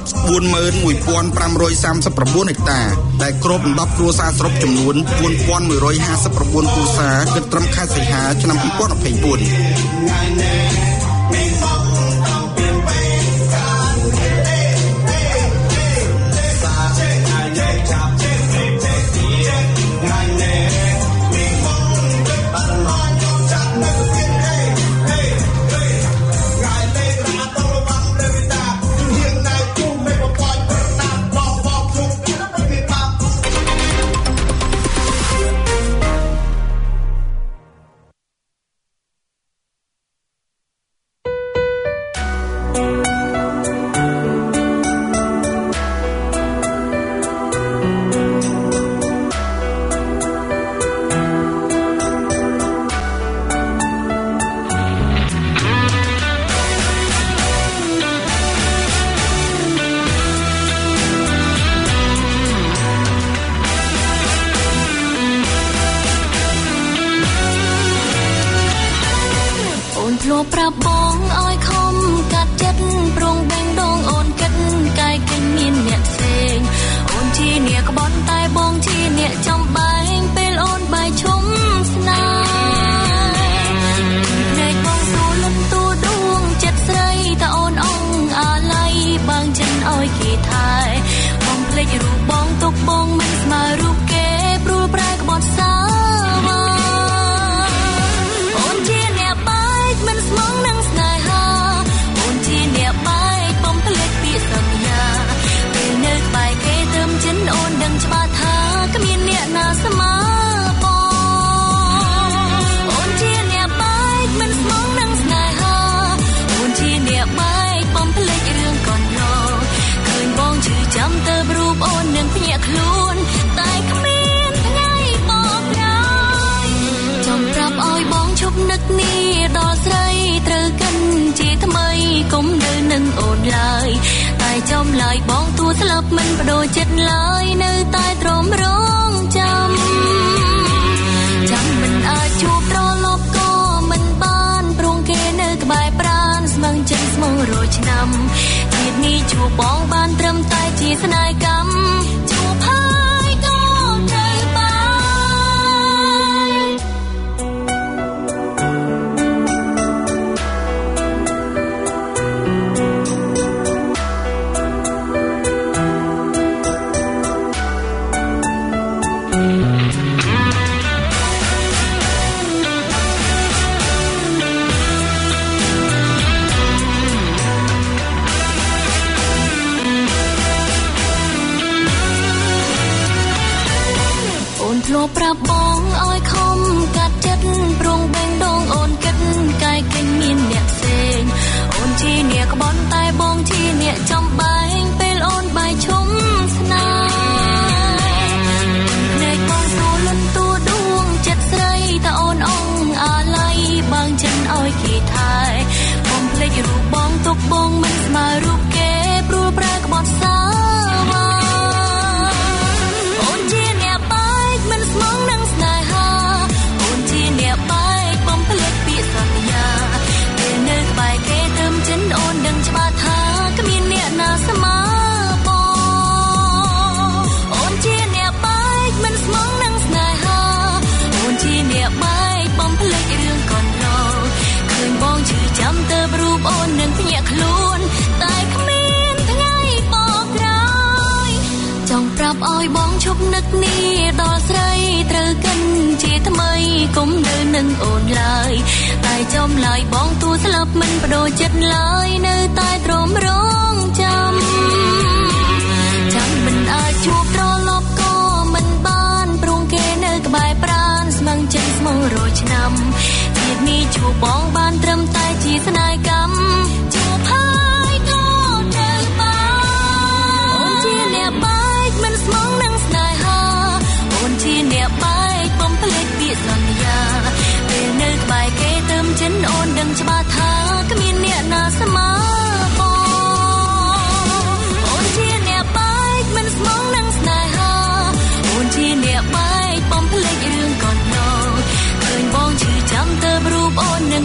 បួនម៉ឺនមួយពាន់ប្រាំរយសាមសិបប្រាំបួនហិកតាដែលគ្របដណ្ដប់គ្រួសារសរុបចំនួនបួនពាន់មួយរយហាសិបប្រាំបួនគ្រួសារគិតត្រឹមខែសីហាឆ្នាំពីរពាន់ម្ភៃបួន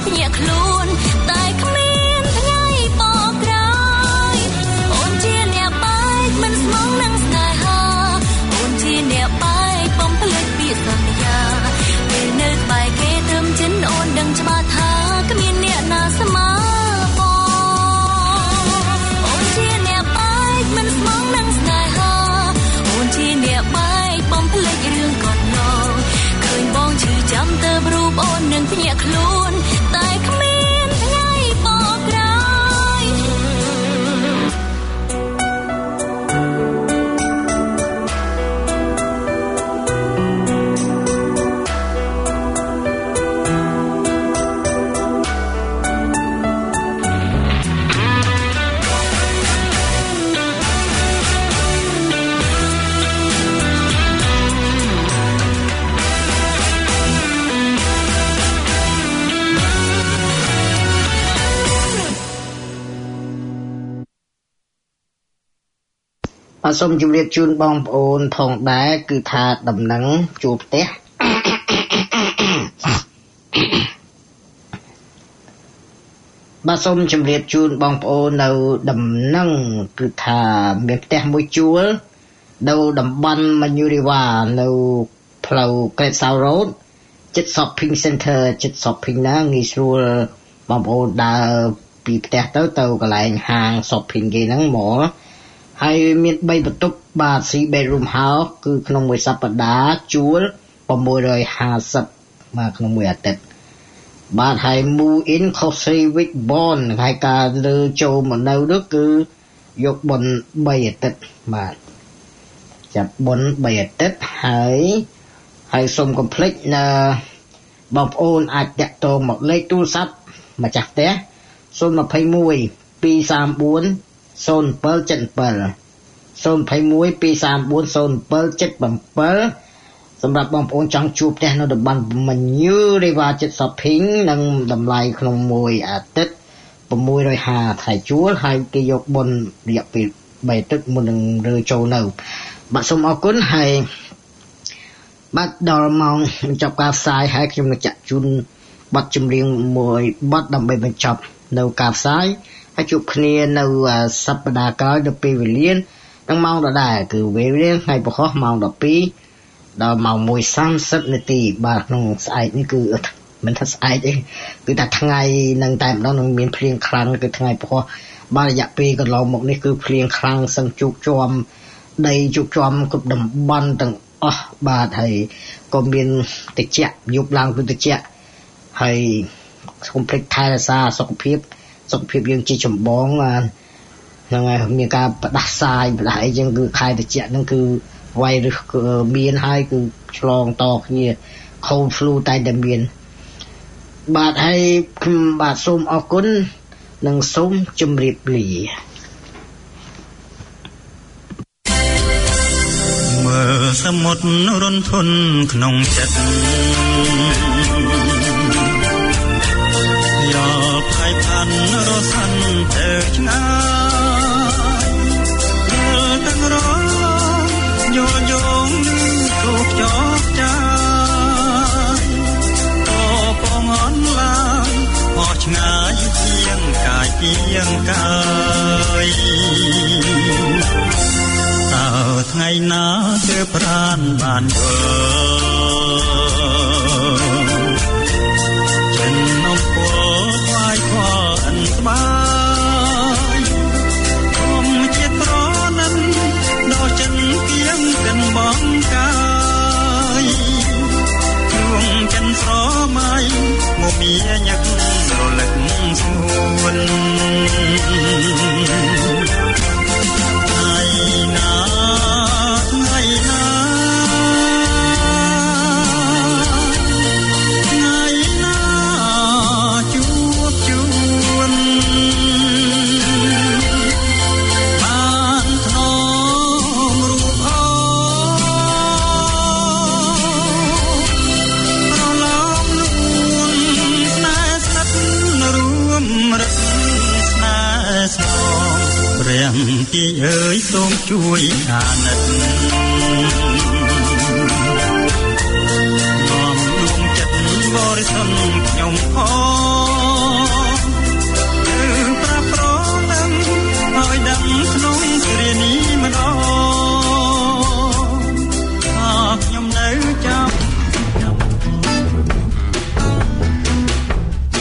ខ្លួនតែគ្មានថ្ងៃបកក្រោយអូនជាអ្នកប្អូននឹងភ្ញាក់ខ្លួនតែគ្មានថ្ងៃបកក្រោយសូមជម្រាបជូនបងប្អូនផងដែរគឺថាដំណឹងជួលផ្ទះបាទសូមជម្រាបជូនបងប្អូននៅដំណឹងគឺថាមានផ្ទះមួយជួលនៅតំបន់ Manuriwa នៅផ្លូវ Great South Road ជិត Shopping Center ជិត Shopping ណាងាយស្រួលបងប្អូនដើរពីផ្ទះទៅទៅកន្លែងហាង Shopping គេហ្នឹងហ្មងហើយមាន 3 បន្ទប់បាទ three bedroom house គឺក្នុងមួយសប្តាហ៍ជួលsix hundred fiftyបាទក្នុងមួយអាទិត្យបាទហើយ move in cost three week bond ហើយការលើចូលមកនៅនោះគឺយកបន3អាទិត្យបាទចាប់បន3អាទិត្យហើយហើយសូមកុំភ្លេចណាបងប្អូនអាចតាក់ទងមកលេខទូរស័ព្ទម្ចាស់ផ្ទះzero two one two three four zero seven seven zero two one two three four zero two one two three four zero seven sevenសម្រាប់បងប្អូនចង់ជួបផ្ទះនៅតំបន់ Manuriwa ជិត Shopping និងតម្លៃក្នុងមួយអាទិត្យsix hundred fiftyថៃជួលហើយគេយកបុណ្យរយៈពេល3អាទិត្យមុននឹងរើចូលនៅបាទសូមអរគុណហើយបាទដល់ម៉ោងបញ្ចប់ការផ្សាយហើយខ្ញុំនឹងចាក់ជូនបទចម្រៀងមួយបទដើម្បីបញ្ចប់នៅការផ្សាយហើយជួបគ្នានៅសប្តាហ៍ក្រោយដល់ពេលវេលានឹងម៉ោងដដែលគឺវេលាថ្ងៃពហុម៉ោងtwelveដល់ម៉ោងone thirtyនាទីបាទក្នុងស្អែកនេះគឺមិនថាស្អែកទេគឺថាថ្ងៃនឹងតែម្ដងនឹងមានភ្លៀងខ្លាំងគឺថ្ងៃពហុបាទរយៈពេលកន្លងមកនេះគឺភ្លៀងខ្លាំងសឹងជោគជាំដីជោគជាំគ្រប់តំបន់ទាំងអស់បាទហើយក៏មានត្រជាក់យប់ឡើងគឺត្រជាក់ហើយសូមភ្លេចថែរក្សាសុខភាពសុខភាពយើងជាចម្បងហ្នឹងហើយមានការបដាសាយបដាអីចឹងគឺខែត្រជាក់ហ្នឹងគឺវាយឬមានហើយគឺឆ្លងតគ្នា cold flu តែតែមានបាទហើយបាទសូមអរគុណនិងសូមជម្រាបលាមើលសមុទ្ររុនធនក្នុងចិត្តយកផ្កាយផាន់រសាន់ទៅឆ្ងាយមើលទាំងរងយោយងគោកចកចាយអូបងអនឡាញអស់ឆ្ងាយជាងកាយជាងកាយតើថ្ងៃណាទើបប្រានបានយល់ចិនអំពើថ្វាយខអិនស្បាយគុំជាត្រនិនដល់ចិនគៀងទាំងបងកាយជួងចិនស្រមៃមកមានញឹករលឹកស្ងួនថ្ងៃណាថ្ងៃណាថ្ងៃណាជួបជួនបានថ្នមរូបអរឡំលួងស្នេហ៍ស្និទ្ធរួមរឹកស្នេហ៍ស្មោះព្រះទីអើយសូមជួយអាណិតនាំដួងចិត្តបរិសុទ្ធខ្ញុំផង